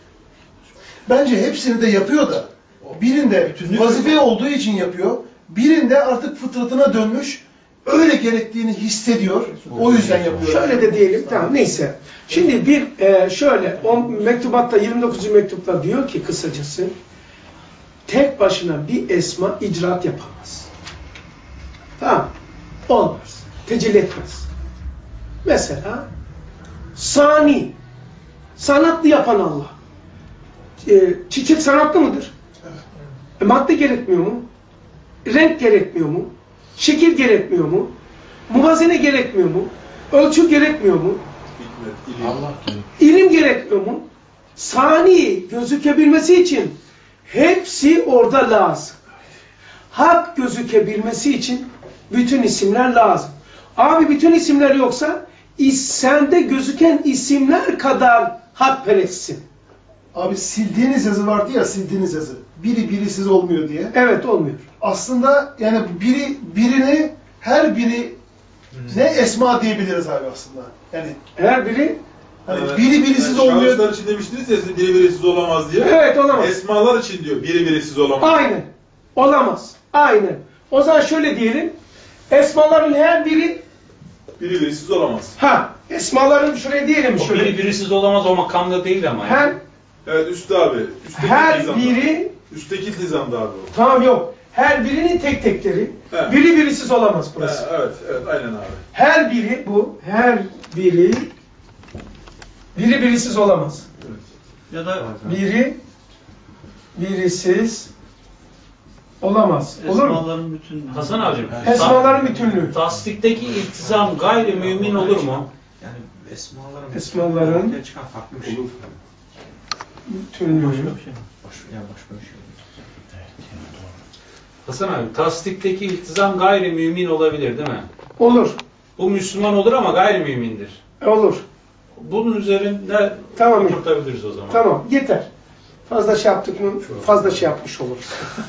Bence hepsini de yapıyor da birinde Bütünlük vazife yok. olduğu için yapıyor. Birinde artık fıtratına dönmüş, öyle gerektiğini hissediyor. O yüzden yapıyor. Şöyle de diyelim, tamam neyse. Şimdi bir e, şöyle, o mektubatta yirmi dokuzuncu mektupta diyor ki kısacası, tek başına bir esma icraat yapamaz. Tamam, olmaz, tecelli etmez. Mesela, sani, sanatlı yapan Allah. E, çiçek sanatlı mıdır? E, madde gerekmiyor mu? Renk gerekmiyor mu? Şekil gerekmiyor mu? Muvazene gerekmiyor mu? Ölçü gerekmiyor mu? Allah diyor. İlim gerekmiyor mu? Sani gözükebilmesi için hepsi orada lazım. Hak gözükebilmesi için bütün isimler lazım. Abi bütün isimler yoksa sende gözüken isimler kadar hakperestsin. Abi sildiğiniz yazı vardı ya, sildiğiniz yazı. Biri birisiz olmuyor diye. Evet, olmuyor. Aslında yani biri birini, her biri ne esma diyebiliriz abi aslında. Yani Her biri hani Evet. biri birisiz Yani olmuyor. şahıslar için demiştiniz ya siz biri birisiz olamaz diye. evet olamaz. Esmalar için diyor biri birisiz olamaz. Aynen. Olamaz. Aynen. O zaman şöyle diyelim. Esmaların her biri Biri birisiz olamaz. ha esmaların şuraya diyelim O şöyle. biri birisiz olamaz o makamda değil ama. Her Yani. Evet üstü abi. Üstteki her iltizamda. biri Üstteki iltizamda abi o. tamam yok. Her birinin tek tekleri. He. Biri birisiz olamaz burası. Ha, evet, evet, aynen abi. Her biri bu. Her biri biri birisiz olamaz. Ya da Biri birisiz olamaz. Olur mu? esmaların bütünlüğü. Hasan abicim. Esmaların bütünlüğü. Tasdikteki iltizam gayrimümin olur mu? Yani esmaların Esmaların ortaya çıkan farklı bir şey. Olur. bütünlüğü. Baş, yani başka bir şey olur. Hasan abi tasdikteki iltizam gayrimümin olabilir değil mi? Olur. Bu Müslüman olur ama gayrimümindir. Olur. Bunun üzerinde Tamam. oturtabiliriz o zaman. Tamam. Yeter. Fazla şey yaptık mı fazla şey yapmış oluruz.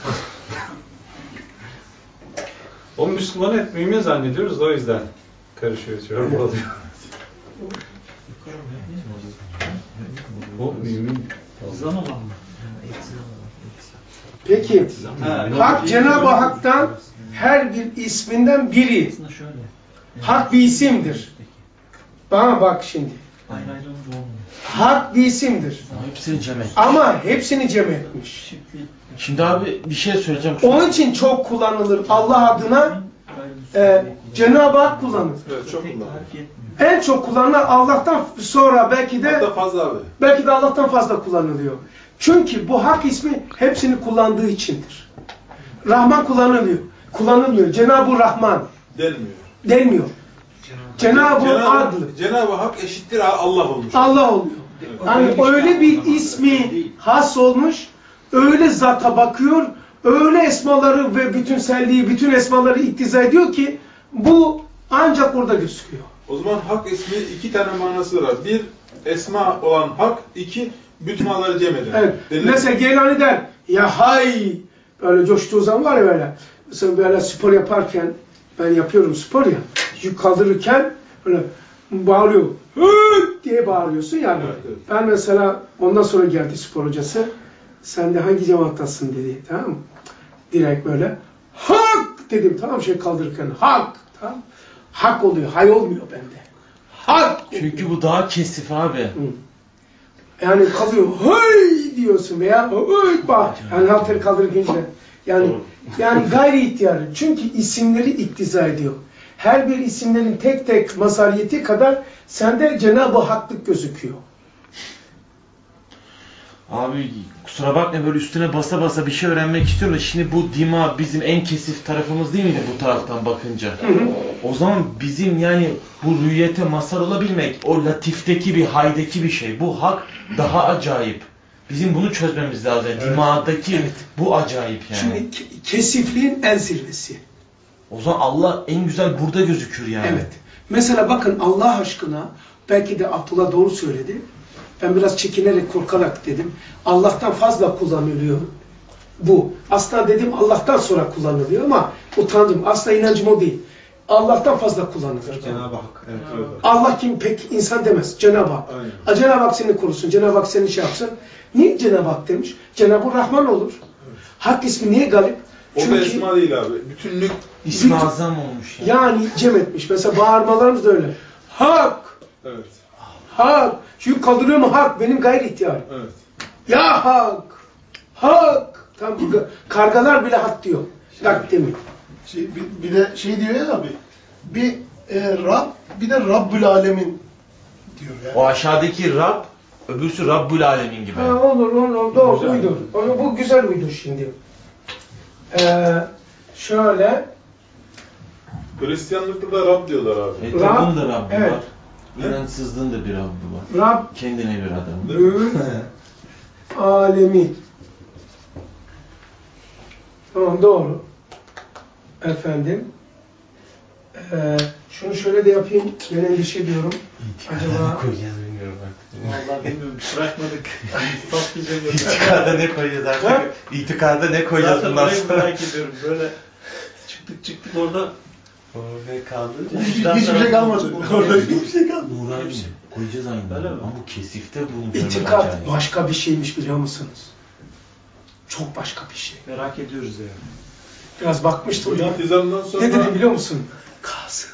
O Müslümanı hep mümin zannediyoruz da o yüzden karışıyor, çorba oluyor. O mümin. İltizam olan mı? Peki. Ha, Hak Cenab-ı Hak'tan her bir isminden biri. Aslında şöyle. Hak bir isimdir. Bana bak şimdi. Ayrı ayrı olunca olmuyor. Hak bir isimdir. Hepsini cem et. Ama hepsini cem etmiş. Şimdi abi bir şey söyleyeceğim. Onun için çok kullanılır. Allah adına e, Cenab-ı Hak kullanır. Evet, çok kullanılır. En çok kullanılan Allah'tan sonra belki de Hatta fazla abi. belki de Allah'tan fazla kullanılıyor. Çünkü bu hak ismi hepsini kullandığı içindir. Rahman kullanılıyor. Kullanılmıyor. Cenab-ı Rahman Denmiyor. denmiyor. Cenab-ı Cenab-ı Adl. Cenab-ı Hak eşittir Allah olmuş. Allah oluyor. Yani öyle bir ismi has olmuş, öyle zata bakıyor, öyle esmaları ve bütünselliği, bütün esmaları iktiza ediyor ki bu ancak orada gözüküyor. O zaman Hak ismi iki tane manası var. Bir, esma olan Hak. İki, bütün manaları cem eden. Evet. Denilen... Mesela Geylani der, ya hay, böyle coştuğu zaman var ya böyle. Mesela böyle spor yaparken, ben yapıyorum spor ya, yük kaldırırken böyle bağırıyor. Hı diye bağırıyorsun yani. Evet, evet. Ben mesela ondan sonra geldi spor hocası. Sen de hangi cemaattasın dedi. Tamam mı? Direkt böyle. Hak dedim. Tamam şey kaldırırken. Hak. Tamam. Hak oluyor. Hay olmuyor bende. Hak. Çünkü bu daha kesif abi. Hı. Yani kalıyor. Hey diyorsun veya hey bak. Yani halteri kaldırırken. Yani yani gayri ihtiyarı. Çünkü isimleri iktiza ediyor. Her bir isimlerin tek tek mazhariyeti kadar sende Cenab-ı Hak'lık gözüküyor. Abi kusura bakma böyle üstüne basa basa bir şey öğrenmek istiyorum da şimdi bu dima bizim en kesif tarafımız değil miydi bu taraftan bakınca? Hı hı. O zaman bizim yani bu rüyete mazhar olabilmek o latifteki bir haydaki bir şey. Bu hak daha acayip. Bizim bunu çözmemiz lazım. Yani, evet. Dimadaki evet. Bu acayip yani. Şimdi kesifliğin en zirvesi. O zaman Allah en güzel burada gözükür yani. Evet. Mesela bakın Allah aşkına belki de Abdullah doğru söyledi. Ben biraz çekinerek, korkarak dedim. Allah'tan fazla kullanılıyor bu. Aslında dedim Allah'tan sonra kullanılıyor ama utandım. Aslında inancım o değil. Allah'tan fazla kullanılıyor. Cenab-ı Hak. Evet, evet. Allah kim pek insan demez. Cenab-ı Hak. Aynen. Cenab-ı Hak seni korusun. Cenab-ı Hak seni şey yapsın. Niye Cenab-ı Hak demiş? Cenab-ı Rahman olur. Evet. Hak ismi niye galip? O Çünkü, da esma değil abi. Bütünlük ismi azam olmuş. Yani. yani cem etmiş. Mesela bağırmalarımız da öyle. Hak. Evet. Hak. Çünkü kaldırıyor mu hak? Benim gayri ihtiyarım. Evet. Ya hak. Hak. Tam kargalar bile hak diyor. Hak demiyor. Şey, bir, bir de şey diyor ya abi. Bir e, Rab, bir de Rabbül Alemin diyor yani. O aşağıdaki Rab, öbürsü Rabbül Alemin gibi. Ha, olur, olur. Doğru, uydur. Onu, bu güzel uydur şimdi. Ee, şöyle. Hristiyanlıkta da Rab diyorlar abi. E, Rab'ın da Rabbi evet. var. İnançsızlığın da bir Rabbi var. Rab. Kendine bir adam. Rabbül Alemin. Tamam, doğru. Efendim. Ee, şunu şöyle de yapayım. Ben endişe ediyorum. İtikada ne koyacağız bilmiyorum artık. Vallahi bilmiyorum. Bırakmadık. İtikada ne koyacağız artık? İtikada ne koyacağız bundan sonra? Zaten merak ediyorum. Böyle çıktık çıktık orada. Orada kaldı. Hiç, hiçbir şey kalmadı. Orada hiçbir şey kalmadı. Nurani koyacağız aynı. Ama bu kesifte bu. İtikat başka bir şeymiş biliyor musunuz? Çok başka bir şey. Merak ediyoruz yani. Biraz bakmıştım da. Sonra... Ne dedim biliyor musun? Kalsın.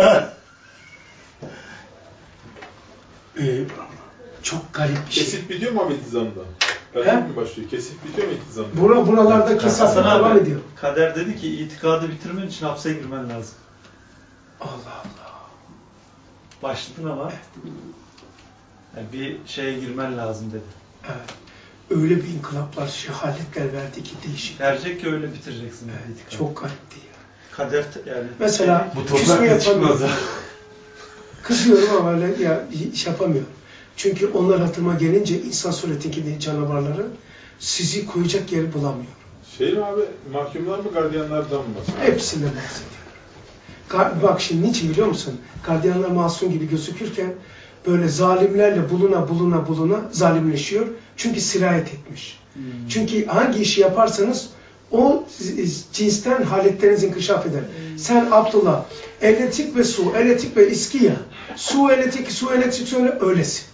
ee, çok garip bir şey. Kesif bitiyor mu abi iltizamda? Kader mi başlıyor? Kesif bitiyor mu iltizamda? Bura, buralarda kesaf devam ediyor. Kader dedi ki itikadı bitirmen için hapse girmen lazım. Allah Allah. Başladın ama yani bir şeye girmen lazım dedi. Evet. Öyle bir inkılaplar, şehaletler verdi ki değişik. Verecek ki öyle bitireceksin. Evet, çok garipti ya. Kader yani. Mesela bu toprak çıkmaz ha. Kızıyorum ama öyle ya iş yapamıyorum. Çünkü onlar hatırıma gelince insan suretindeki canavarları sizi koyacak yeri bulamıyor. Şey mi abi, mahkumlar mı, gardiyanlardan mı? Hepsinden bahsediyorum. Bak şimdi niçin biliyor musun? Gardiyanlar masum gibi gözükürken böyle zalimlerle buluna buluna buluna zalimleşiyor. Çünkü sirayet etmiş. Hmm. Çünkü hangi işi yaparsanız o cinsten haletleriniz inkişaf eder. Hmm. Sen Abdullah, elektrik ve su, elektrik ve iski ya. Su, elektrik, su, elektrik, su, öylesin.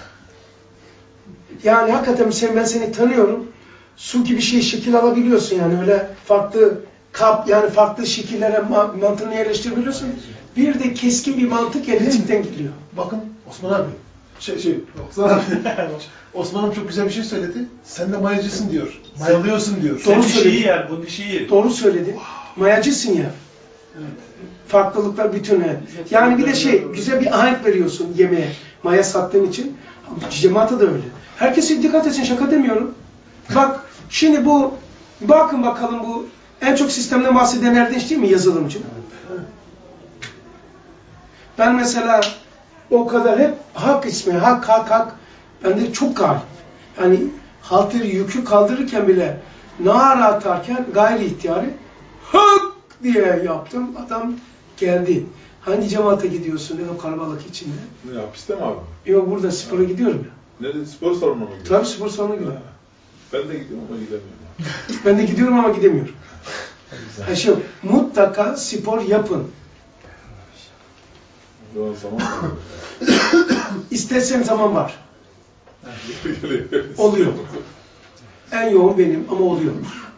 Yani hakikaten sen, ben seni tanıyorum. Su gibi şey şekil alabiliyorsun yani öyle farklı kap yani farklı şekillere mantığını yerleştirebiliyorsun. Bir de keskin bir mantık elektrikten geliyor. Bakın Osman abi. Şey şey Osman abi. Osman'ım çok güzel bir şey söyledi. Sen de mayacısın diyor. Mayalıyorsun diyor. Doğru söyledi. Yani bunun işi iyi. Doğru söyledi. Mayacısın ya. Evet. Farklılıklar bütün he. Yani bir de şey güzel bir ahenk veriyorsun yemeğe. Maya sattığın için. Cemaate de öyle. Herkese dikkat etsin, şaka demiyorum. Bak şimdi bu bakın bakalım bu en çok sistemden bahseden Erdinç değil mi yazılımcı? Ben mesela o kadar hep hak ismi, hak, hak, hak. Bende çok galip. Yani halteri yükü kaldırırken bile nara atarken gayri ihtiyari hak diye yaptım. Adam geldi. Hangi cemaate gidiyorsun dedim kalabalık içinde. Ne hapiste mi abi? Yok burada spora ha. gidiyorum ya. Nerede? Spor salonuna mı gidiyorsun? Tabii spor salonuna gidiyorum. Ben de gidiyorum ama gidemiyorum. Ben de gidiyorum ama gidemiyorum. Ha şey, mutlaka spor yapın. Zaman İstesen zaman var. Oluyor. En yoğun benim ama oluyor.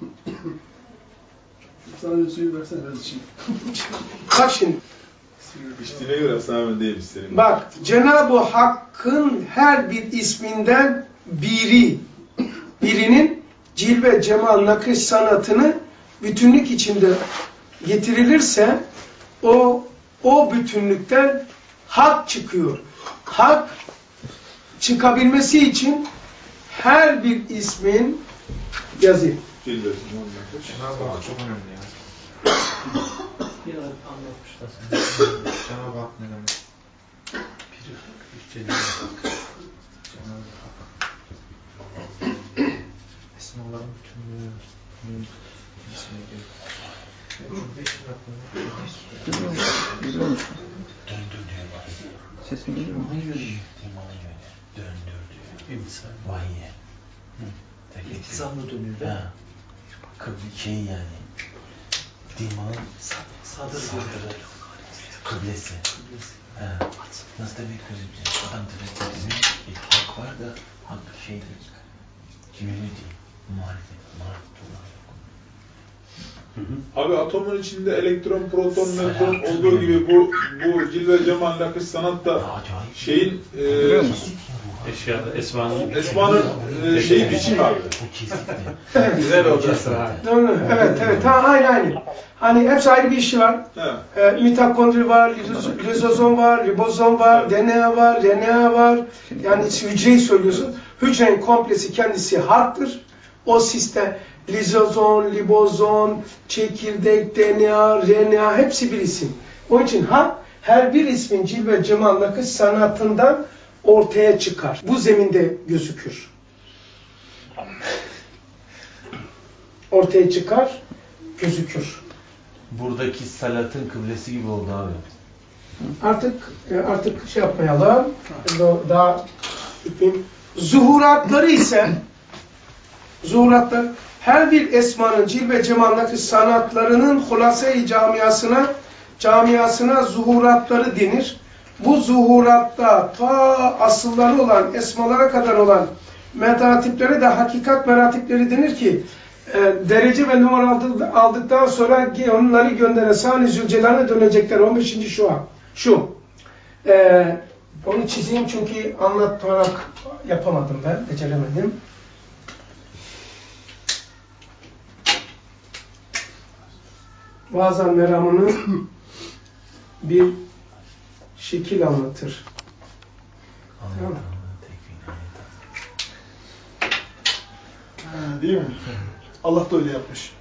Sana bir suyu versene biraz içeyim. Bak şimdi. İçtiğine göre sana ben değilim isterim. Bak Cenab-ı Hakk'ın her bir isminden biri, birinin cilve, cemal, nakış sanatını bütünlük içinde getirilirse o o bütünlükten hak çıkıyor. Hak çıkabilmesi için her bir ismin yazayım. Cilve, cemal, nakış. Cenab-ı Hak çok önemli ya. Bir anlatmış da sen. Cenab-ı Hak ne demek? Bir üç Cenab-ı Hak. Cenab-ı Hak. Esmaların bütünlüğü. İsmi değil. Geliyor musun? Döndür diyor bak. Sesin geliyor mu? İmana göre. İmana göre. Döndür diyor. İmsal. Vahye. İltizamlı dönüyor değil mi? Ha. Kıble şey yani. Dimağın Sadır sadırı. Kıblesi. Ha. Nasıl demek kıblesi? Adam demek bizim bir hak var da hak şey değil. Yönü değil. Marifet. Marifet olarak. Abi atomun içinde elektron, proton, nötron olduğu gibi bu bu cilve, cemal, nakış sanatta şeyin e, Eşyada, esmanın esmanın e, şeyi biçim abi. Güzel olacaksa ha. Evet, evet. Ha, aynı aynı. Hani hepsi ayrı bir işi var. E, mitokondri var, lizozom var, ribozom var, evet. D N A var, R N A var. Yani hücreyi söylüyorsun. Hücrenin komplesi kendisi harptır. O sistem lizozom, libozom, çekirdek, D N A, R N A hepsi bir isim. Onun için harp her bir ismin cilve, cemal, nakış sanatından ortaya çıkar. Bu zeminde gözükür. Ortaya çıkar, gözükür. Buradaki salatın kıblesi gibi oldu abi. Artık artık şey yapmayalım. Daha zuhuratları ise zuhuratlar her bir esmanın cilve, cemal, nakış sanatlarının hulasa-i camiasına camiasına zuhuratları denir. Bu zuhuratta ta asılları olan, esmalara kadar olan meratiplere de hakikat meratipleri denir ki e, derece ve numara aldık, aldıktan sonra onları gönderen Sani Zülcelal'e dönecekler. on beşinci şu an. Şu. E, onu çizeyim çünkü anlatarak yapamadım ben. Beceremedim. Bazen meramını bir şekil anlatır. Tamam. Ha, değil mi? Allah da öyle yapmış.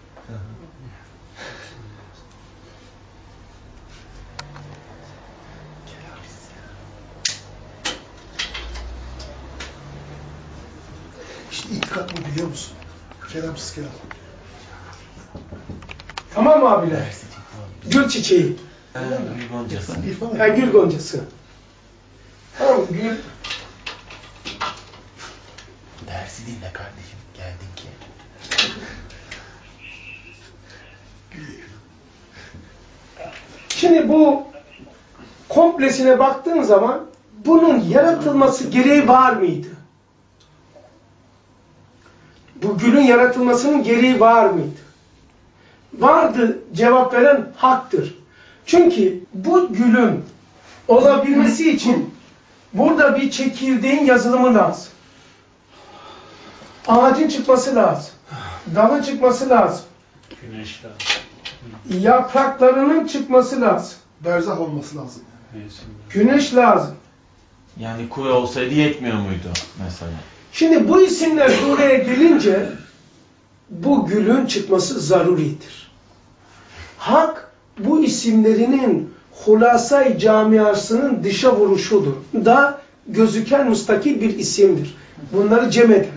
İşte itikat bu, biliyor musun? Kelamsız kelam. Tamam mı abiler? Gül çiçeği. Ee, gül goncası. Ha, gül goncası. Tamam, gül. Dersi dinle kardeşim. Geldin ki. Şimdi bu komplesine baktığın zaman bunun yaratılması gereği var mıydı? Bu gülün yaratılmasının gereği var mıydı? Vardı, cevap veren haktır. Çünkü bu gülün olabilmesi için burada bir çekirdeğin yazılımı lazım. Ağacın çıkması lazım. Dalın çıkması lazım. Güneş lazım. Yapraklarının çıkması lazım. Berzah olması lazım. Güneş lazım. Yani kuvve olsaydı yetmiyor muydu mesela? Şimdi bu isimler buraya gelince bu gülün çıkması zaruridir. Hak bu isimlerinin Hulasa-i Camiası'nın dışa vuruşudur. Da gözüken müstakil bir isimdir. Bunları cem edin.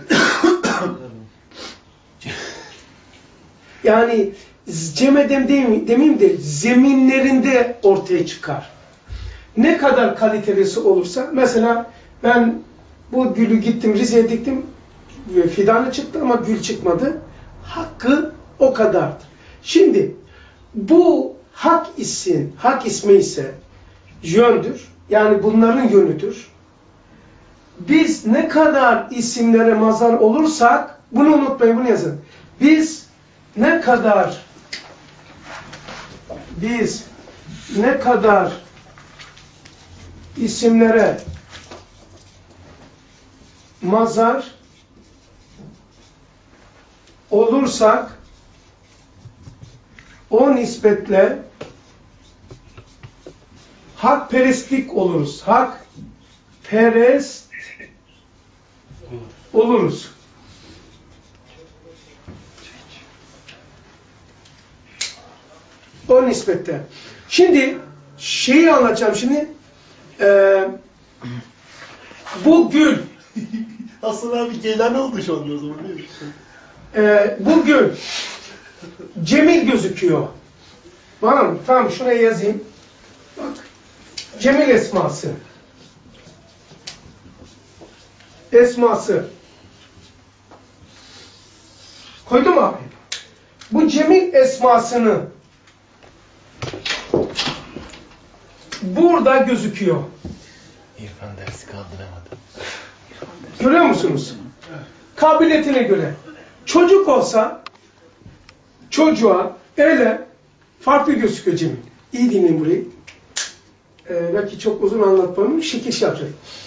Yani cem edem demeyeyim de zeminlerinde ortaya çıkar. Ne kadar kalitelisi olursa, mesela ben bu gülü gittim Rize'ye diktim, fidanı çıktı ama gül çıkmadı. Hakkı o kadardır. Şimdi bu hak isim, hak ismi ise yöndür. Yani bunların yönüdür. Biz ne kadar isimlere mazhar olursak, bunu unutmayın, bunu yazın. Biz ne kadar biz ne kadar isimlere mazhar olursak o nispetle hakperestlik oluruz. Hakperest oluruz. O nispette. Şimdi şeyi anlatacağım şimdi. Ee, bu gül. Hasan abi Geylani oldu şu anda o zaman değil mi? Ee, bu gül cemil gözüküyor. Var mı? Tamam, şuraya yazayım. Bak. Cemil esması. Esması. Koydum abi. Bu cemil esmasını burada gözüküyor. İrfan dersi kaldıramadı. Görüyor musunuz? Kabiliyetine göre. Çocuk olsa çocuğa öyle farklı gözüküyor cemil. İyi dinleyin burayı. Ee, belki çok uzun anlatmamın şekil yapacak.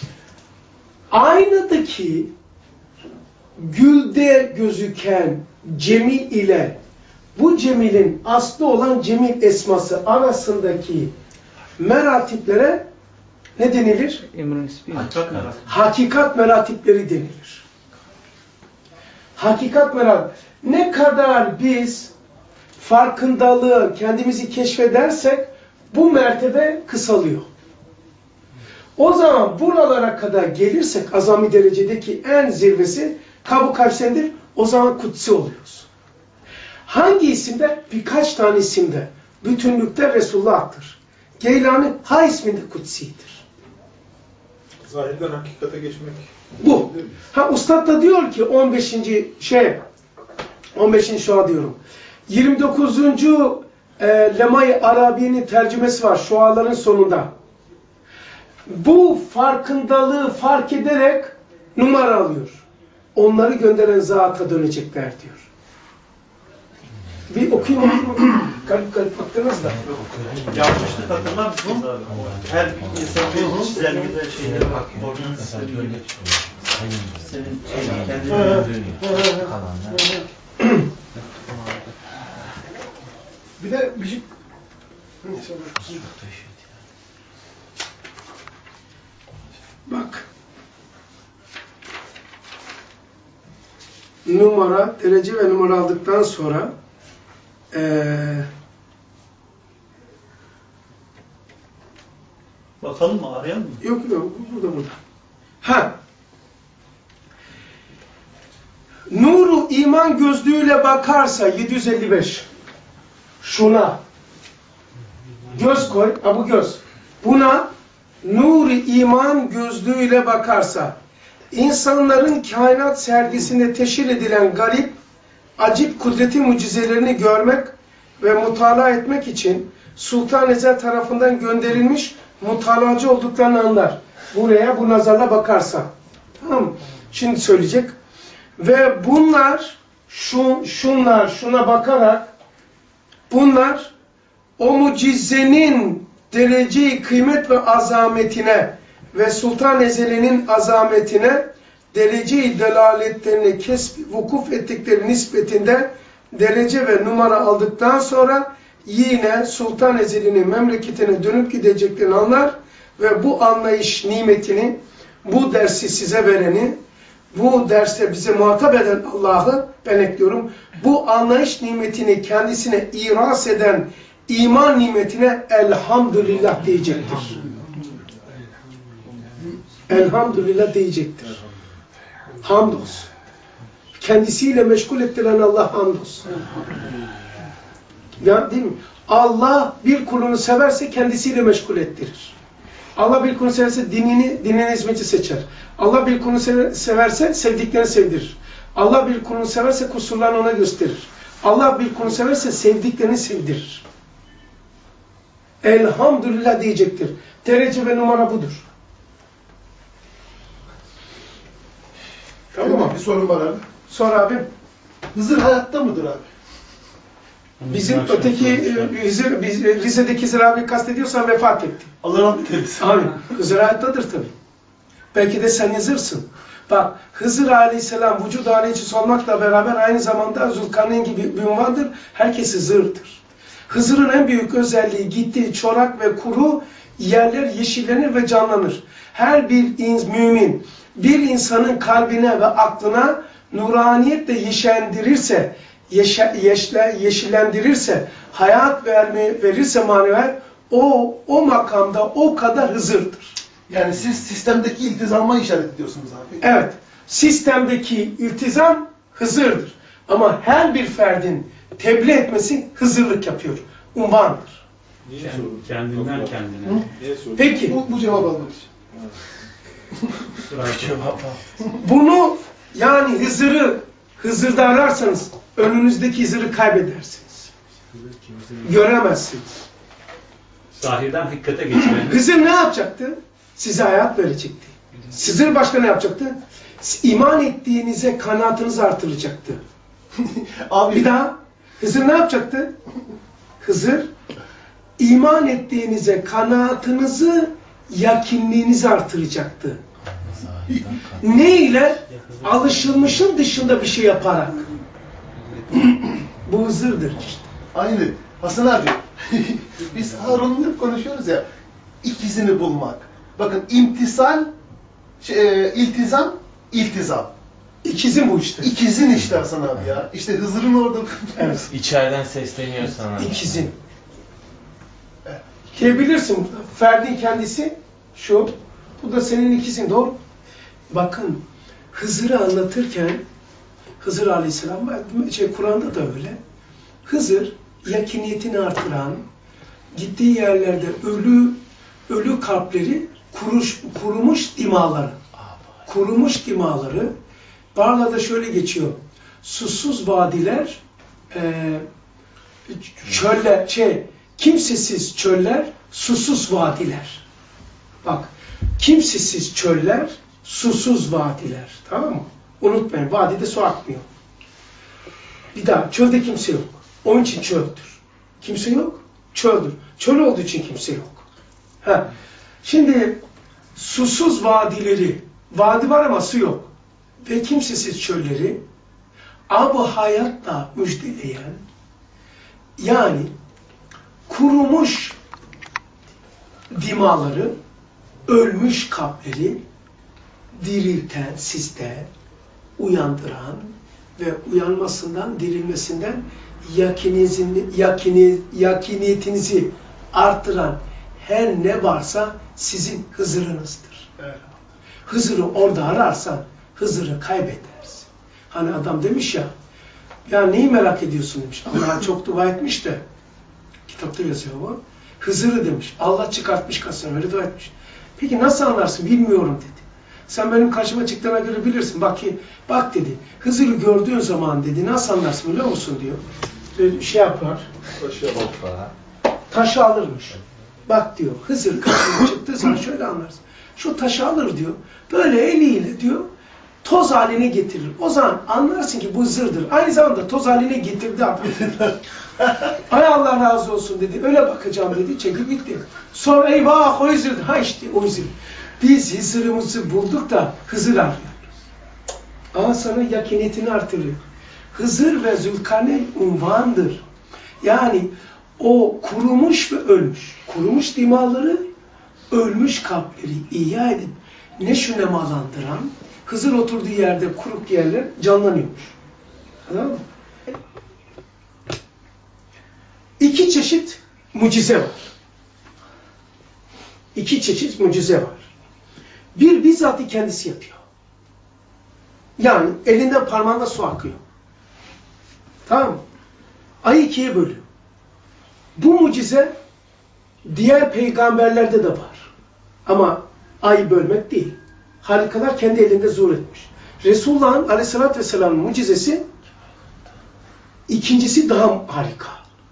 Aynadaki gülde gözüken cemil ile bu cemilin aslı olan cemil esması arasındaki meratiplere ne denilir? Hakikat meratip. Hakikat meratipleri denilir. Hakikat meratip. Ne kadar biz farkındalığı kendimizi keşfedersek bu mertebe kısalıyor. O zaman buralara kadar gelirsek azami derecedeki en zirvesi Kabu Kavsen'dir. O zaman kutsi oluyoruz. Hangi isimde? Birkaç tane isimde. Bütünlükte Resulullah'tır. Geylani ha isminde kutsidir. Zahirden hakikate geçmek. Bu. Ha Ustad da diyor ki on beşinci şey on beşinci şua diyorum. yirmi dokuzuncu E, Lemay Arabi'nin tercümesi var şuaların sonunda. Bu farkındalığı fark ederek numara alıyor. Onları gönderen zata dönecekler diyor. Bir okuyun okuyun. Garip garip baktınız da. Yapmıştık, hatırlar mısınız abi? Her mesela çizelgede şeyleri var. Oradan sistemi gibi. Senin şeyin kendini Bir de bir şey... Bak. Numara, derece ve numara aldıktan sonra ee, bakalım mı? Arayalım mı? yok yok burada burada. Ha. Nuru iman gözlüğüyle bakarsa yedi yüz elli beş. Şuna göz koy. Ha bu göz. Buna nuru iman gözlüğüyle bakarsa insanların kainat sergisinde teşhir edilen garip, acip kudreti mucizelerini görmek ve mutala etmek için Sultan Ezel tarafından gönderilmiş mutalacı olduklarını anlar. Buraya bu nazarla bakarsa. Tamam mı? Şimdi söyleyecek. Ve bunlar, şu, şunlar, şuna bakarak bunlar o mucizenin derece-i kıymet ve azametine ve Sultan Ezeli'nin azametine derece-i delaletlerine kesb vukuf ettikleri nispetinde derece ve numara aldıktan sonra yine Sultan Ezeli'nin memleketine dönüp gideceklerini anlar ve bu anlayış nimetini, bu dersi size vereni, bu derste bize muhatap eden Allah'ı ben ekliyorum. Bu anlayış nimetini kendisine iras eden iman nimetine elhamdülillah diyecektir. Elhamdülillah diyecektir. Hamdolsun. Kendisiyle meşgul ettiren Allah hamdolsun. Ya değil mi? Allah bir kulunu severse kendisiyle meşgul ettirir. Allah bir kulunu severse dinini, dinine hizmeti seçer. Allah bir kulunu severse sevdiklerini sevdirir. Allah bir kulunu severse kusurlarını ona gösterir. Allah bir kulunu severse sevdiklerini sevdirir. Elhamdülillah diyecektir. Derece ve numara budur. Tamam mı? Bir sorun var abi. Sor abi. Hızır hayatta mıdır abi? Bizim öteki Hızır, biz, Rize'deki Hızır abi kastediyorsan vefat etti. Allah rahmet eylesin. Amin. Hızır hayattadır tabii. Belki de sen Hızır'sın. Bak Hızır aleyhisselam vücud aleyhisi olmakla beraber aynı zamanda Zülkarneyn gibi bir ünvandır. Herkes Hızır'dır. Hızır'ın en büyük özelliği gittiği çorak ve kuru yerler yeşillenir ve canlanır. Her bir mümin bir insanın kalbine ve aklına nuraniyetle yeşillendirirse, yeşe, yeşle, yeşillendirirse, hayat verme, verirse manevi, o, o makamda o kadar Hızır'dır. Yani siz sistemdeki iltizama işaret ediyorsunuz abi. Evet. Sistemdeki iltizam Hızır'dır. Ama her bir ferdin tebliğ etmesi Hızırlık yapıyor. Unvandır. Niye Kendinden kendine. Niye Peki. Bu, bu cevabı almak için. Bunu yani Hızır'ı Hızır'da ararsanız önünüzdeki Hızır'ı kaybedersiniz. Göremezsiniz. Zahirden hakikate geçiren. Hızır ne yapacaktı? Size hayat verecekti. Hızır başka ne yapacaktı? İman ettiğinize kanaatınızı artıracaktı. Abi. Bir daha Hızır ne yapacaktı? Hızır iman ettiğinize kanaatınızı, yakinliğinizi artıracaktı. Ne ile? Alışılmışın dışında bir şey yaparak. Bu Hızır'dır işte. Aynı. Hasan abi. Biz Harun'la hep konuşuyoruz ya. İkizini bulmak. Bakın imtisal, şey, iltizam, iltizam. İkizin bu işte. İkizin işte Hasan abi ya. İşte Hızır'ın orada. Evet. İçeriden sesleniyor sana. İkizin. Evet. Diyebilirsin burada. Ferdin kendisi şu. Bu da senin ikizin. Doğru. Bakın Hızır'ı anlatırken Hızır Aleyhisselam şey, Kur'an'da da öyle. Hızır yakiniyetini artıran, gittiği yerlerde ölü ölü kalpleri kuruş, kurumuş dimaları. Kurumuş dimaları. Barla'da şöyle geçiyor. Susuz vadiler, e, çöller, şey, kimsesiz çöller, susuz vadiler. Bak, kimsesiz çöller, susuz vadiler. Tamam mı? Unutmayın, vadide su akmıyor. Bir daha, çölde kimse yok. Onun için çöldür. Kimse yok, çöldür. Çöl olduğu için kimse yok. Ha. Şimdi, susuz vadileri, vadi var ama su yok. Ve kimsesiz çölleri, ab-ı hayatla müjdeleyen, yani kurumuş dimaları, ölmüş kalpleri dirilten, siste uyandıran ve uyanmasından, dirilmesinden yakini, yakiniyetinizi arttıran her ne varsa sizin Hızır'ınızdır. Evet. Hızır'ı orada ararsan Hızır'ı kaybedersin. Hani adam demiş ya, ya neyi merak ediyorsun demiş. Allah'a çok dua etmiş de, kitapta yazıyor bu. Hızır'ı demiş. Allah çıkartmış kasını, öyle dua etmiş. Peki nasıl anlarsın? Bilmiyorum dedi. Sen benim karşıma çıktığına göre bilirsin. Bak ki, bak dedi. Hızır'ı gördüğün zaman dedi, nasıl anlarsın biliyor musun diyor. Böyle şey yapar. Taşı alırmış. Bak diyor, Hızır karşıma çıktığı zaman şöyle anlarsın. Şu taşı alır diyor. Böyle eliyle diyor, toz haline getirir. O zaman anlarsın ki bu Hızır'dır. Aynı zamanda toz haline getirdi adam. Ay Allah razı olsun dedi. Öyle bakacağım dedi. Çekip gitti. Sonra eyvah o Hızır'dır. Ha işte o Hızır. Biz Hızır'ımızı bulduk da Hızır arıyor. Ama sana yakiniyetini artırıyor. Hızır ve Zülkarneyn unvandır. Yani o kurumuş ve ölmüş. Kurumuş dimaları, ölmüş kalpleri ihya edip neşünemalandıran, Hızır oturduğu yerde kuruk yerler canlanıyormuş. Anladın mı? İki çeşit mucize var. İki çeşit mucize var. Bir bizzat kendisi yapıyor. Yani elinden parmağında su akıyor. Tamam mı? Ayı ikiye bölüyor. Bu mucize diğer peygamberlerde de var. Ama ayı bölmek değil. Harikalar kendi elinde zuhur etmiş. Resulullah'ın aleyhissalatü vesselam'ın mucizesi ikincisi daha harika.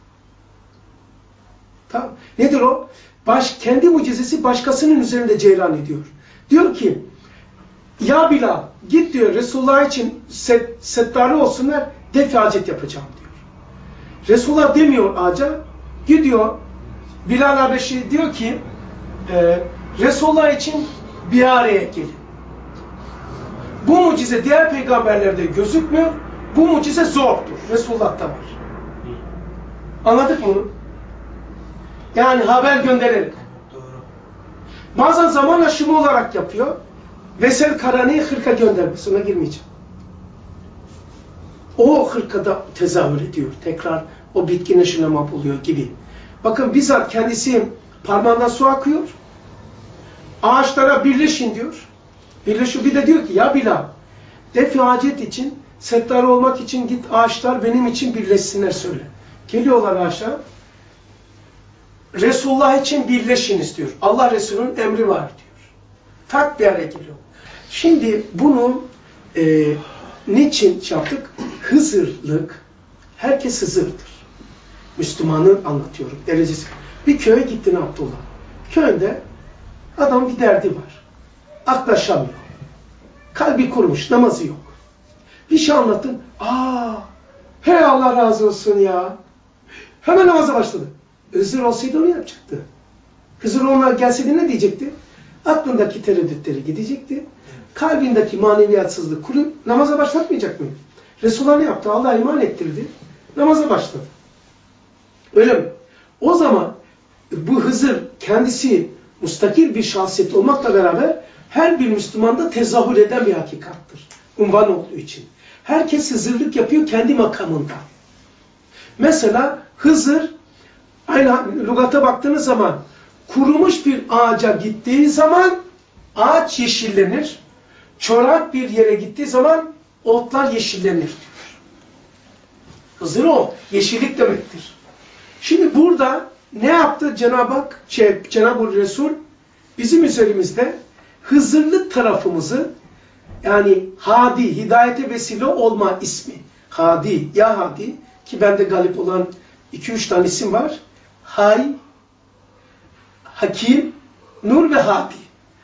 Tamam. Nedir o? Baş, kendi mucizesi başkasının üzerinde cereyan ediyor. Diyor ki, ya Bilal git diyor Resulullah için set, settarı olsunlar, def hacet yapacağım diyor. Resulullah demiyor ağaca, gidiyor Bilal Habeşi diyor ki e, Resulullah için bir araya gelin. Bu mucize diğer peygamberlerde gözükmüyor. Bu mucize zordur. Resulullah'ta var. Anladık mı? Yani haber göndererek. Bazen zaman aşımı olarak yapıyor. Vesel Karani'yi hırka göndermiş. Ona girmeyeceğim. O hırkada tezahür ediyor. Tekrar o bitkin aşılama buluyor gibi. Bakın bizzat kendisi parmağından su akıyor. Ağaçlara birleşin diyor. Birleşiyor. Bir de diyor ki ya Bilal def-i hacet için, settar olmak için git ağaçlar benim için birleşsinler söyle. Geliyorlar ağaçlar. Resulullah için birleşiniz diyor. Allah Resulü'nün emri var diyor. Tak bir araya geliyor. Şimdi bunu e, niçin yaptık? Hızırlık. Herkes Hızır'dır. Müslümanı anlatıyorum. Derecesi. Bir köye gittin Abdullah. Köyde adam bir derdi var. Aklaşamıyor. Kalbi kurmuş. Namazı yok. Bir şey anlattın. Aa, hey Allah razı olsun ya. Hemen namaza başladı. Hızır olsaydı onu yapacaktı. Hızır onlar gelseydi ne diyecekti? Aklındaki tereddütleri gidecekti. Kalbindeki maneviyatsızlık kurup namaza başlatmayacak mıydı? Resulullah ne yaptı? Allah iman ettirdi. Namaza başladı. Öyle mi? O zaman bu Hızır kendisi mustakil bir şahsiyet olmakla beraber her bir Müslümanda tezahür eden bir hakikattır. Unvan olduğu için. Herkes Hızırlık yapıyor kendi makamında. Mesela Hızır aynı lügata baktığınız zaman kurumuş bir ağaca gittiği zaman ağaç yeşillenir. Çorak bir yere gittiği zaman otlar yeşillenir diyor. Hızır o. Yeşillik demektir. Şimdi burada ne yaptı Cenab-ı Hak, şey, Cenab-ı Resul bizim üzerimizde Hızırlık tarafımızı yani hadi, hidayete vesile olma ismi. Hadi, ya hadi ki bende galip olan iki üç tane isim var. Hay, Hakim, Nur ve Hadi.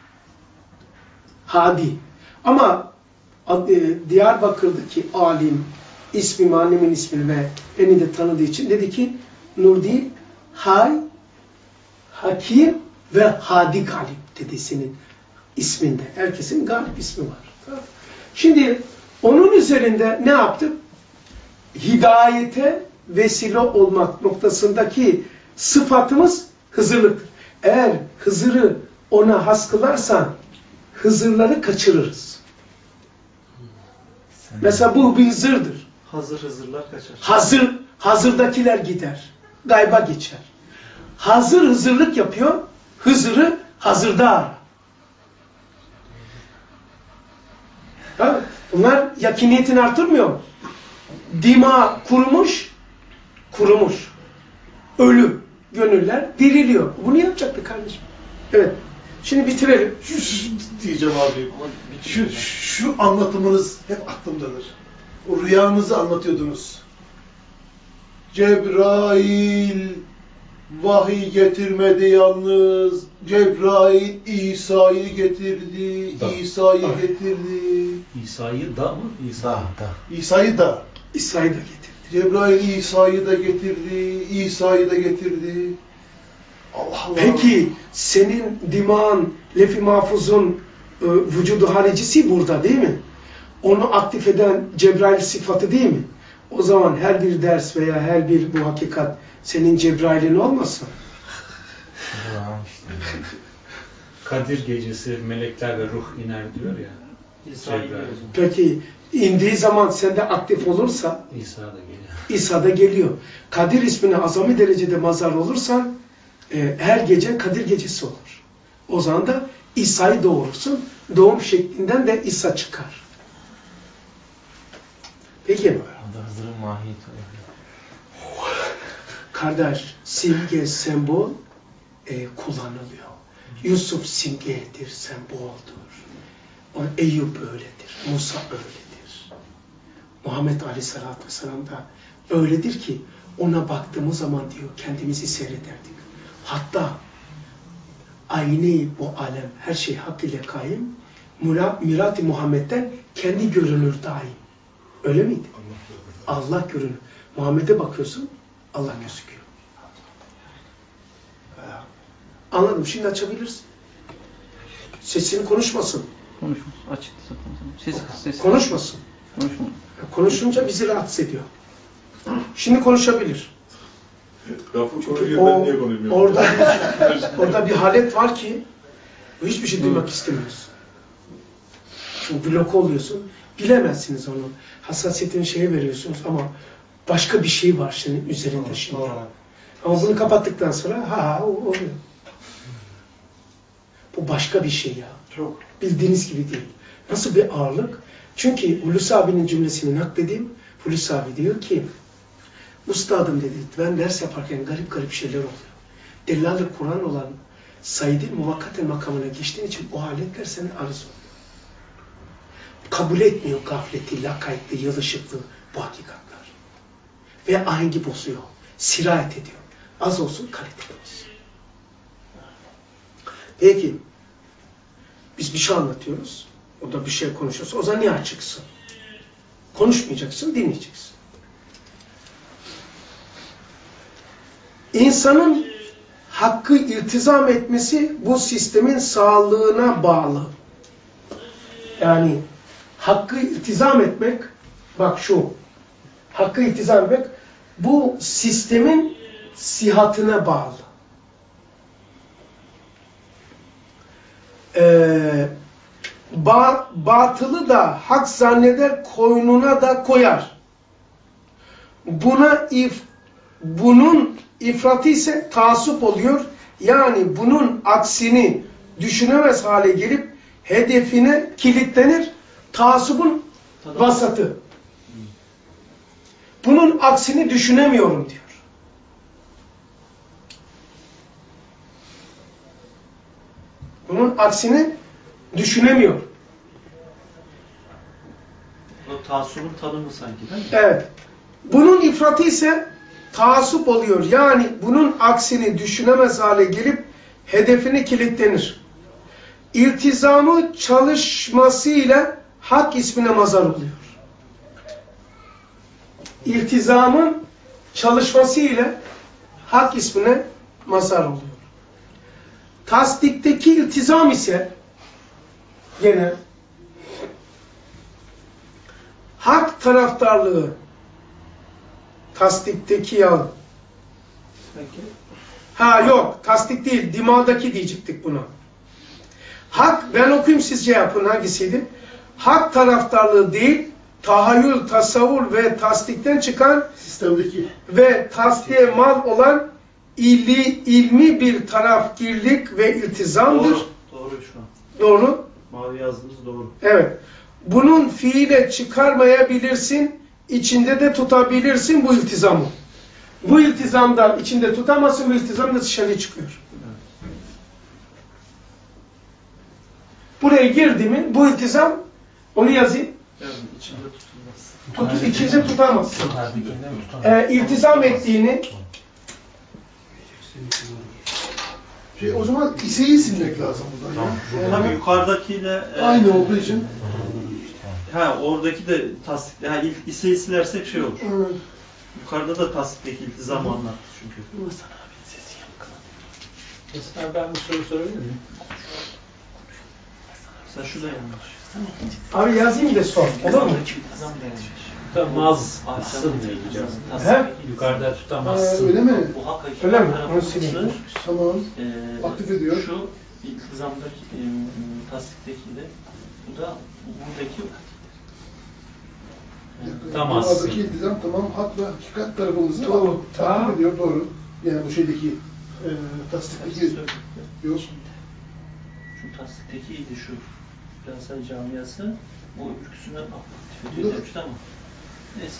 Hadi. Ama e, Diyarbakır'daki alim ismimi, annemin ismini ve beni de tanıdığı için dedi ki Nur değil, Hay, Hakim ve Hadi galip dedi senin isminde. Herkesin galip ismi var. Şimdi onun üzerinde ne yaptık? Hidayete vesile olmak noktasındaki sıfatımız Hızırlıktır. Eğer Hızır'ı ona has kılarsan Hızırları kaçırırız. Sen Mesela bu bir Hızır'dır. Hazır Hızırlar kaçar. Hazır, hazırdakiler gider. Gayba geçer. Hazır Hızırlık yapıyor. Hızır'ı hazırda ara. Ha? Bunlar yakiniyetini artırmıyor mu? Dima kurumuş, kurumuş. Ölü gönüller diriliyor. Bunu yapacaktı kardeşim. Evet. Şimdi bitirelim. Şu, şu diyeceğim abi. Şu, şu anlatımınız hep aklımdadır. O rüyanızı anlatıyordunuz. Cebrail vahiy getirmedi yalnız. Cebrail İsa'yı getirdi. Da. İsa'yı getirdi. İsa'yı da mı? İsa. Da. İsa'yı da. İsa'yı da getirdi. Cebrail İsa'yı da getirdi. İsa'yı da getirdi. Allah Allah. Peki senin dimağın, lef-i mahfuzun e, vücudu haricisi burada değil mi? Onu aktif eden Cebrail sıfatı değil mi? O zaman her bir ders veya her bir bu hakikat senin Cebrail'in olmasın? Kadir gecesi melekler ve ruh iner diyor ya. İsa iniyor. Peki indiği zaman sende aktif olursa İsa da geliyor. İsa da geliyor. Kadir ismine azami derecede mazhar olursan e, her gece Kadir gecesi olur. O zaman da İsa'yı doğurursun. Doğum şeklinden de İsa çıkar. Peki. Hızır'ın mahiyeti Kardeş, simge, sembol e, kullanılıyor. Yusuf simgedir, semboldur. O, Eyüp öyledir, Musa öyledir. Muhammed Aleyhisselatü Vesselam da öyledir ki ona baktığımız zaman diyor kendimizi seyrederdik. Hatta ayni bu alem her şey hak ile kaim, Mirat-ı Muhammed'den kendi görünür daim. Öyle miydi? Allah görünür. Muhammed'e bakıyorsun, Allah gözüküyor. Anladım. Şimdi açabilirsin. Sesini konuşmasın. Konuşmasın. Açık ses ses. Konuşmasın. Konuşma. Konuşunca bizi rahatsız ediyor. Şimdi konuşabilir. Lafı Çünkü konuşuyor, o, ben niye konuşmuyorum? orada, orada bir halet var ki hiçbir şey duymak istemiyorsun. Çünkü blok oluyorsun. Bilemezsiniz onu. Hassasiyetini şeye veriyorsunuz ama başka bir şey var senin üzerinde şimdi. Ama bunu kapattıktan sonra ha ha oluyor. Bu başka bir şey ya. Çok. Bildiğiniz gibi değil. Nasıl bir ağırlık? Çünkü Hulusi abinin cümlesini nakledeyim. Hulusi abi diyor ki Ustadım dedi, ben ders yaparken garip garip şeyler oluyor. Delal-i Kur'an olan Said'in muvakkaten makamına geçtiğin için o aletler senin arız oluyor. Kabul etmiyor gafleti, lakaytlı, yılışıklı bu hakikatler. Ve ahengi bozuyor, sirayet ediyor. Az olsun, kaliteli olsun. Peki, biz bir şey anlatıyoruz, o da bir şey konuşuyorsa, o zaman niye açıksın? Konuşmayacaksın, dinleyeceksin. İnsanın hakkı iltizam etmesi bu sistemin sağlığına bağlı. Yani hakkı iltizam etmek, bak şu, hakkı iltizam etmek bu sistemin sihatine bağlı. Ee, ba batılı da hak zanneder, koynuna da koyar. Buna if, bunun ifratı ise taassup oluyor. Yani bunun aksini düşünemez hale gelip hedefine kilitlenir. Taassubun vasatı. Bunun aksini düşünemiyorum diyor. Bunun aksini düşünemiyor. O taassubun tanımı sanki değil mi? Evet. Bunun ifratı ise taassup oluyor. Yani bunun aksini düşünemez hale gelip hedefine kilitlenir. İltizamı çalışmasıyla hak ismine mazhar oluyor. İltizamın çalışmasıyla hak ismine mazhar oluyor. Tasdikteki iltizam ise gene hak taraftarlığı tasdikteki ya. Ha yok, tasdik değil, dimadaki diyecektik buna. Hak, ben okuyayım sizce yapın hangisiydi? Hak taraftarlığı değil, tahayyül, tasavvur ve tasdikten çıkan sistemdeki ve tasdiğe mal olan illi, ilmi bir tarafgirlik ve iltizamdır. Doğru, doğru şu an. Doğru. Mavi yazdığımız doğru. Evet. Bunun fiile çıkarmayabilirsin, içinde de tutabilirsin bu iltizamı. Bu iltizamda içinde tutamazsın, bu iltizam da dışarıya çıkıyor. Buraya girdi mi, bu iltizam, onu yazayım. Yani içinde tutulmaz. Tut, içinde tutamazsın. Ee, iltizam ettiğini şey, o zaman İse'yi silmek lazım buradan. Yani, tabii yukarıdakiyle e, aynı olduğu için. Ha oradaki de tasdik. Ha ilk İse'yi silersek şey olur. Evet. Yukarıda da tasdikteki iltizamı anlattı çünkü. Mesela ben bir soru sorabilir miyim? Sen şurada yanlış. abi yazayım da sor. Olur mu? Tutamazsın diyeceğim. He? Yukarıda Ha, tutamazsın. öyle mi? Bu hak hakiki Öyle mi? tarafı Onu sileyim. Tamam. e, Aktif ediyor. Şu iltizamdaki e, tasdikteki de Bu da buradaki Tamam. Dünyadaki iltizam tamam hak ve hakikat tarafımızı Doğru. takip ediyor, doğru. Yani bu şeydeki e, tasdikteki yok. Şu tasdiktekiydi şu. Galatasaray camiası o ülküsünden aktif ediyor demişti ama neyse.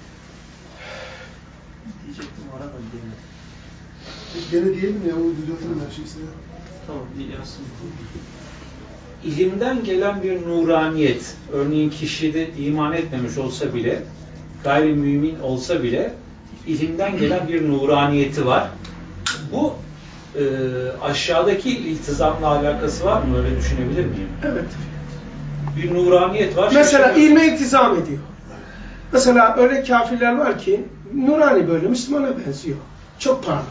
Diyecektim ara da diyemedim. Gene diyelim ya, o düzeltelim her şeysini. Tamam, yazsın. İlimden gelen bir nuraniyet, örneğin kişi de iman etmemiş olsa bile, gayrimümin olsa bile ilimden gelen bir nuraniyeti var. Bu e, aşağıdaki iltizamla alakası var mı? Öyle düşünebilir miyim? Evet. Bir nuraniyet var. Mesela şaşırıyor. ilme iltizam ediyor. Mesela öyle kafirler var ki nurani böyle Müslümana benziyor. Çok parlak.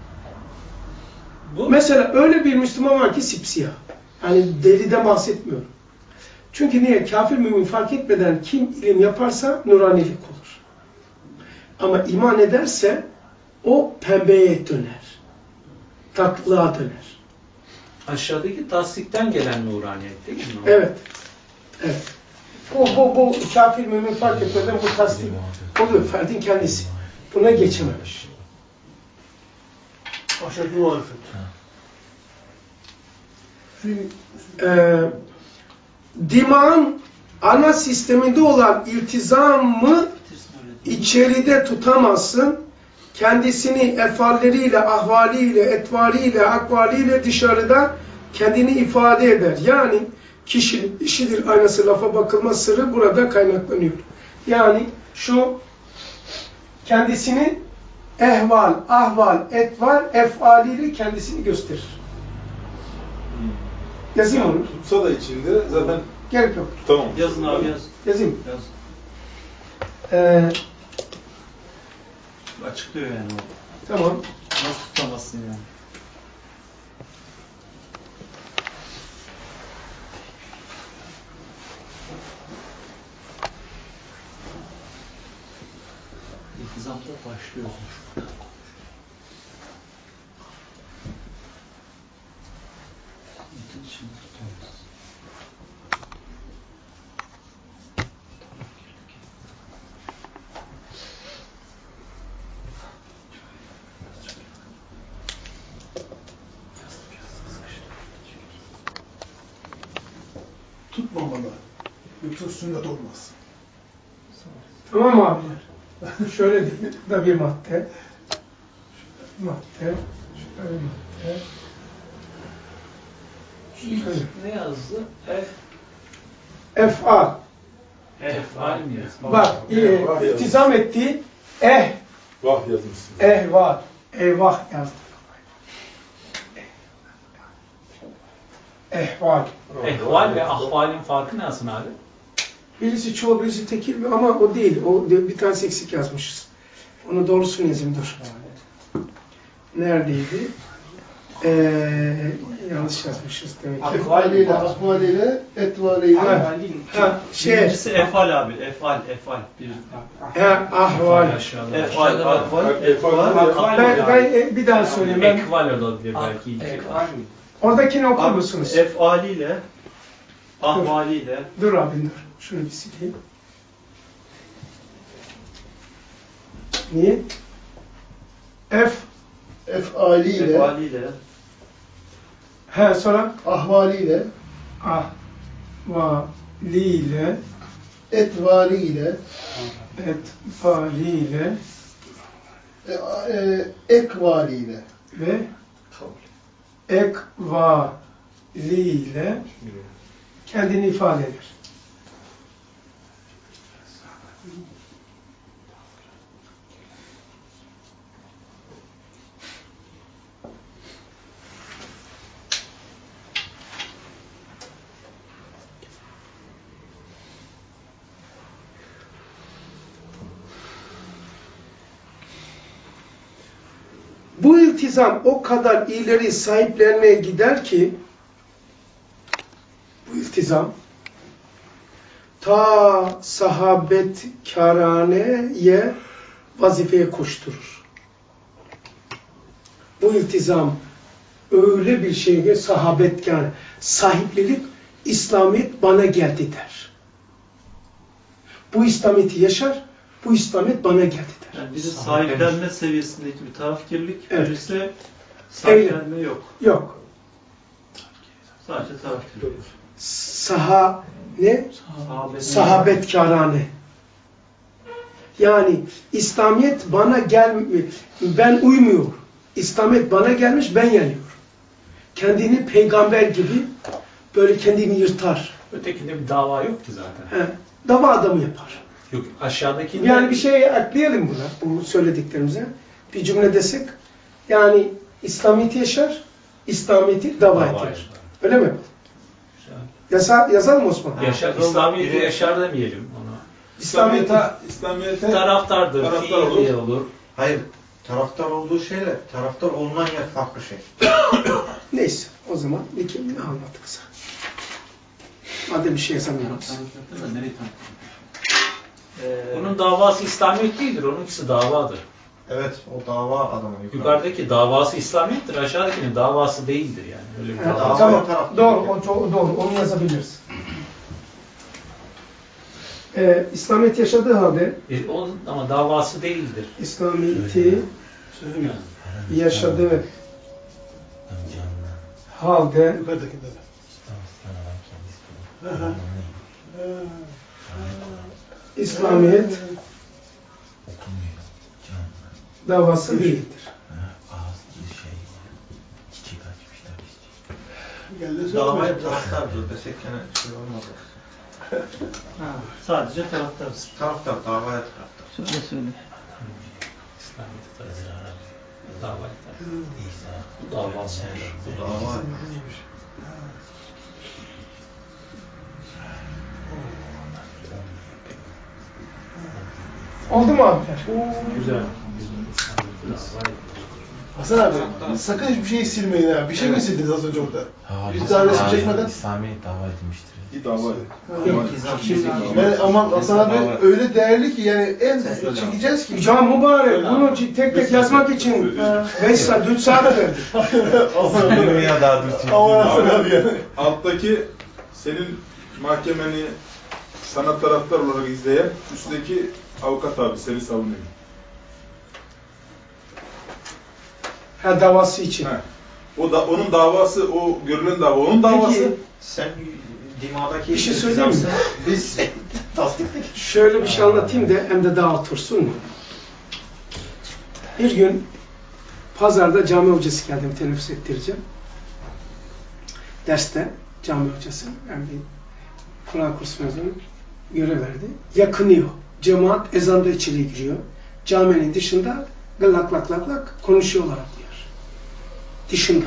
Bu, Mesela öyle bir Müslüman var ki sipsiyah. Yani deliden bahsetmiyorum. Çünkü niye? Kafir mümin fark etmeden kim ilim yaparsa nuranilik olur. Ama iman ederse o pembeye döner. Tatlılığa döner. aşağıdaki tasdikten gelen nuraniyet değil mi? Evet. Evet. Bu, bu, bu kafir mümin fark etmeden bu tasdik oluyor. Ferdin kendisi. Buna geçememiş. Aşağıdaki muhalefet. Ee, dimağın ana sisteminde olan iltizamı içeride tutamazsın. Kendisini efalleriyle, ahvaliyle, etvariyle, akvaliyle dışarıda kendini ifade eder. Yani kişinin işidir aynası lafa bakılma sırrı burada kaynaklanıyor. Yani şu kendisini ehval, ahval, etvar, efaliyle kendisini gösterir. Yazayım onu. Tutsa da içinde zaten Gerek yok. tamam. Yazın abi yaz. Yazayım. Yaz. Ee, Açıklıyor yani o. tamam. Nasıl tutamazsın yani? İltizamda başlıyorsun şurada. İltin içinde tutamazsın. Tutmamalı. Yoksa sünnet olmaz. Tamam abiler. Şöyle da bir madde. Madde. Şöyle bir madde. Şöyle. Ne yazdı? Ef, Ef'al. efal mi yazdı? Bak, e, iltizam ettiği eh, Vah yazmışsın. ehval, eyvah yazdı. Ehval. Ehval ve ahvalin farkı ne Hasan abi? Birisi çoğul, birisi tekil ama o değil. O bir tanesi eksik yazmışız. Onu doğrusunu yazayım dur. Neredeydi? Ee, yanlış yazmışız demek ki. Ahvaliyle, ahvaliyle, etvaliyle. Ha, ha, şey, Birincisi efal abi. Efal, efal. Bir, ha, ahval. efal, ahval, efal. Ben, ben e, bir daha söyleyeyim. Ben, Ekval olabilir belki. oradakini okur musunuz? Efaliyle, ahvaliyle. Dur abi dur. Şunu bir sileyim. Niye? F, Efaliyle, Efaliyle. he sonra ahvaliyle, ahvaliyle, etvaliyle, etvaliyle e, e, ekvaliyle. ve ekvaliyle kendini ifade eder. Bu iltizam o kadar ileri sahiplerine gider ki bu iltizam ta sahabetkarâneye vazifeye koşturur. Bu iltizam öyle bir şey ki sahabetkâr, sahiplilik İslamiyet bana geldi der. Bu İslamiyet'i yaşar, bu İslamiyet bana geldi der. Yani biri sahiplenme seviyesindeki bir tarafkirlik, Evet. birisi sahiplenme yok. Yok. Sadece tarafkirlik. Saha ne? Sahabet. Sahabetkârane. Yani İslamiyet bana gelmiyor. Ben uymuyor. İslamiyet bana gelmiş, ben yanıyorum. Kendini peygamber gibi böyle kendini yırtar. Ötekinde bir dava yok ki zaten. He, dava adamı yapar. Yok aşağıdakinde... Yani bir şey ekleyelim buna, bu söylediklerimize. Bir cümle desek, yani İslamiyet'i yaşar, İslamiyet'i dava eder. Öyle mi? Yasa, yazalım Osman. Yaşar, İslamiyet'i yaşar demeyelim ona. İslamiyet'e İslamiyet'e taraftardır, taraftar fiil olur. diye olur. Hayır. Taraftar olduğu şeyle taraftar olunan yer farklı şey. Neyse, o zaman iki ne anlattık kısa. Madem bir şey yazamıyoruz. Bunun davası İslamiyet değildir, onunkisi davadır. Evet, o dava adamı. Yukarıdaki davası İslamiyet'tir, aşağıdakinin davası değildir yani. Öyle bir Evet, dava. tamam, doğru, o, doğru, doğru, onu yazabiliriz. Ee, İslamiyet yaşadığı halde E, o, ama davası değildir. İslamiyet'i yaşadığı halde İslamiyet davası değildir. Davaya taraftardır desek yani şey olmaz. Ha, sadece taraftarız. Taraftar, davaya taraftar. Söyle söyle. İslamiyet'i taraftar. Davayı taraftar. Bu davası. Bu dava. Oldu mu abiler? Güzel. Hasan abi, sakın hiçbir şeyi silmeyin ha. Bir şey mi sildiniz az önce orada? Bir daha resim çekmeden. İslamiyet dava edilmiştir. Bir dava. Yani ama Hasan abi öyle değerli ki yani en çekeceğiz ki. Can mübarek, bunu tek tek yazmak için beş saat, üç saat verdik. Bilmiyorum ya daha dur. Aman Hasan abi yani. Alttaki senin mahkemeni sana taraftar olarak izleyen, üstteki avukat abi seni savunuyor. Ha, davası için. He. O da onun davası, o görülen dava onun davası. Peki, Sen dimadaki bir şey söyleyeyim mi? Biz tasdiktik. Şöyle bir şey anlatayım da hem de daha otursun. Bir gün pazarda cami hocası geldim, teneffüs ettireceğim. Derste cami hocası, yani bir Kur'an kursu mezunu görev verdi. Yakınıyor. Cemaat ezanda içeri giriyor. Caminin dışında lak lak lak lak konuşuyorlar diyor. Dışında.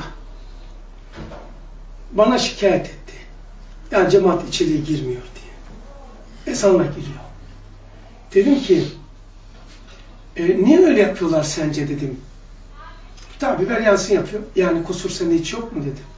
Bana şikayet etti. Yani cemaat içeriye girmiyor diye. Ezanla giriyor. Dedim ki e, niye öyle yapıyorlar sence dedim. Tabi ver yansın yapıyor. Yani kusur sende hiç yok mu dedim.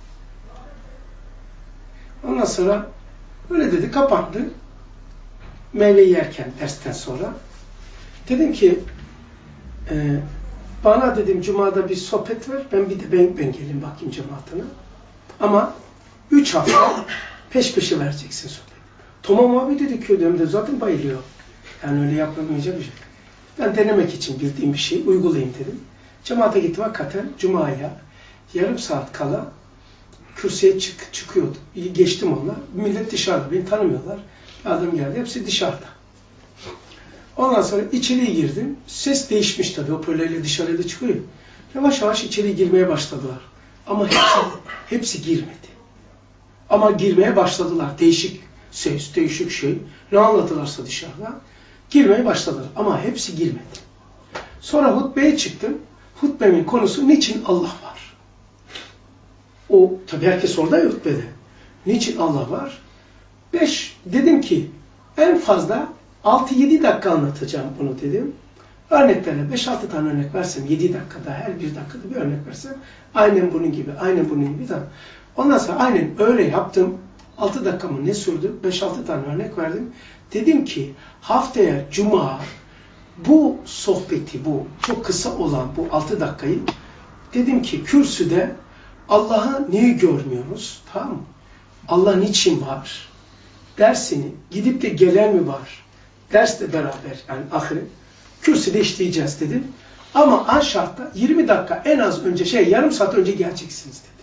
Ondan sonra öyle dedi, kapattı. Meyve yerken dersten sonra. Dedim ki e, bana dedim Cuma'da bir sohbet ver. Ben bir de ben, ben geleyim bakayım cemaatine. Ama üç hafta peş peşe vereceksin sohbet. Tamam abi dedi, köyde zaten bayılıyor. Yani öyle yapılmayacak bir şey. Ben denemek için bildiğim bir şey uygulayayım dedim. Cemaate gittim hakikaten Cuma'ya yarım saat kala kürsüye çık, çıkıyordu. Geçtim onunla. Millet dışarıda. Beni tanımıyorlar. Adam geldi. Hepsi dışarıda. Ondan sonra içeriye girdim. Ses değişmiş tabii. Hoparlörle dışarıda çıkıyor. Yavaş yavaş içeriye girmeye başladılar. Ama hepsi, hepsi girmedi. Ama girmeye başladılar. Değişik ses, değişik şey. Ne anlatırlarsa dışarıda. Girmeye başladılar. Ama hepsi girmedi. Sonra hutbeye çıktım. Hutbemin konusu niçin Allah var? O tabii herkes orada ya hutbede. Niçin Allah var? Beş, dedim ki en fazla altı yedi dakika anlatacağım bunu dedim. Örneklere beş altı tane örnek versem, yedi dakikada, her bir dakikada bir örnek versem, aynen bunun gibi, aynen bunun gibi. Tamam. Ondan sonra aynen öyle yaptım. altı dakikamı ne sürdü? beş altı tane örnek verdim. Dedim ki haftaya Cuma bu sohbeti, bu çok kısa olan bu altı dakikayı dedim ki kürsüde Allah'ı niye görmüyoruz? Tamam mı? Allah niçin var? Dersini gidip de gelen mi var? Dersle beraber yani ahiret. Kürsüde işleyeceğiz dedim. Ama an şartta yirmi dakika en az önce şey yarım saat önce geleceksiniz dedim.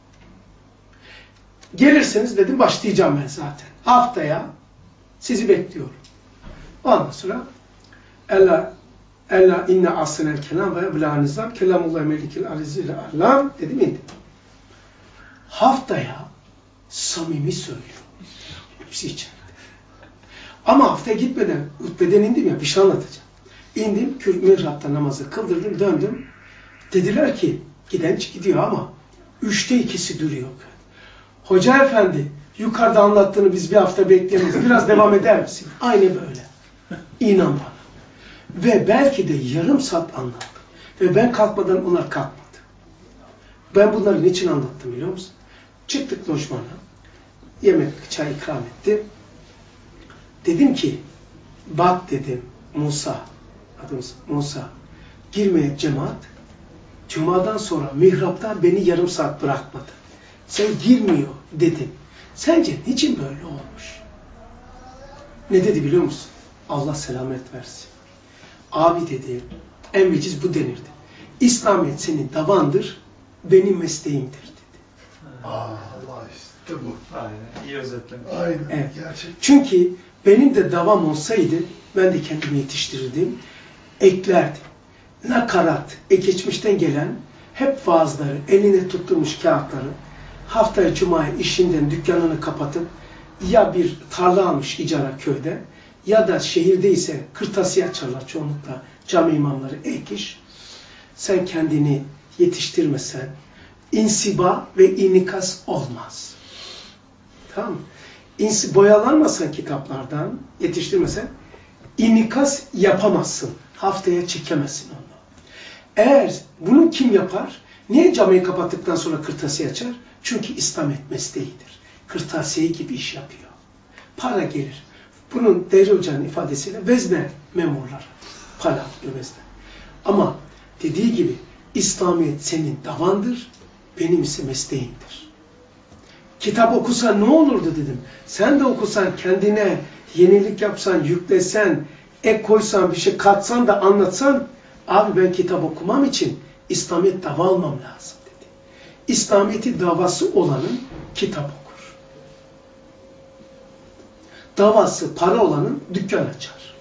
Gelirseniz dedim başlayacağım ben zaten. Haftaya sizi bekliyorum. Ondan sonra Ella Ella inne asnel kelam ve ebla nizam kelamullah melikil alizil allam dedim indim. Haftaya samimi söylüyor. Hepsi içeride. Ama haftaya gitmeden hutbeden indim ya bir şey anlatacağım. İndim, mihrapta namazı kıldırdım, döndüm. Dediler ki, giden gidiyor ama üçte ikisi duruyor. Hoca efendi, yukarıda anlattığını biz bir hafta bekleyemeyiz. Biraz devam eder misin? Aynı böyle. İnan bana. Ve belki de yarım saat anlattım. Ve ben kalkmadan onlar kalkmadı. Ben bunları niçin anlattım biliyor musun? Çıktık lojmana. Yemek, çay ikram etti. Dedim ki, bak dedim Musa, adımız Musa, girmeye cemaat, cumadan sonra mihrapta beni yarım saat bırakmadı. Sen girmiyor dedim. Sence niçin böyle olmuş? Ne dedi biliyor musun? Allah selamet versin. Abi dedi, en veciz bu denirdi. İslamiyet senin davandır, benim mesleğimdir dedi. Allah işte bu. Aynen, iyi özetlemiş. Aynen, evet. Gerçekten. Çünkü benim de davam olsaydı, ben de kendimi yetiştirirdim, eklerdim. Nakarat, e geçmişten gelen hep vaazları, eline tutturmuş kağıtları, haftaya cumaya işinden dükkanını kapatıp, ya bir tarla almış icara köyde, ya da şehirdeyse kırtasiye açarlar çoğunlukla cami imamları ek iş. Sen kendini yetiştirmesen, insiba ve inikas olmaz. Tamam mı? İnsi, boyalanmasan kitaplardan, yetiştirmesen, inikas yapamazsın. Haftaya çekemezsin onu. Eğer bunu kim yapar? Niye camiyi kapattıktan sonra kırtasiye açar? Çünkü İslamiyet mesleğidir. Kırtasiye gibi iş yapıyor. Para gelir. Bunun Devri Hoca'nın ifadesiyle vezne memurlar. Para alıyor vezne. Ama dediği gibi İslamiyet senin davandır, benim ise mesleğimdir. Kitap okusan ne olurdu dedim. Sen de okusan, kendine yenilik yapsan, yüklesen, ek koysan, bir şey katsan da anlatsan, abi ben kitap okumam için İslamiyet dava almam lazım dedi. İslamiyet'i davası olanın kitap okur. Davası para olanın dükkan açar.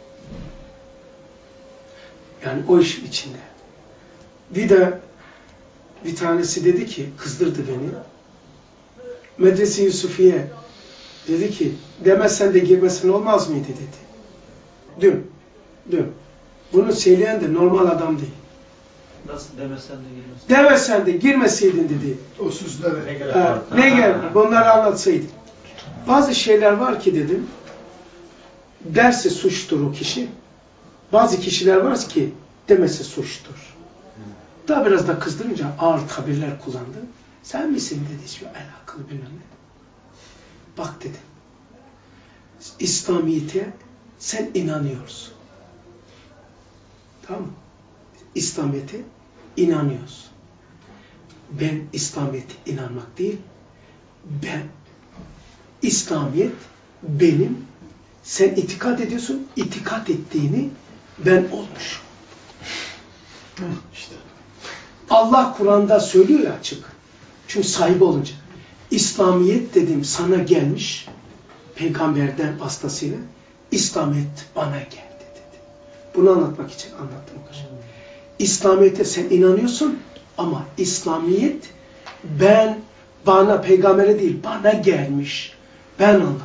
Yani o işin içinde. Bir de bir tanesi dedi ki, kızdırdı beni. Medrese Yusufiye dedi ki, demezsen de girmesen olmaz mıydı dedi. Dün, dün. Bunu söyleyen de normal adam değil. Nasıl demesen de girmesin? Demesen de girmeseydin dedi. O sözlere. Ne gerek var? Ne gerek? Bunları anlatsaydın. Bazı şeyler var ki dedim, derse suçtur o kişi. Bazı kişiler var ki demese suçtur. Daha biraz da kızdırınca ağır tabirler kullandı. Sen misin dedi şu alakalı bilmem ne. Bak dedim. İslamiyet'e sen inanıyorsun. Tamam mı? İslamiyet'e inanıyorsun. Ben İslamiyet'e inanmak değil, ben İslamiyet benim, sen itikat ediyorsun, itikat ettiğini ben olmuşum. İşte. Allah Kur'an'da söylüyor ya açık. Çünkü sahibi olunca. İslamiyet dedim sana gelmiş, peygamberden vasıtasıyla, İslamiyet bana geldi dedi. Bunu anlatmak için anlattım. İslamiyet'e sen inanıyorsun ama İslamiyet ben, bana, peygambere değil, bana gelmiş. Ben anlatıyorum.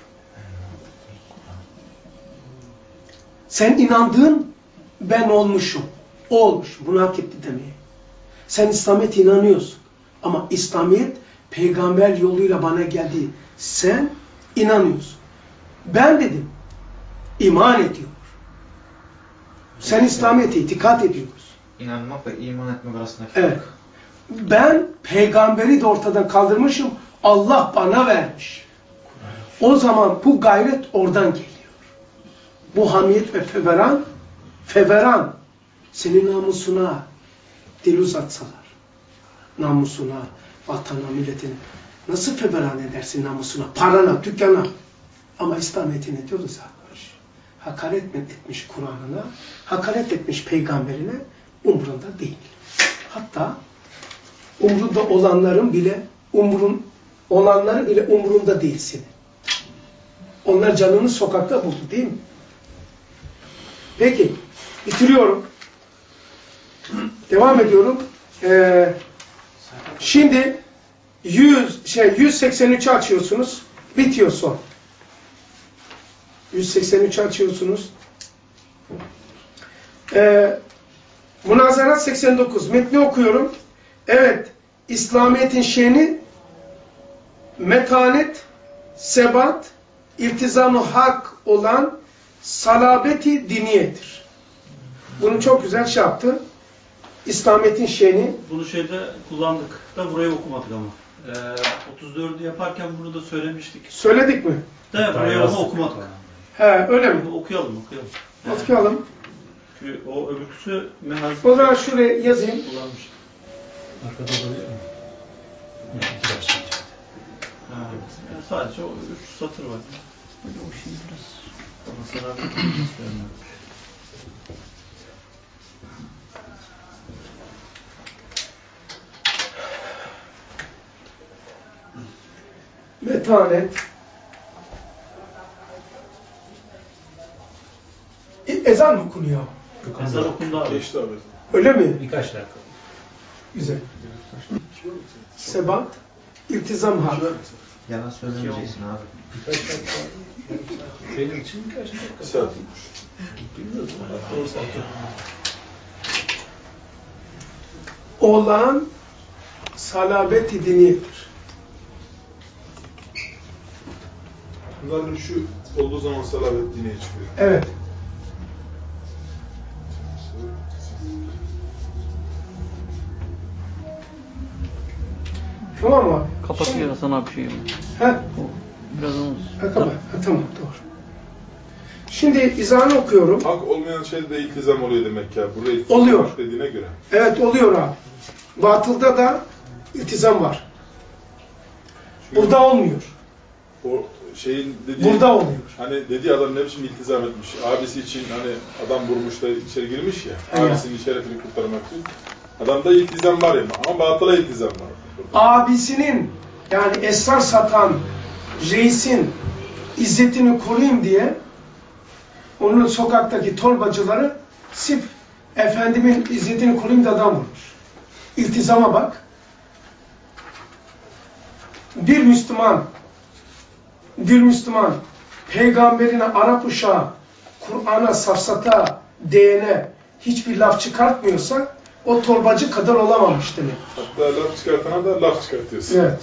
Sen inandığın, ben olmuşum. O olmuş. Bunu hak etti demeye. Sen İslamiyet'e inanıyorsun. Ama İslamiyet peygamber yoluyla bana geldi. Sen inanıyorsun. Ben dedim, iman ediyor. Sen İslamiyet'e itikat ediyorsun. İnanmak ve iman etmek arasındaki evet. Ben peygamberi de ortadan kaldırmışım. Allah bana vermiş. O zaman bu gayret oradan geliyor. Bu hamiyet ve feveran, feveran senin namusuna dil uzatsalar, namusuna, vatana, milletine. Nasıl feveran edersin namusuna, parana, dükkana? Ama İslamiyet'e ne diyoruz arkadaş? Hakaret etmiş Kur'an'ına, hakaret etmiş peygamberine, umrunda değil. Hatta umrunda olanların bile, umrun olanları bile umrunda değilsin. Onlar canını sokakta buldu değil mi? Peki, bitiriyorum. Devam ediyorum. Ee, şimdi yüz şey yüz seksen üç'ü açıyorsunuz. Bitiyor son. yüz seksen üç'ü açıyorsunuz. Ee, Münazarat seksen dokuz. Metni okuyorum. Evet, İslamiyet'in şeni metanet, sebat, iltizam-ı hak olan salabeti diniyedir. Bunu çok güzel şey yaptı. İslamiyet'in şeni. Bunu şeyde kullandık da burayı okumadık ama. Ee, otuz dörd'ü yaparken bunu da söylemiştik. Söyledik mi? De burayı ama okumadık. He, öyle mi? Okuyalım, okuyalım. Okuyalım. Çünkü o öbürküsü mehaz... O zaman şuraya yazayım. Kullanmış. Arkada duruyor mu? İki ders önce. Ha, yani sadece o üç satır var. Böyle o şey biraz... Bana zarar vermiyor. Metanet. Ezan mı okunuyor? Ezan okundu abi. Geçti abi. Öyle mi? Birkaç dakika. Güzel. Sebat, iltizam hak. Yalan söylemeyeceksin abi. Birkaç dakika. Benim için birkaç dakika. Saat. Bilmiyorum. Doğru saat. Olan salabet-i diniyedir. Bunların şu olduğu zaman salabet dineye çıkıyor. Evet. Tamam mı? Kapatıyor Hasan abi şeyi. He? Biraz onu... Ha, tamam. Ha, tamam, doğru. Şimdi izahını okuyorum. Hak olmayan şeyde de iltizam oluyor demek ya. Burada iltizam Oluyor. hak dediğine göre. Evet, oluyor abi. Batılda da iltizam var. Çünkü Burada olmuyor. o şeyin dediği, Burada oluyor. hani dediği adam ne biçim iltizam etmiş. Abisi için hani adam vurmuş da içeri girmiş ya. Evet. Abisinin şerefini kurtarmak için. Adamda iltizam var ya. Ama batıla iltizam var. Abisinin, yani esrar satan reisin izzetini koruyayım diye onun sokaktaki torbacıları sırf efendimin izzetini koruyayım diye adam vurmuş. İltizama bak. Bir Müslüman bir Müslüman peygamberine, Arap uşağı, Kur'an'a, safsata, değene hiçbir laf çıkartmıyorsa o torbacı kadar olamamış demek. Hatta laf çıkartana da laf çıkartıyorsun. Evet.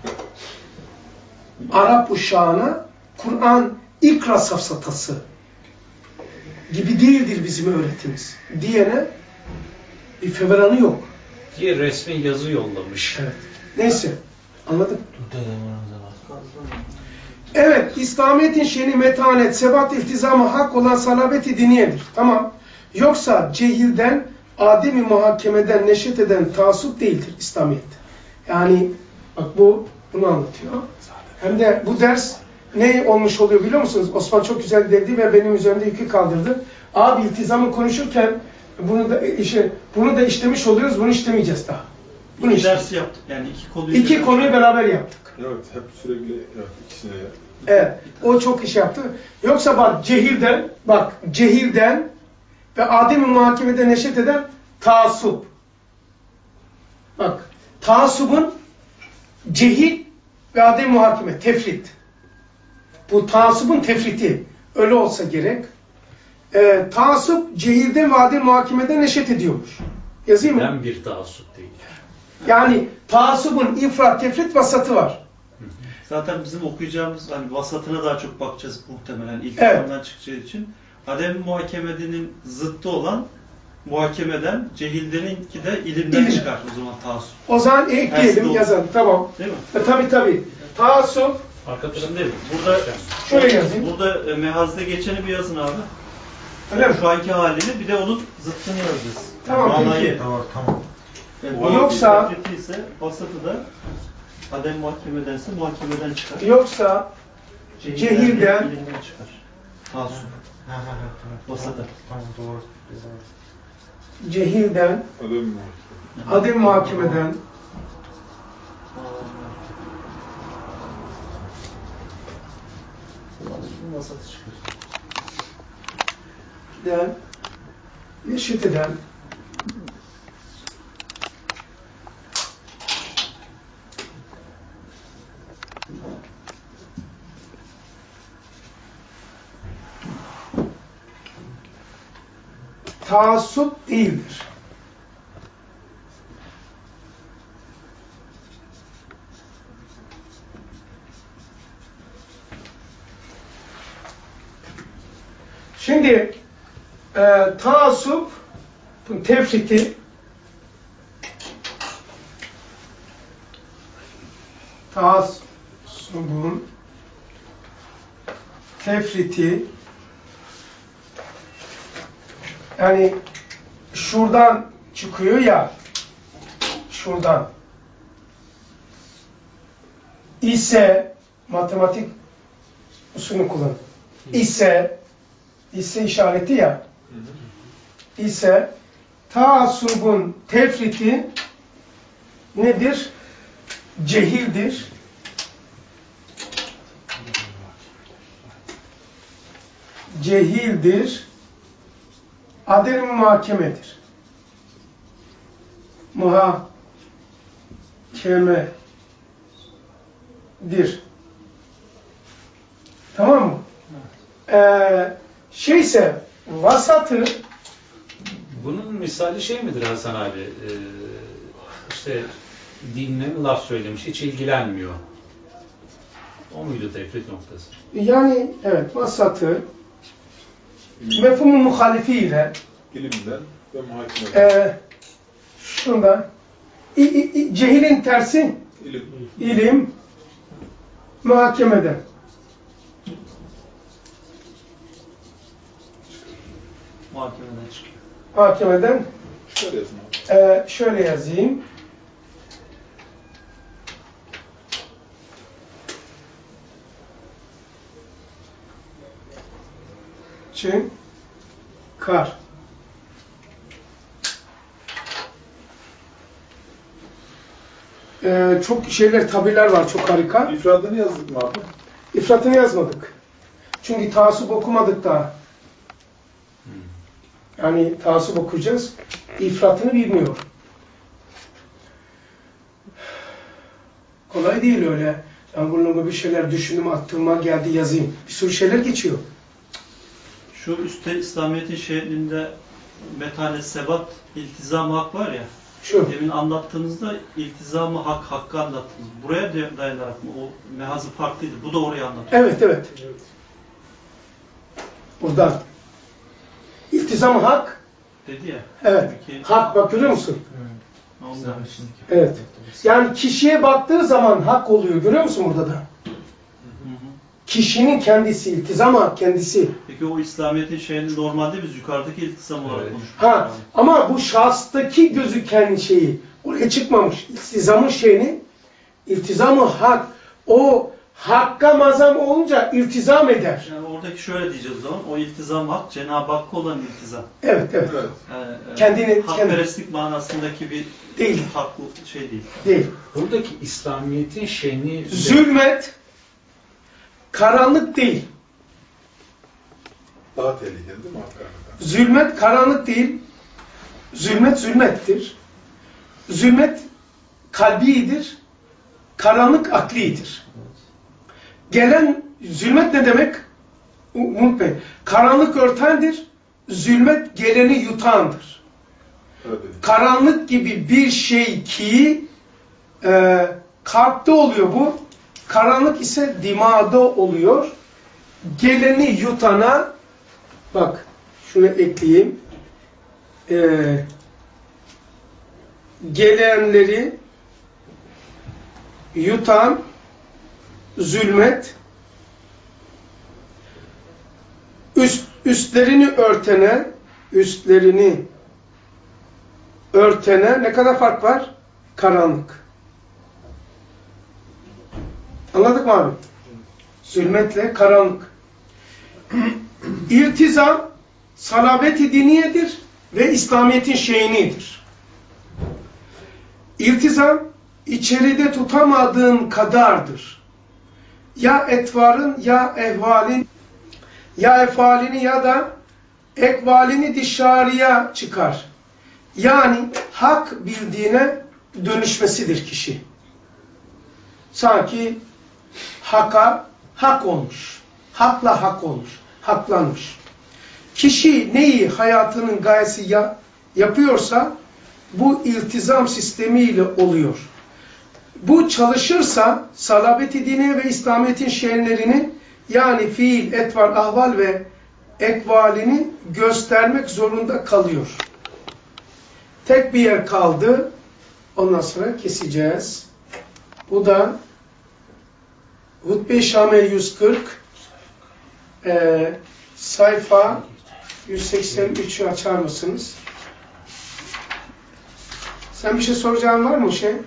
Arap uşağına Kur'an ikra safsatası gibi değildir bizim öğretimiz diyene bir feveranı yok. Diye resmi yazı yollamış. Evet. Neyse. Anladın? Evet. İslamiyet'in şeni metanet, sebat, iltizamı hak olan salabeti diniyedir. Tamam. Yoksa cehilden, ademi muhakemeden neşet eden taassup değildir İslamiyet. Yani bak bu bunu anlatıyor. Hem de bu ders ne olmuş oluyor biliyor musunuz? Osman çok güzel dedi ve benim üzerimde yükü kaldırdı. Abi iltizamı konuşurken bunu da işe bunu da işlemiş oluyoruz, bunu işlemeyeceğiz daha. Bunu İki işte. ders yaptık yani iki konuyu. İki konuyu beraber yaptık. Evet, hep sürekli evet, ikisine ya. Evet, o çok iş yaptı. Yoksa bak cehilden, bak cehilden ve adem-i muhakemede neşet eden taassup. Bak, taassubun cehil ve adem-i muhakeme, tefrit. Bu taassubun tefriti. Öyle olsa gerek. E, taassup cehilden ve adem-i muhakemede neşet ediyormuş. Yazayım mı? Ben bir taassup değil. Yani taassubun ifrat, tefrit, vasatı var. Zaten bizim okuyacağımız hani vasatına daha çok bakacağız muhtemelen iltihamdan Evet. çıkacağı için. Adem muhakemedenin zıttı olan muhakemeden, cehildeninki de ilimden İlim. çıkar o zaman taassup. O zaman ekleyelim, yazalım. Tamam. Değil mi? E, tabii tabii. Taassup. Arka tarafı Şimdi burada Şöyle yazayım. Burada e, mehazda geçeni bir yazın abi. Öyle mi? Şu anki halini bir de onun zıttını yazacağız. Tamam, Manayı. peki. Tamam tamam. Yani O bu yoksa- tefriti ise vasatı da Adem muhakemedense muhakemeden çıkar. Yoksa cehilden ilimden çıkar. Taassup. Ha ha ha tamam. Vasada. Tamam doğru. cehilden, adem muhakemeden, vasatı çıkar. den, neşet eden, taassup değildir. Şimdi e, taassup tefriti taassubun tefriti yani şuradan çıkıyor ya, şuradan ise matematik usulünü kullan. İse ise işareti ya. İse taassubun tefriti nedir? Cehildir. Cehildir. Adem muhakemedir. Muhakemedir. Tamam mı? Ee, şeyse vasatı bunun misali şey midir Hasan abi? Ee, işte dinle laf söylemiş, hiç ilgilenmiyor. O muydu tefrit noktası? Yani evet vasatı mefhumun muhalifiyle ilimden ve muhakemeden. E, şunda i, i, cehilin tersi İlim. ilim muhakemeden. Muhakemeden çıkıyor. Muhakemeden Şöyle yazın abi. e, şöyle yazayım. Çıkar. Ee, çok şeyler, tabirler var çok harika. İfradını yazdık mı abi? İfratını yazmadık. Çünkü taassup okumadık daha. Yani taassup okuyacağız. İfratını bilmiyor. Kolay değil öyle. Ben bununla bir şeyler düşündüm, aklıma geldi yazayım. Bir sürü şeyler geçiyor. Şu üstte İslamiyet'in şehrinde metanet, sebat, iltizam hak var ya. Şu. Demin anlattığınızda iltizamı hak, hakkı anlattınız. Buraya dayanarak mı? O mehazı farklıydı. Bu da orayı anlatıyor. Evet, evet. evet. Buradan. İltizam hak. Dedi ya. Evet. Ki, hak bak görüyor musun? Ondan. Evet. Yani kişiye baktığı zaman hak oluyor. Görüyor musun burada da? Hı hı. Kişinin kendisi, iltizam hak kendisi. Peki o İslamiyet'in şeyini normalde biz yukarıdaki iltizam olarak evet. konuşuyoruz. Ha, ama bu şahstaki gözüken şeyi oraya çıkmamış. İltizamın şeyini, iltizamı hak, o hakka mazam olunca iltizam eder. Yani oradaki şöyle diyeceğiz o zaman, o iltizam hak, Cenab-ı Hakk'a olan iltizam. Evet, evet. evet. Yani, kendini, hakperestlik manasındaki bir değil. haklı şey değil. Değil. Buradaki İslamiyet'in şeyini... Zulmet, karanlık değil. Daha tehlikeli değil mi hakikaten? Zulmet karanlık değil. Zulmet zulmettir. Zulmet kalbidir. Karanlık aklidir. Gelen zulmet ne demek? Unutmayın. Karanlık örtendir. Zulmet geleni yutandır. Evet. Karanlık gibi bir şey ki e, kalpte oluyor bu. Karanlık ise dimağda oluyor. Geleni yutana bak şunu ekleyeyim. Ee, gelenleri yutan zulmet, üst, üstlerini örtene üstlerini örtene ne kadar fark var? Karanlık. Anladık mı abi? Zulmetle karanlık. İltizam salabet-i diniyedir ve İslamiyet'in şeyinidir. İltizam içeride tutamadığın kadardır. Ya etvarın ya ehvalin ya efalini ya da ekvalini dışarıya çıkar. Yani hak bildiğine dönüşmesidir kişi. Sanki haka hak olmuş. Hakla hak olmuş. Haklanmış. Kişi neyi hayatının gayesi ya, yapıyorsa bu iltizam sistemiyle oluyor. Bu çalışırsa salabet-i diniye ve İslamiyet'in şenlerini yani fiil, etvar, ahval ve ekvalini göstermek zorunda kalıyor. Tek bir yer kaldı. Ondan sonra keseceğiz. Bu da Hutbe-i Şame yüz kırk e, sayfa yüz seksen üçü açar mısınız? Sen bir şey soracağın var mı şey?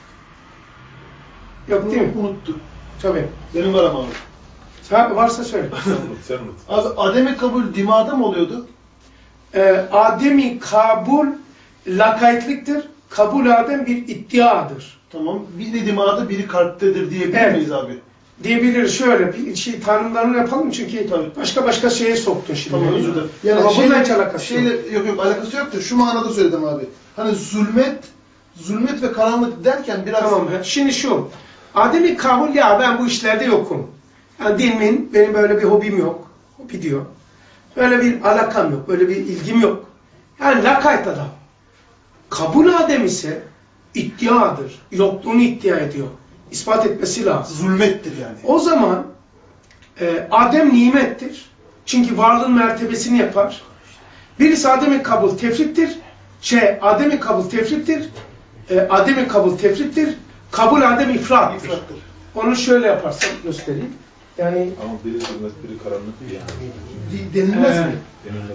Yok değil mi? Unuttum. Tabii. Benim var ama abi. Sen varsa söyle. Sen unut, sen unut. Abi ademi kabul dimada mı oluyordu? Ee, ademi kabul lakaytlıktır. Kabul adem bir iddiadır. Tamam. Biri dimada, biri kalptedir diyebilir Evet. miyiz abi? Diyebiliriz şöyle bir şey tanımlarını yapalım çünkü Tabii. başka başka şeye soktun şimdi. Tamam, özür dilerim. Yani Yani bununla hiç şeyle, alakası şeyle, yok. yok yok alakası yok da şu manada söyledim abi. Hani zulmet, zulmet ve karanlık derken biraz... Tamam. Şimdi şu. Ademi kabul ya ben bu işlerde yokum. Yani dinin benim böyle bir hobim yok. Hobi diyor. Böyle bir alakam yok. Böyle bir ilgim yok. Yani lakayt adam. Kabul adem ise iddiadır. Yokluğunu iddia ediyor. İspat etmesi lazım. Zulmettir yani. O zaman e, adem nimettir. Çünkü varlığın mertebesini yapar. Birisi ademi kabul tefrittir. Şey, ademi kabul tefrittir. E, ademi kabul tefrittir. Kabul adem ifrattır. İfrattır. Onu şöyle yaparsam göstereyim. Yani Ama biri zulmet, biri karanlık yani. De- Denilmez Ee, mi? Denilmez.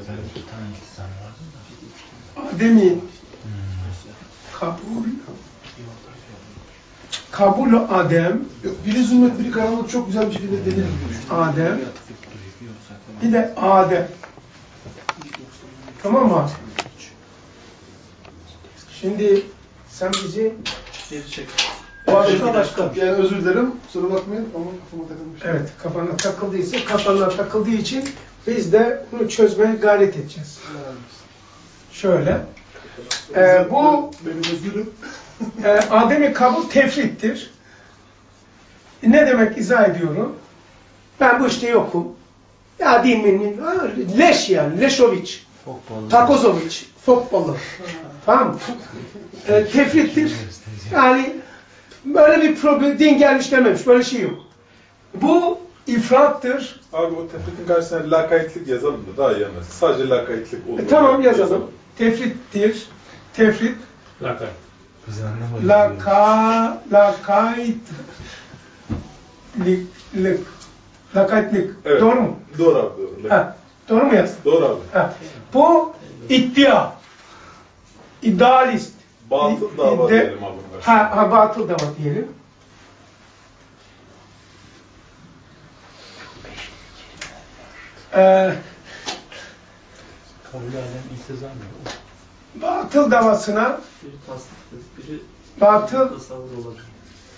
ademi kabul kabul adem Yok, biri zulmet, biri karanlık çok güzel bir şekilde denir gibi. adem bir de adem. Tamam mı? Şimdi sen bizi Geri çek. başka başka. Yani özür dilerim, kusura bakmayın ama kafama takılmış. Evet, kafana takıldıysa kafana takıldığı için biz de bunu çözmeye gayret edeceğiz. Şöyle. Ee, bu Benim özürüm. e, ademi kabul tefrittir. Ne demek izah ediyorum? Ben bu işte yokum. Ya dinin leş yani, leşoviç, takozoviç, fok balığı. Tamam mı? E, tefrittir. Yani böyle bir problem, din gelmiş dememiş, böyle şey yok. Bu ifrattır. Abi o tefritin karşısına lakaytlık yazalım da daha iyi anlarsın. Sadece lakaytlık olur. E, tamam yazalım. Tefrittir. Tefrit. Lakay. Biz anlamadık. Laka, lakaytlık. Lik. Lakaytlık. Evet. Doğru mu? Doğru abi doğru. Ha, doğru mu yazdın? Doğru abi. Ha. Bu iddia. İdealist. Batıl dava İde- diyelim abi. Ha, ha, batıl dava diyelim. Ee, Kabul alem iltizam mı? batıl davasına Biri tasdiktir, biri batıl tasavvur olabilir.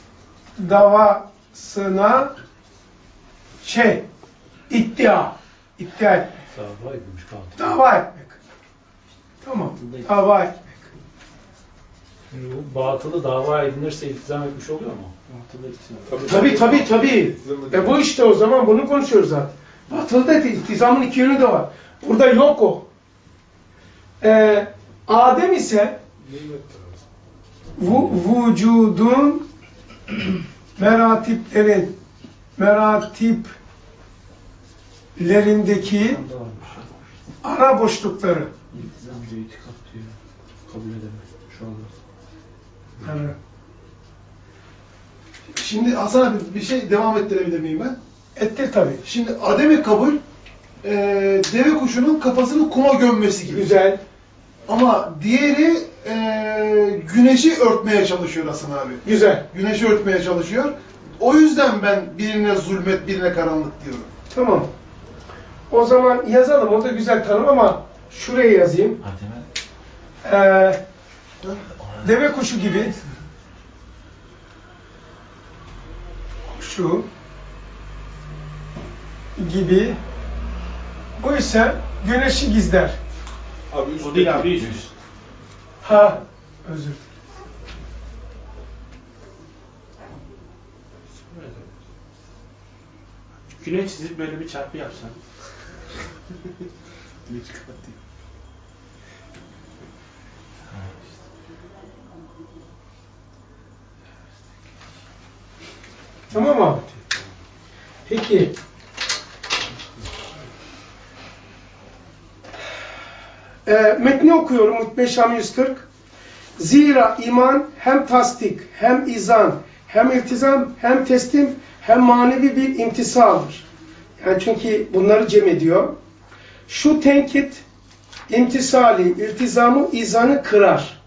davasına şey iddia iddia etmek. Dava edilmiş katil. Dava etmek. Tamam. Dava etmek. Şimdi bu batılı dava edilirse iltizam etmiş oluyor mu? Batılı iltizam. Tabii tabii tabii. E bu işte o zaman bunu konuşuyoruz zaten. Batılda iltizamın iki yönü de var. Burada yok o. Ee, Adem ise vu, vücudun meratiplerin meratiplerindeki ara boşlukları. İltizam diyor, itikat diyor. Kabul edemez. Şu anda. Yani, Şimdi Hasan abi bir şey devam ettirebilir miyim ben? ettir tabii. Şimdi ademi kabul, e, deve kuşunun kafasını kuma gömmesi gibi. Güzel. Ama diğeri e, güneşi örtmeye çalışıyor Hasan abi. Güzel. Güneşi örtmeye çalışıyor. O yüzden ben birine zulmet, birine karanlık diyorum. Tamam. O zaman yazalım. O da güzel tanım ama şuraya yazayım. Ee, deve kuşu gibi. Kuşu gibi. Bu ise güneşi gizler. Abi üst O değil abi üst. Ha, özür dilerim. Güneş çizip böyle bir çarpı yapsan. Tamam abi. Peki. E, metni okuyorum. Mutmeşam yüz kırk. Zira iman hem tasdik, hem izan, hem iltizam, hem teslim, hem manevi bir imtisaldır. Yani çünkü bunları cem ediyor. Şu tenkit, imtisali, iltizamı, izanı kırar.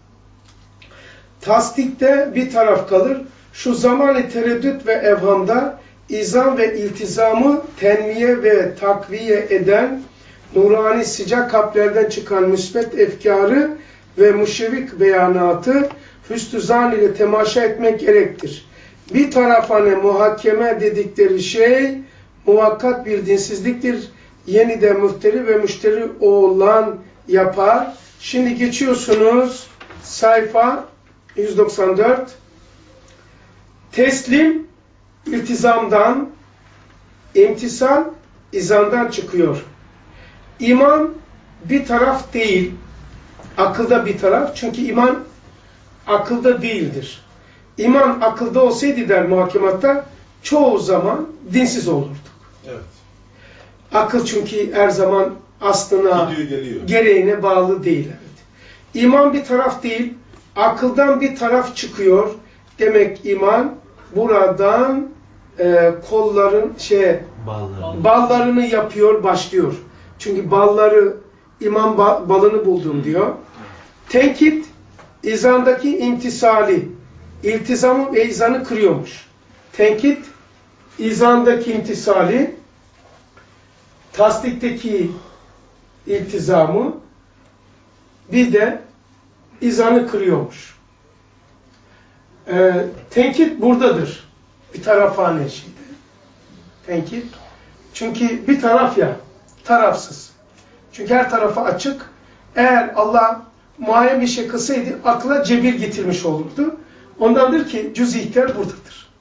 Tasdikte bir taraf kalır. Şu zamanı tereddüt ve evhamda izan ve iltizamı tenmiye ve takviye eden nurani sıcak kalplerden çıkan müsbet efkarı ve müşevik beyanatı hüsnü zan ile temaşa etmek gerektir. Bir tarafane muhakeme dedikleri şey muvakkat bir dinsizliktir. Yeniden müfteri ve müşteri olan yapar. Şimdi geçiyorsunuz sayfa yüz doksan dört. Teslim iltizamdan, imtisal izandan çıkıyor. İman bir taraf değil, akılda bir taraf. Çünkü iman akılda değildir. İman akılda olsaydı der muhakematta çoğu zaman dinsiz olurduk. Evet. Akıl çünkü her zaman aslına, Gidiyor, gereğine bağlı değil. Evet. İman bir taraf değil, akıldan bir taraf çıkıyor. Demek iman buradan e, kolların şey Balları. ballarını yapıyor, başlıyor. Çünkü balları iman ba balını buldum diyor. Tenkit izandaki imtisali, iltizamı ve izanı kırıyormuş. Tenkit izandaki imtisali, tasdikteki iltizamı, bir de izanı kırıyormuş. Ee, tenkit buradadır. Bir tarafane şeydi. Tenkit. Çünkü bir taraf ya, tarafsız. Çünkü her tarafı açık. Eğer Allah muayyen bir şey kılsaydı akla cebir getirmiş olurdu. Ondandır ki cüz-i ihtiyar buradadır.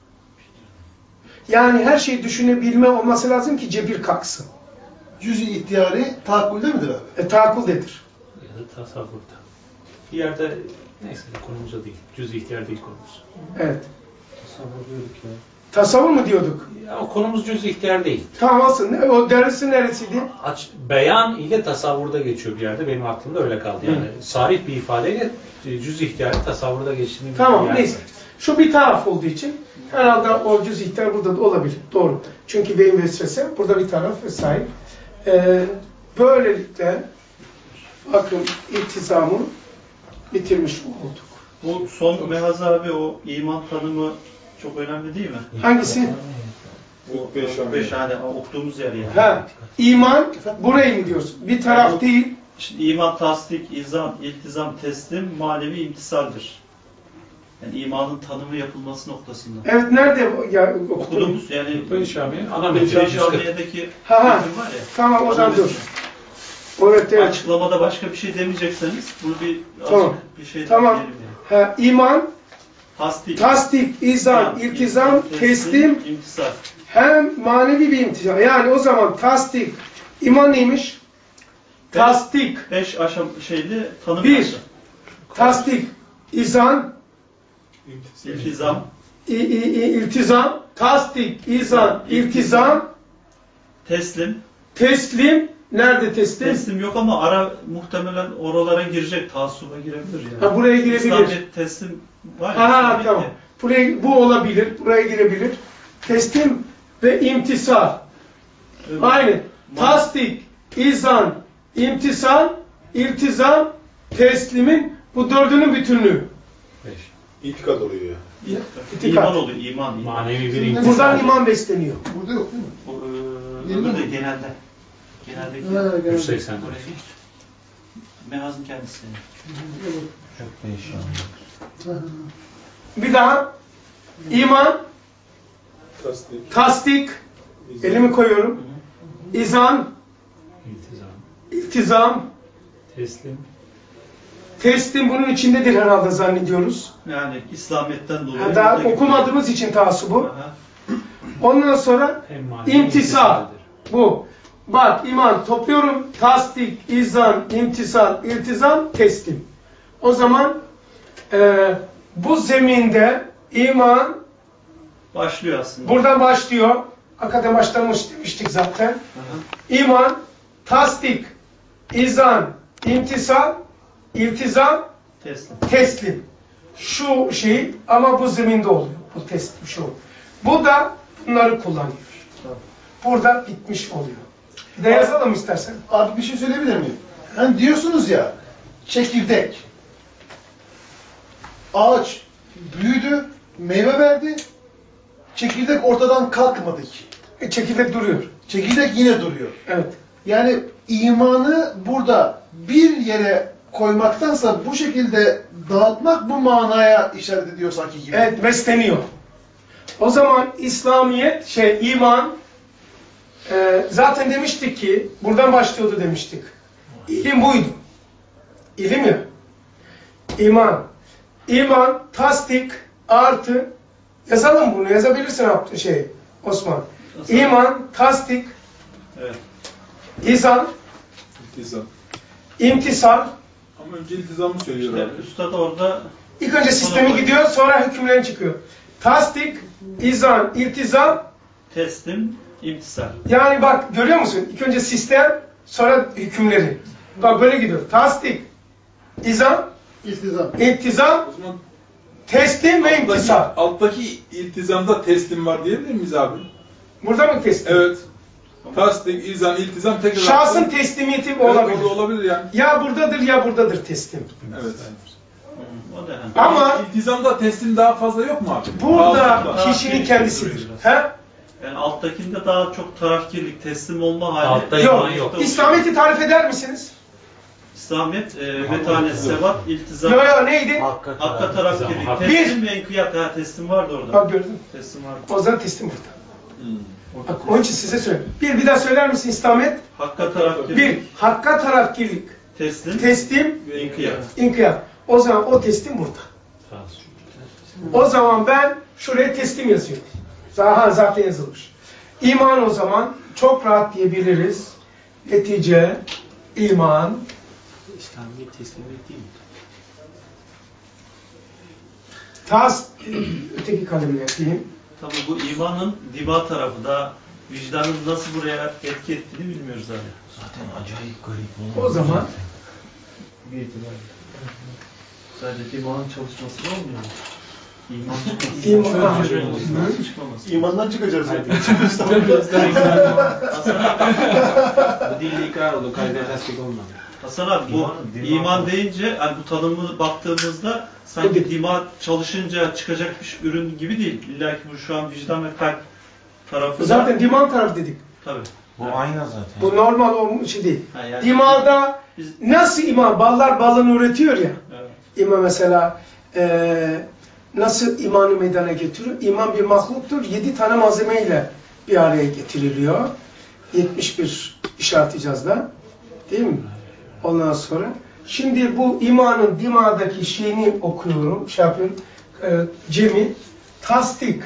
Yani her şeyi düşünebilme olması lazım ki cebir kalksın. Cüz-i ihtiyari tahakkülde midir abi? E, tahakküldedir. Ya da tasavvurda. Bir yerde neyse konumuz o değil. Cüz-i ihtiyar değil konumuz. Evet. Tasavvur diyorduk ya. Tasavvur mu diyorduk? Ya o konumuz cüz-i ihtiyar değil. Tamam olsun. O dersi neresiydi? Aç, beyan ile tasavvurda geçiyor bir yerde. Benim aklımda öyle kaldı. Yani Hı. sarih bir ifadeyle cüz-i ihtiyarı tasavvurda geçtiğini tamam neyse. Şu bir taraf olduğu için herhalde o cüz-i ihtiyar burada da olabilir. Doğru. Çünkü beyin vesvese burada bir taraf vesaire. Ee, böylelikle bakın iltizamı bitirmiş olduk. Bu son Mehaz abi o iman tanımı çok önemli değil mi? Hangisi? O beş hani okuduğumuz yer yani. Ha, iman burayı mı diyorsun? Bir taraf yani, değil. İşte iman, tasdik, izan, iltizam, teslim, manevi imtisaldir. Yani imanın tanımı yapılması noktasında. Evet, nerede ya, okuduğumuz yani Şami, ana metin Şamiye'deki ha, ha. var ya. Tamam, o zaman dur. Evet, evet. Açıklamada başka bir şey demeyecekseniz bunu bir tamam. bir şey tamam. diyelim yani. Ha, iman, tasdik, tasdik izan, tamam. iltizam, teslim, teslim imtisal. Hem manevi bir imtihan. Yani o zaman tasdik, iman neymiş? Beş, tasdik. Beş aşam şeyli tanım. Bir, yaptı. Tasdik, izan, iltizam, İ, i, i, iltizam, tasdik, izan, iltizam, teslim. Teslim, nerede teslim? Teslim yok ama ara muhtemelen oralara girecek, taassuba girebilir yani. Ha, buraya girebilir. İslamiyet teslim var ya. Ha, tamam. Buraya, bu olabilir, buraya girebilir. Teslim ve imtisal. Evet. Aynı. Tasdik, izan, imtisal, iltizam, teslimin bu dördünün bütünlüğü. Beş. İtikat oluyor ya. İtikat. İman oluyor, iman. iman. Manevi bir insan. Buradan iman besleniyor. Burada yok değil mi? O, e, Değil mi? öbürde genelde. Geneldeki Ha, genelde. yüz seksen. Mehaz'ın kendisi. Çok değişiyor. Bir daha iman, Tasdik. tasdik, elimi koyuyorum. İzan, İltizam. iltizam, Teslim. teslim bunun içindedir herhalde zannediyoruz. Yani İslamiyet'ten dolayı. Yani daha buradaki- okumadığımız için taassubu. Aha. Ondan sonra Hem manevi imtisal. imtisaldir. Bu. Bak iman topluyorum. Tasdik, izan, imtisal, iltizam, teslim. O zaman e, bu zeminde iman Başlıyor aslında. buradan başlıyor. Hakikaten başlamış demiştik zaten. Aha. İman, tasdik, izan, imtisal, iltizam, Teslim. teslim. Şu şey ama bu zeminde oluyor. Bu teslim şu. Bu da bunları kullanıyor. Burada bitmiş oluyor. Bir de yazalım istersen. Abi bir şey söyleyebilir miyim? Hani diyorsunuz ya, çekirdek. Ağaç büyüdü, meyve verdi. Çekirdek ortadan kalkmadı ki. E, çekirdek duruyor. Çekirdek yine duruyor. Evet. Yani imanı burada bir yere koymaktansa bu şekilde dağıtmak bu manaya işaret ediyor sanki gibi. Evet, besleniyor. O zaman İslamiyet, şey iman, e, zaten demiştik ki, buradan başlıyordu demiştik. İlim buydu. İlim ya. İman. İman, tasdik, artı, yazalım bunu, yazabilirsin Abdü- şey, Osman. İman, tasdik, Evet. izan, İltizam. imtisal. Ama önce iltizamı söylüyor İşte abi. Üstad orada İlk önce sistemi gidiyor, sonra hükümlerin çıkıyor. Tasdik, izan, iltizam. teslim, imtisal. Yani bak görüyor musun? İlk önce sistem, sonra hükümleri. Bak böyle gidiyor. Tasdik, izan, İltizam. iltizam, O zaman teslim ve alttaki, imtisal. alttaki iltizamda teslim var diyebilir miyiz abi? Burada mı teslim? Evet. Tasdik, izan, iltizam tekrar... Şahsın teslimiyeti Evet, olabilir. orada olabilir yani. Ya buradadır ya buradadır teslim. Evet. O da yani. Ama İltizamda teslim daha fazla yok mu abi? burada Fazla. kişinin kendisidir. He? Yani alttakinde daha çok tarafkirlik, teslim olma hali. Altta Yok. iman yok. İslamiyet'i tarif eder misiniz? İslamiyet, e, metanet, sebat, iltizam. Yo yo neydi? Hakka Hakka tarafkirlik, Hakka- teslim ve inkiyat. Ha, teslim vardı orada. Bak gördün mü? Teslim vardı. O zaman teslim burada. Hmm. Bak onun için size söyleyeyim. Bir, bir daha söyler misin İslamiyet? Hakka tarafkirlik, Bir, hakka tarafkirlik, teslim teslim, ve inkiyat. inkiyat. O zaman o teslim burada. O zaman ben şuraya teslim yazıyorum. Zaten, zaten yazılmış. İman o zaman çok rahat diyebiliriz. Netice, iman, İslamiyet teslimiyet değil mi? tas, öteki kalemle yapayım. Tabii bu imanın dima tarafı da vicdanın nasıl buraya etki ettiğini bilmiyoruz abi. Zaten acayip garip. O zaman Bir ihtimal. Sadece imanın çalışması da olmuyor mu? İman çıkması. İman. İman çıkmaması. İmandan çıkacağız. Bu dille ikrar oldu. Kalbe tasdik olmadı. Hasan abi bu İman, dima iman var. deyince hani bu tanımı baktığımızda sanki dima çalışınca çıkacak bir ürün gibi değil. İlla ki bu şu an vicdan ve kalp tarafı da- zaten diman tarafı dedik. tabii. Bu ayna zaten. Bu normal o şey değil. Ha, yani- Dimağda Biz- nasıl iman? Ballar balını üretiyor ya. Evet. İman mesela eee nasıl imanı meydana getiriyor? İman bir mahluktur. Yedi tane malzemeyle bir araya getiriliyor. yetmiş bir işaret icazda. Değil mi? Ondan sonra. Şimdi bu imanın dimağdaki şeyini okuyorum. Şey yapıyorum. Eee Cem'i. Tasdik.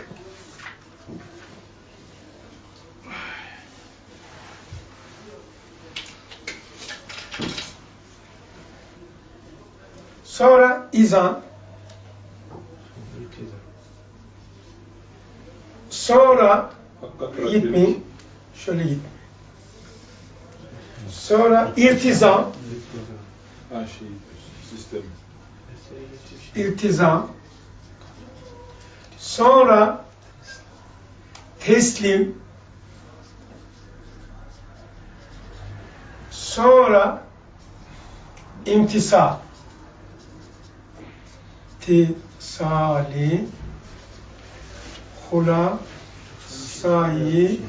Sonra izan. Sonra Hakka tarafkirlik. gitmeyin. Şöyle git. Sonra iltizam. Ha şey, sistem. İltizam. Sonra teslim. Sonra imtisal. İttisali Hulasai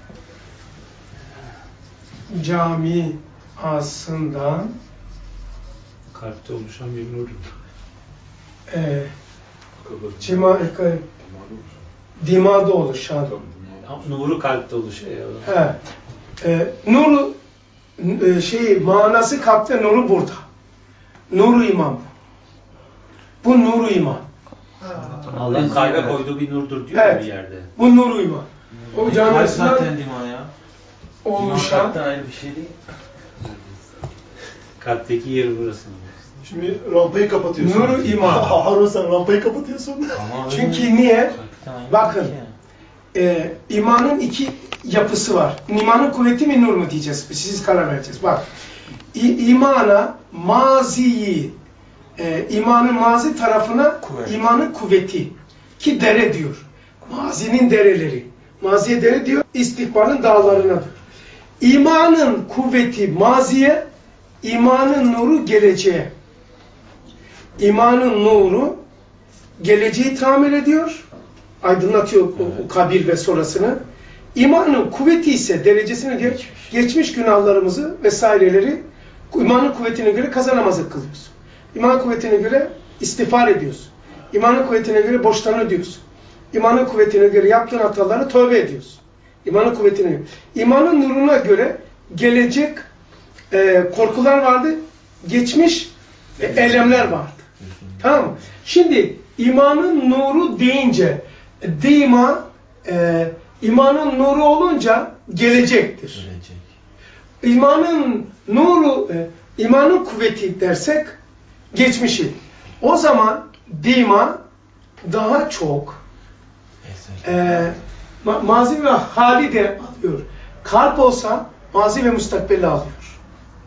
Camiasından kalpte oluşan bir nur. E, cima, e, dimada oluşan. Nuru kalpte oluşuyor ya. He. E, nuru e, şey manası kalpte, nuru burada. Nuru iman. Bu nuru iman. Allah'ın kalbe koyduğu bir nurdur diyor evet. Bir yerde. Bu nuru iman. O camiasından zaten dima ya. oluşan. Dima ayrı bir şey değil. Kalpteki yeri burası. Şimdi rampayı kapatıyorsun. Nuru iman. Harun sen rampayı kapatıyorsun. Çünkü niye? Bakın. E, imanın iki yapısı var. İmanın kuvveti mi nur mu diyeceğiz. Siz karar vereceğiz. Bak. İ, imana maziyi e, imanın mazi tarafına kuvvet. İmanın kuvveti ki dere diyor. Mazinin dereleri. Maziye dere diyor. İstikbalın dağlarına diyor. İmanın kuvveti maziye, imanın nuru geleceğe. İmanın nuru geleceği tamir ediyor. Aydınlatıyor evet. o, o kabir ve sonrasını. İmanın kuvveti ise derecesini diyor. Geçmiş, geçmiş günahlarımızı vesaireleri imanın kuvvetine göre kazanamazlık kılıyorsun. İmanın kuvvetine göre istiğfar ediyorsun. İmanın kuvvetine göre borçlarını ödüyorsun. İmanın kuvvetine göre yaptığın hataları tövbe ediyorsun. İmanın kuvvetine göre. İmanın nuruna göre gelecek e, korkular vardı. Geçmiş e, eylemler vardı. Tamam mı? Şimdi imanın nuru deyince dima e, imanın nuru olunca gelecektir. Gelecek. İmanın nuru, e, imanın kuvveti dersek geçmişi. O zaman dima daha çok e, ma mazi ve hali de alıyor. Kalp olsa mazi ve müstakbeli alıyor.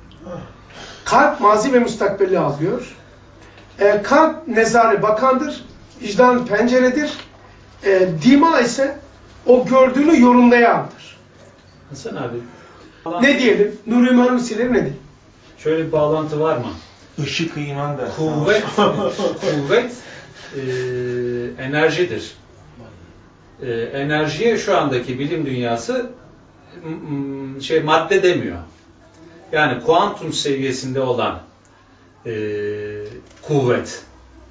Kalp mazi ve müstakbeli alıyor. E, kalp nezare bakandır. Vicdan penceredir. E, dima ise o gördüğünü yorumlayandır. Hasan abi. Ne diyelim? Nur imanı misileri ne diyelim? Şöyle bir bağlantı var mı? Işık iman dersin. Kuvvet, kuvvet e, enerjidir. E, enerjiye şu andaki bilim dünyası şey madde demiyor. Yani kuantum seviyesinde olan e, kuvvet.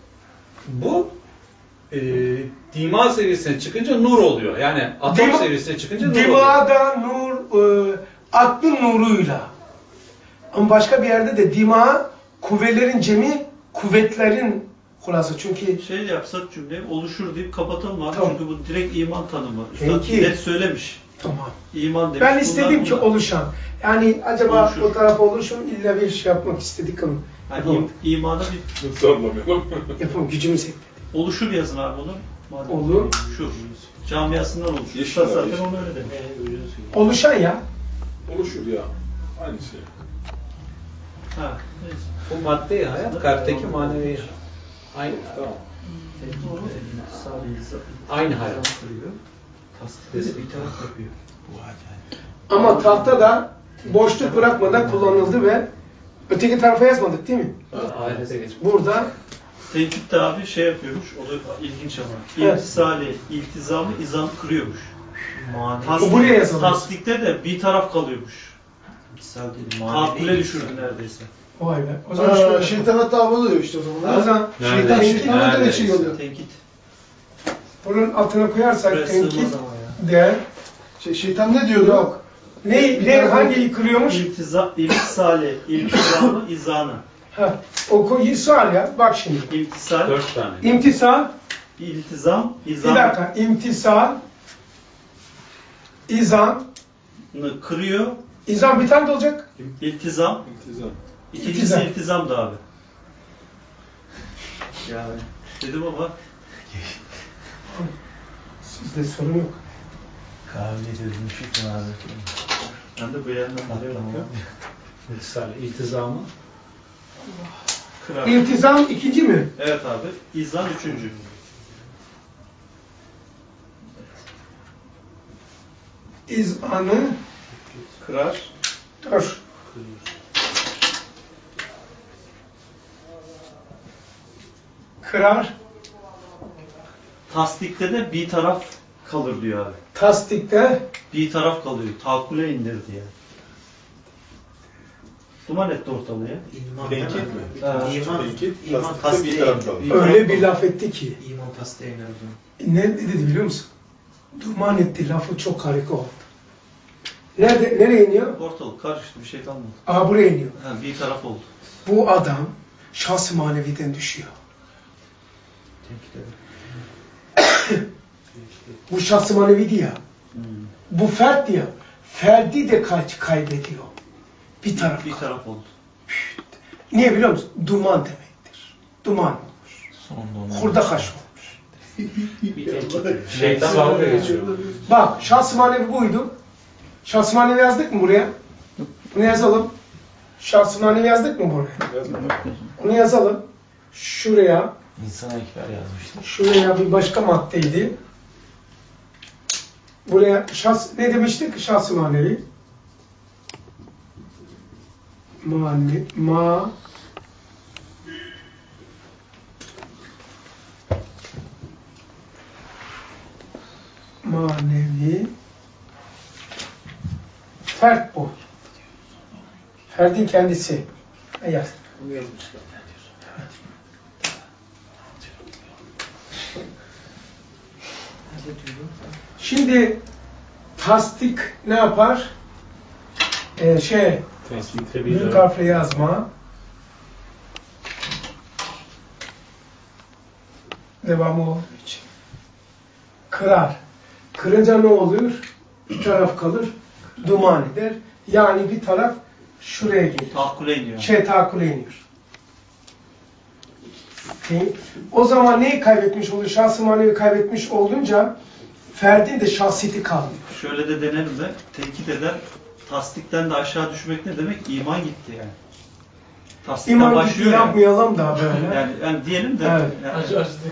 Bu e, dima seviyesine çıkınca nur oluyor. Yani atom dima, seviyesine çıkınca nur oluyor. Dimada nur, e, aklın nuruyla. Ama başka bir yerde de dima, kuvvelerin cemi, kuvvetlerin hulası. Çünkü şey yapsak cümleyi oluşur deyip kapatalım abi. Tamam. Çünkü bu direkt iman tanımı. Üstad Peki. net söylemiş. Tamam. İman demiş. Ben istedim bunlar, ki bunlar. oluşan. Yani acaba oluşur. O taraf oluşur mu? İlla bir şey yapmak istedik ama. Yani im, imanı bir... Sorlamayalım. Yapalım. Gücümüz yetmedi. Oluşur yazın abi onu. Madem Olur. Oluşur. Camiasından oluşur. Üstad zaten onu öyle demiş. Oluşan ya. Oluşur ya. Aynı şey. Ha, neyse. Bu madde hayat, kalpteki manevi. Aynı. Tamam. Aynı hayat. Ama tahta da boşluk bırakmadan kullanıldı ve öteki tarafa yazmadık değil mi? Ahirete geç. Burada Tenkit de abi şey yapıyormuş, o da ilginç ama. Evet. İmtisali, iltizamı, izam kırıyormuş. Bu buraya yazılmış. Tasdikte de bir taraf kalıyormuş. Tahakkule düşürdü neredeyse. Vay be. O O zaman zaman şöyle. şeytana tabi oluyor işte o zaman. O zaman Şeytan, şeytana da şey oluyor. Tenkit. Bunun altına koyarsak Buraya tenkit sığmaz ama ya. değer Şey, şeytan ne diyordu? yok. Ne, ne hangi kırıyormuş? İltiza, iltisali, iltizamı, izanı. Ha, o koyu sual ya. Bak şimdi. İltisal, Dört tane. İmtisal, iltizam, bir izam. dakika. İmtisal, izam. Kırıyor. İzam bir tane de olacak. İltizam. İltizam. İkincisi İltizam. iltizam da abi. Yani dedim ama Sizde sorun yok. Kahve dönmüşük mü abi? ben de bu yerden buraya bakıyorum. İltisal, iltizamı. Kırar. İltizam ikinci mi? Evet abi. İzan üçüncü. İzanı Kırar. dur. Kırar. Tasdikte de bir taraf kalır diyor abi. Tasdikte bir taraf kalıyor. Tahakkule indirdi yani. Duman etti ortalığı ya. Tenkit mi? Ee, İman, tenkit, iman tasdikte bir taraf kalır. öyle bir laf etti ki. İman tasdiğe indirdi. Ne dedi biliyor musun? Duman etti lafı çok harika oldu. Nerede, nereye iniyor? Ortalık karıştı, bir şey kalmadı. Aa, buraya iniyor. Ha, bir taraf oldu. Bu adam şahs-ı maneviden düşüyor. Bu şahs-ı maneviydi ya. Hmm. Bu fert ya. Ferdi de kay kaybediyor. Bir taraf. Bir taraf oldu. Niye biliyor musun? Duman demektir. Duman olmuş. Hurda haş olmuş. Şeytan dalga geçiyor. Bak, şahs-ı manevi buydu. Şahs-ı manevi yazdık mı buraya? Bunu yazalım. Şahs-ı manevi yazdık mı buraya? Yazmadık. Onu yazalım. Şuraya. İnsan ekber yazmıştı. Şuraya bir başka maddeydi. Buraya şahs, ne demiştik? Şahs-ı manevi. Mane, ma, manevi, fert bu. Ferdin kendisi. Yaz. Şimdi tasdik ne yapar? Ee, şey, büyük harfle yazma. Devamı olduğu için. Kırar. Kırınca ne olur? Bir taraf kalır, duman eder. Yani bir taraf şuraya gelir. Tahakkule iniyor. Şey, tahakkule iniyor. Okay. O zaman neyi kaybetmiş oluyor? Şahs-ı manevi kaybetmiş olunca ferdin de şahsiyeti kalmıyor. Şöyle de denelim de, tenkit eder, tasdikten de aşağı düşmek ne demek? İman gitti yani. Tasdikten İman gitti, başlıyor yapmayalım da böyle. Yani, yani diyelim de. Evet. Yani, Acı acıdık.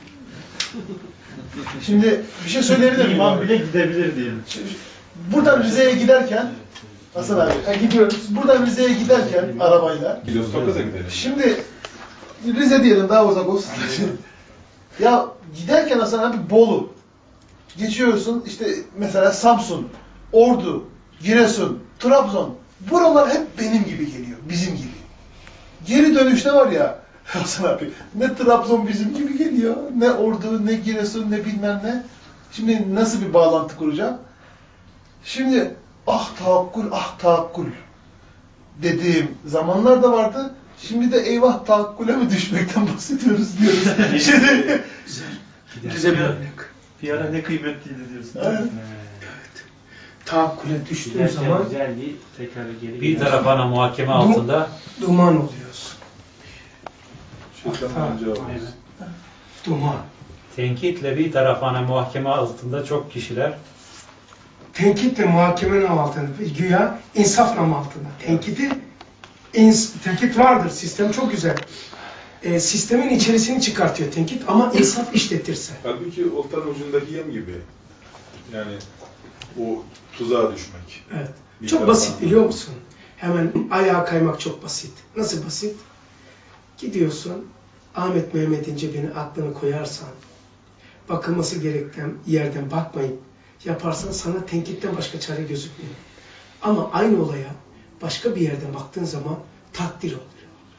Şimdi bir şey söyleyebilir miyim? İman bile gidebilir diyelim. Buradan Rize'ye giderken Hasan abi, Ha, gidiyoruz. buradan Rize'ye giderken arabayla, Kilosok'a da gidelim. şimdi Rize diyelim, daha uzak olsun. Ya giderken Hasan abi Bolu, geçiyorsun işte mesela Samsun, Ordu, Giresun, Trabzon, buralar hep benim gibi geliyor, bizim gibi. Geri dönüşte var ya Hasan abi, ne Trabzon bizim gibi geliyor, ne Ordu, ne Giresun, ne bilmem ne. Şimdi nasıl bir bağlantı kuracağım? Şimdi ah tahakkul, ah tahakkul dediğim zamanlar da vardı. Şimdi de eyvah tahakkule mi düşmekten bahsediyoruz diyoruz. Şimdi Güzel bir örnek. Bir ara ne kıymetliydi diyorsun. Evet. Evet. Tahakkule düştüğün Giderken zaman güzelliği tekrar geri Bir tarafına muhakeme altında duman oluyorsun. Şeytanın cevabı. Duman. tenkitle bir tarafına muhakeme altında çok kişiler Tenkitle muhakemenin altında, güya insaf namı altında. Tenkidi, ins, tenkit vardır, sistem çok güzel. E, sistemin içerisini çıkartıyor tenkit ama insaf işletirse. Halbuki oltanın ucundaki yem gibi. Yani o tuzağa düşmek. Evet. Bir Çok taraftan- basit biliyor musun? Hemen ayağa kaymak çok basit. Nasıl basit? Gidiyorsun, Ahmet Mehmet'in cebine aklını koyarsan, bakılması gereken yerden bakmayıp yaparsan sana tenkitten başka çare gözükmüyor. Ama aynı olaya başka bir yerden baktığın zaman takdir oluyor.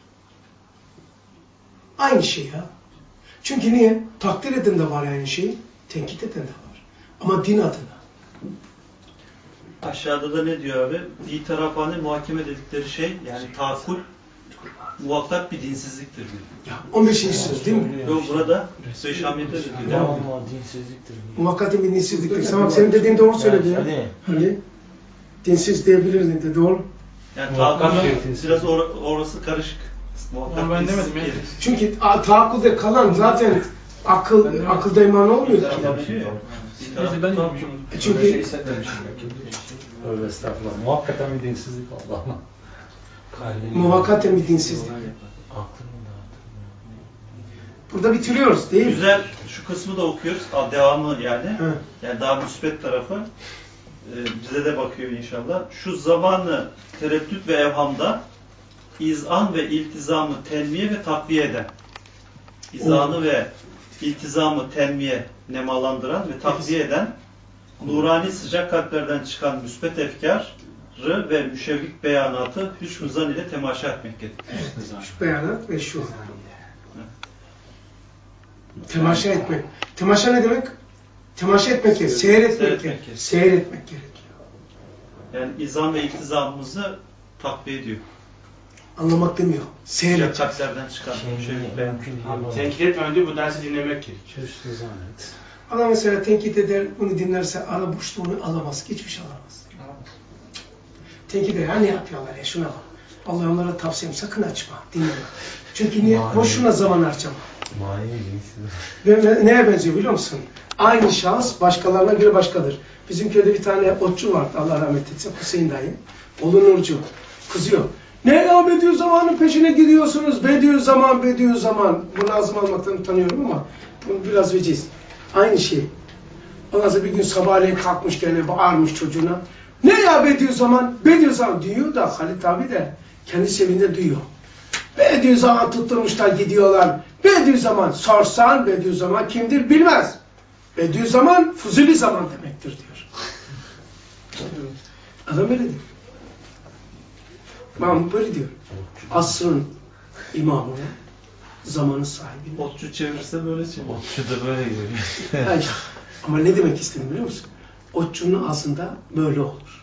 Aynı şey ya. Çünkü niye? Takdir eden de var aynı şey, tenkit eden de var. Ama din adına. Aşağıda da ne diyor abi? Bir tarafane muhakeme dedikleri şey, yani tahakkul muhakkak bir dinsizliktir diyor. Ya on beşinci söz değil mi? Yok burada Beş Hamiyet'te de diyor. Devam ediyor. Ama dinsizliktir. Muvakkatin bir dinsizliktir. Tamam, senin dediğin doğru söyledi ya. Hadi. Hani dinsiz diyebiliriz dedi, doğru. Yani Muhakkak tahakkul bir dinsizlik. biraz or orası karışık. Muhakkak Ama ben dinsizlik demedim ya. gelir. Çünkü a- tahakkülde kalan zaten akıl akılda iman olmuyor ki. Bir taraf Neyse ben tutar. yapmışım. E çünkü Tövbe estağfurullah. Muhakkaten bir dinsizlik Allah'ım. muvakkaten bir dinsizlik. Burada bitiriyoruz değil mi? Güzel, şu kısmı da okuyoruz. Aa, devamı yani. Hı. Yani daha müsbet tarafı. Ee, bize de bakıyor inşallah. Şu zamanı tereddüt ve evhamda izan ve iltizamı telmiye ve takviye eden. izanı ve iltizamı tenmiye, nemalandıran ve takviye eden, nurani sıcak kalplerden çıkan müsbet efkarı ve müşevvik beyanatı hüsnü zan ile temaşa etmektedir. Evet, şu beyanat ve şu. Temaşa etmek. Temaşa ne demek? Temaşa etmek gerekiyor. Seyretmek, Seyretmek gerekiyor. Seyretmek gerekiyor. Yani izan ve iltizamımızı takviye ediyor. Anlamak demiyor. Seyret. Sıcak kalplerden çıkan müşevvik beyanatı. Tenkit etmeden önce bu dersi dinlemek gerekiyor. Adam mesela tenkit eder, bunu dinlerse ara boşluğunu alamaz. Hiçbir şey alamaz. Tenkit eder. Ha ne yapıyorlar ya şuna bak. Vallahi onlara tavsiyem sakın açma. Dinleme. Çünkü niye? Boşuna zaman harcama. Ve neye benziyor biliyor musun? Aynı şahıs başkalarına göre başkadır. Bizim köyde bir tane otçu vardı, Allah rahmet etsin, Hüseyin dayı. Oğlu Nurcu. Kızıyor. Ne ya Bediüzzaman'ın peşine gidiyorsunuz? Bediüzzaman, Bediüzzaman. Bunu ağzıma almaktan utanıyorum ama bu biraz veciz. Aynı şey. Ondan sonra bir gün sabahleyin kalkmış gene bağırmış çocuğuna. Ne ya Bediüzzaman? Bediüzzaman diyor da Halit abi de kendi sevinde duyuyor. Bediüzzaman tutturmuşlar gidiyorlar. Bediüzzaman sorsan Bediüzzaman kimdir bilmez. Bediüzzaman fuzuli zaman demektir diyor. Adam öyle diyor. Mahmut böyle diyor. Asrın imamı, zamanın sahibi. Otçu çevirse böyle çevir. Otçu da böyle görüyor. Hayır. Ama ne demek istedim biliyor musun? Otçunun ağzında böyle olur.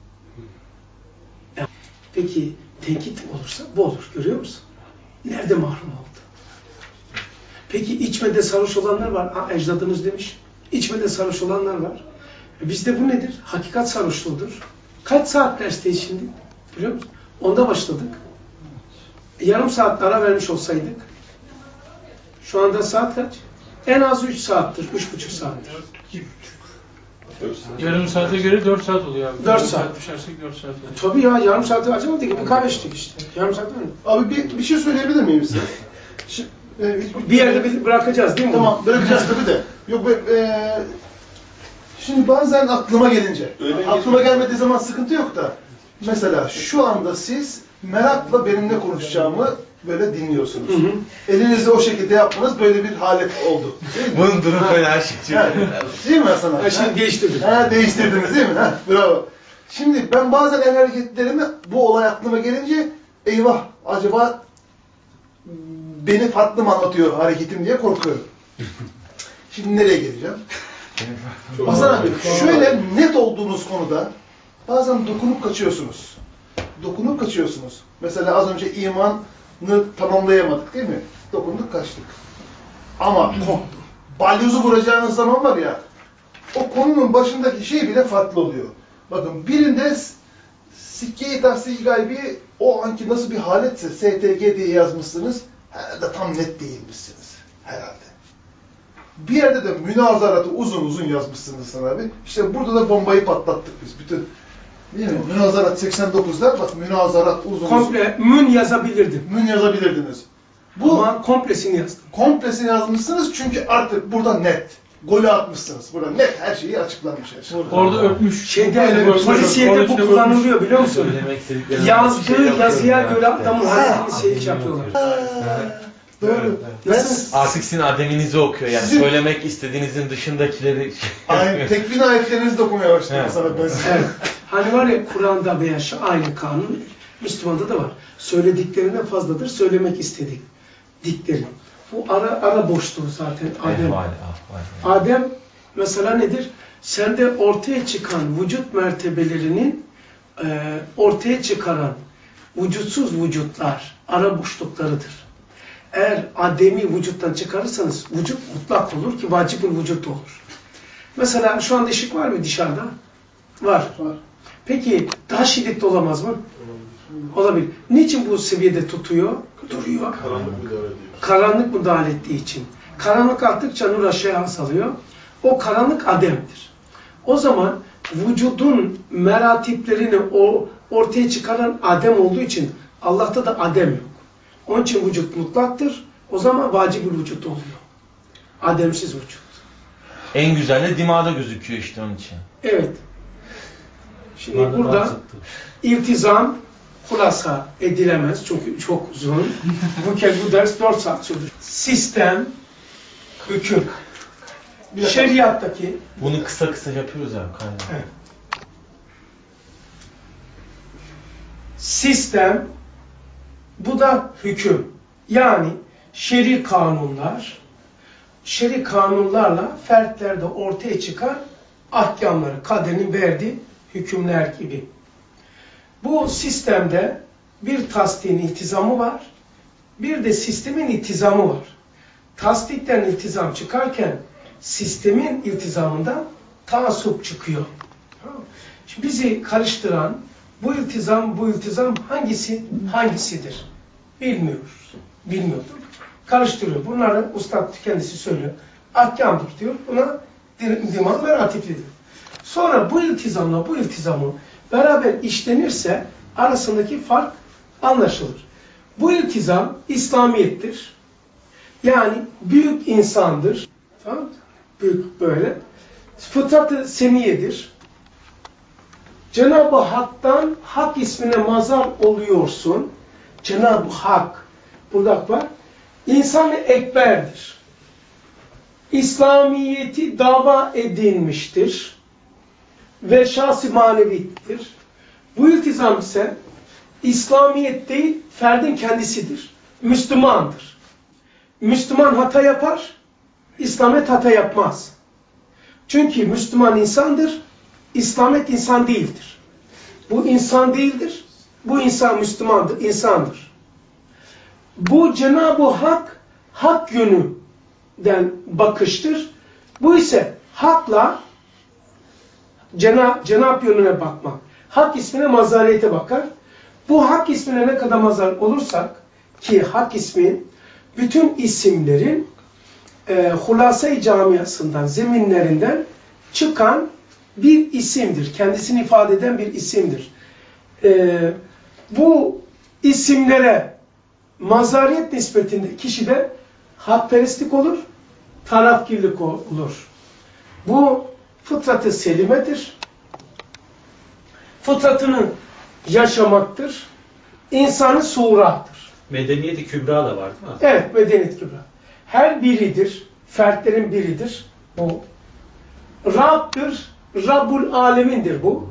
Yani, peki tenkit olursa bu olur. Görüyor musun? Nerede mahrum oldu? Peki içmede sarhoş olanlar var. Ha, ecdadımız demiş. İçmede sarhoş olanlar var. E bizde bu nedir? Hakikat sarhoşluğudur. Kaç saat dersteyiz şimdi? Biliyor musun? Onda başladık. E, yarım saat ara vermiş olsaydık şu anda saat kaç? En az üç saattir. Üç buçuk saattir. Yarım saate göre dört saat oluyor abi. Dört saat. Düşersek dört saat oluyor. Tabii ya yarım saati acımadı ki bir kahve içtik işte. Yarım saat mi? Abi bir, bir şey söyleyebilir miyim size? Şimdi, e, Bir yerde bir bırakacağız değil mi? Tamam bırakacağız tabii de. Yok ben, e, şimdi bazen aklıma gelince, Öyle aklıma geçiyor. gelmediği zaman sıkıntı yok da. Mesela şu anda siz merakla benimle konuşacağımı böyle dinliyorsunuz. Hı hı. Elinizle o şekilde yapmanız böyle bir halet oldu. Değil mi? Bunun durum böyle her şey Ha, çıkıyor. değil mi Hasan abi? Her şeyi değiştirdik. Ha, değiştirdiniz değil mi? Ha, bravo. Şimdi ben bazen el hareketlerimi bu olay aklıma gelince eyvah acaba beni farklı mı anlatıyor hareketim diye korkuyorum. Şimdi nereye geleceğim? Hasan abi şöyle net olduğunuz konuda bazen dokunup kaçıyorsunuz. Dokunup kaçıyorsunuz. Mesela az önce imanı tamamlayamadık değil mi? Dokunduk kaçtık. Ama balyozu vuracağınız zaman var ya o konunun başındaki şey bile farklı oluyor. Bakın birinde sikke-i tahsil-i gaybi o anki nasıl bir haletse S T G diye yazmışsınız. Herhalde tam net değilmişsiniz. Herhalde. Bir yerde de münazaratı uzun uzun yazmışsınız sana abi. İşte burada da bombayı patlattık biz. Bütün değil mi? Münazarat seksen dokuzda bak münazarat uzun Komple mün yazabilirdim. uzun. Mün yazabilirdiniz. Bu Ama komplesini yazdım. komplesini yazmışsınız çünkü artık burada net. Golü atmışsınız. Burada net her şeyi açıklamış. Her şey. Orada öpmüş. Şeyde polisiyede bu kullanılıyor biliyor musun? Söylemek istediklerini Yazdığı şey yapıyorum yazıya ya. göre adamın hareketini şey iş yapıyorlar. Doğru. Nasıl? Artık sizin ademinizi okuyor yani. Sizin- Söylemek istediğinizin dışındakileri Aynı tekvin ayetlerinizi de okumaya başladım Evet. sana ben size. Evet. Hani var ya Kur'an'da veya şu aynı kanun Müslüman'da da var. Söylediklerinden fazladır söylemek istedik. Dikleri. Bu ara ara boşluğu zaten Adem. Ehval, ahval. Adem mesela nedir? Sende ortaya çıkan vücut mertebelerinin e, ortaya çıkaran vücutsuz vücutlar ara boşluklarıdır. Eğer Adem'i vücuttan çıkarırsanız vücut mutlak olur ki vacib-ül vücut olur. Mesela şu anda ışık var mı dışarıda? Var. Var. Peki daha şiddetli olamaz mı? Olabilir. Niçin bu seviyede tutuyor? Duruyor. Karanlık müdahale ediyor. Karanlık müdahale ettiği için. Karanlık arttıkça nur aşağıya salıyor. O karanlık Adem'dir. O zaman vücudun meratiplerini o ortaya çıkaran Adem olduğu için Allah'ta da Adem yok. Onun için vücut mutlaktır. O zaman vacib-ül vücut oluyor. Ademsiz vücut. En güzel de dimağda gözüküyor işte onun için. Evet. Şimdi burada iltizam hulasa edilemez çünkü çok uzun. bu kez bu ders dört saat sürdü. Sistem, hüküm. Şeriattaki. Bunu kısa kısa yapıyoruz abi. Evet. Sistem, bu da hüküm. Yani şer'i kanunlar, şer'i kanunlarla fertlerde ortaya çıkan ahkamları, kaderin verdiği hükümler gibi. Bu sistemde bir tasdiğin iltizamı var, bir de sistemin iltizamı var. Tasdikten iltizam çıkarken sistemin iltizamından taassup çıkıyor. Şimdi bizi karıştıran bu iltizam, bu iltizam hangisi, hangisidir? Bilmiyoruz. Bilmiyorduk. Karıştırıyor. Bunları ustad kendisi söylüyor. Ahkamdır diyor. Buna dimam meratiflidir. Sonra bu iltizamla bu iltizamı beraber işlenirse arasındaki fark anlaşılır. Bu iltizam İslamiyettir. Yani büyük insandır. Tamam mı? Büyük böyle. Fıtrat-ı seniyedir. Cenab-ı Hak'tan Hak ismine mazhar oluyorsun. Cenab-ı Hak. Burada var. İnsan-ı ekberdir. İslamiyeti dava edilmiştir. Ve şahs-ı manevittir. Bu iltizam ise İslamiyet değil, ferdin kendisidir. Müslümandır. Müslüman hata yapar, İslamiyet hata yapmaz. Çünkü Müslüman insandır, İslamiyet insan değildir. Bu insan değildir, bu insan Müslümandır, insandır. Bu Cenab-ı Hak, hak yönünden bakıştır. Bu ise hakla Cenab, Cenab yönüne bakmak. Hak ismine mazhariyete bakar. Bu hak ismine ne kadar mazhar olursak, ki hak ismi bütün isimlerin e, hulasa-i camiasından, zeminlerinden çıkan bir isimdir. Kendisini ifade eden bir isimdir. E, bu isimlere mazhariyet nispetinde kişide hakperestlik olur, tarafgirlik olur. Bu fıtrat-ı selimedir. Fıtratını yaşamaktır. İnsanı suğrattır. Medeniyet-i kübra da var değil mi? Evet, medeniyet kübra. Her biridir, fertlerin biridir bu. Rab'dır, Rabbul Alemin'dir bu.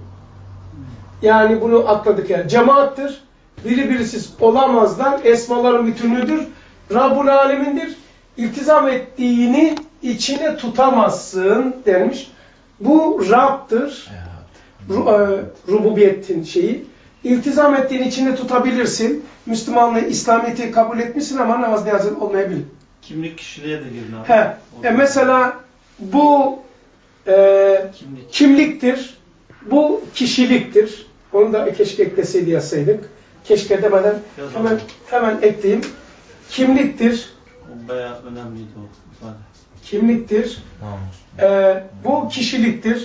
Yani bunu atladık yani. Cemaattir, biri birisiz olamazlar, esmaların bütünlüğüdür. Rabbul Alemin'dir, iltizam ettiğini içine tutamazsın denmiş. Bu Rab'dır, rububiyetin şeyi. İltizam ettiğini içinde tutabilirsin. Müslümanlığı, İslamiyet'i kabul etmişsin ama namaz niyazın olmayabilir. Kimlik kişiliğe de girin abi. He. E mesela bu e, Kimlik. kimliktir. Bu kişiliktir. Onu da keşke ekleseydi yazsaydık. Keşke demeden hemen, hemen ekleyeyim. Kimliktir. O bayağı önemliydi o ifade. Kimliktir. E, bu kişiliktir.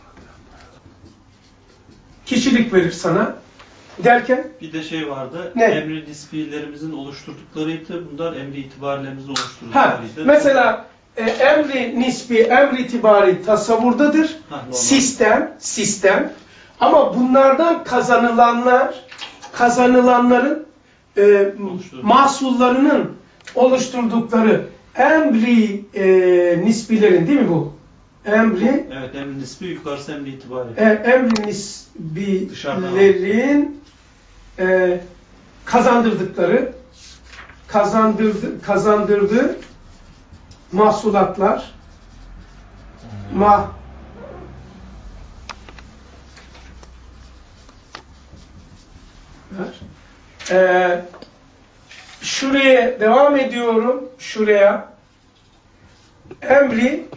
Kişilik verir sana. Derken? Bir de şey vardı. Ne? Emri nisbilerimizin oluşturduklarıydı. Bunlar emri itibarilerimizin oluşturduklarıydı. Ha, mesela e, emri nisbi, emri itibari tasavvurdadır. Ha, sistem, sistem. Ama bunlardan kazanılanlar, kazanılanların e, mahsullarının oluşturdukları emri e, nisbilerin değil mi bu? Emri, evet, emri nisbi, yukarısı emri itibari. E, emri nisbilerin e, kazandırdıkları, kazandırdı, kazandırdığı mahsulatlar, ma e, şuraya devam ediyorum, şuraya emri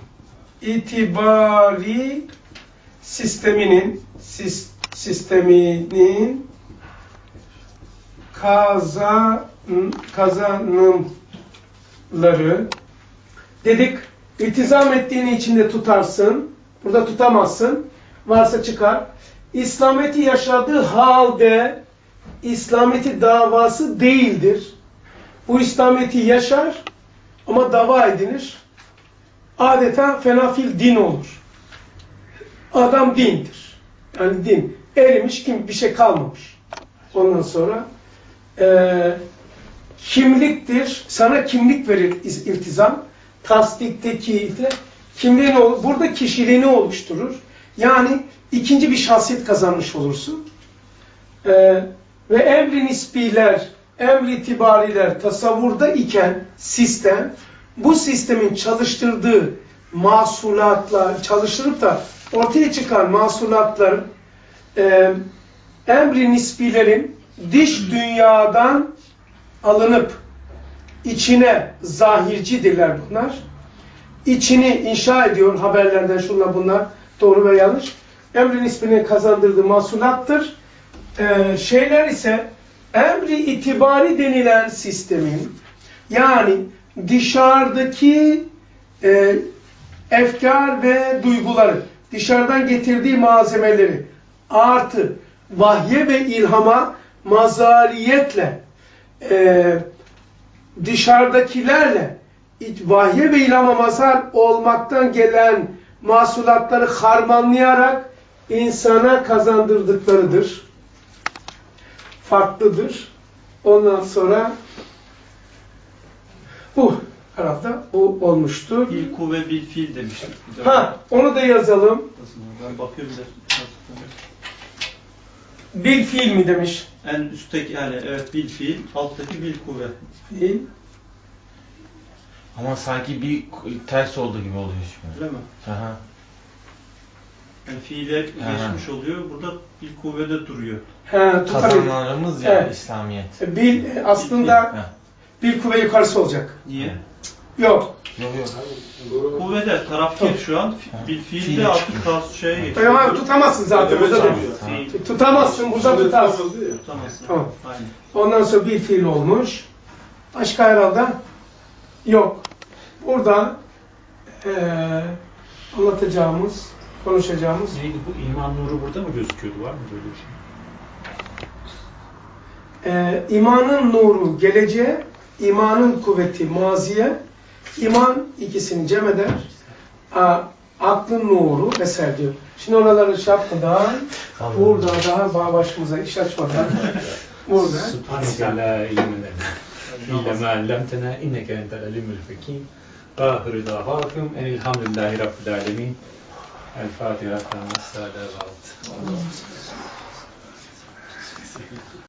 itibari sisteminin sis, sisteminin kazan, kazanımları dedik. İltizam ettiğini içinde tutarsın. Burada tutamazsın. Varsa çıkar. İslamiyet'i yaşadığı halde İslamiyet'i davası değildir. Bu İslamiyet'i yaşar ama dava edinir. Adeta fenafil din olur. Adam dindir. Yani din. Erimiş, kim bir şey kalmamış. Ondan sonra e, kimliktir. Sana kimlik verir iltizam. Tasdikteki iltizam. Kimliğini, burada kişiliğini oluşturur. Yani ikinci bir şahsiyet kazanmış olursun. E, ve emri nisbiler, emri itibariler tasavvurda iken sistem, bu sistemin çalıştırdığı mahsulatlar, çalıştırıp da ortaya çıkan mahsulatların e, emri nisbilerin dış dünyadan alınıp içine, zahircidirler bunlar, içini inşa ediyor haberlerden şunlar bunlar, doğru ve yanlış. Emri nisbinin kazandırdığı mahsulattır. Ee, şeyler ise emri itibari denilen sistemin, yani dışarıdaki e, efkar ve duyguları, dışarıdan getirdiği malzemeleri artı vahye ve ilhama mazariyetle e, dışarıdakilerle vahye ve ilhama mazhar olmaktan gelen mahsulatları harmanlayarak insana kazandırdıklarıdır. Farklıdır. Ondan sonra bu herhalde bu olmuştur. Bil kuvve bil fiil demiştik. Ha, onu da yazalım. Ben bakıyorum da. Bil fiil mi demiş? En üstteki yani evet bil fiil, alttaki bil kuvve. Fiil. Ama sanki bir ters olduğu gibi oluyor şimdi. Öyle mi? Aha. Yani fiile geçmiş oluyor. Burada bil kuvvede duruyor. He, kazanlarımız ya evet. İslamiyet. Bil aslında bil, bil kuvve yukarısı olacak. Niye? Yok. Yok yok. Kuvvede tarafkir şu an. Bil fiilde artık tas şeye geçiyor. Tamam, tutamazsın zaten. Evet, burada tamam. da. Tutamazsın, burada tutarsın. Tutamazsın. Tamam. Aynen. Ondan sonra bir fiil olmuş. Başka herhalde yok. Burada ee, anlatacağımız, konuşacağımız. Neydi bu? İman nuru burada mı gözüküyordu? Var mı böyle bir şey? Ee, imanın nuru geleceğe, imanın kuvveti maziye, iman ikisini cem eder. A, aklın nuru vesaire diyor. Şimdi oraları şey yapmadan, burada daha başımıza iş açmadan, burada. Subhaneke la ilme lena illa ma allamtena inneke entel alimul hakim. Ahir davakum enilhamdülillahi rabbil alemin. El Fatiha.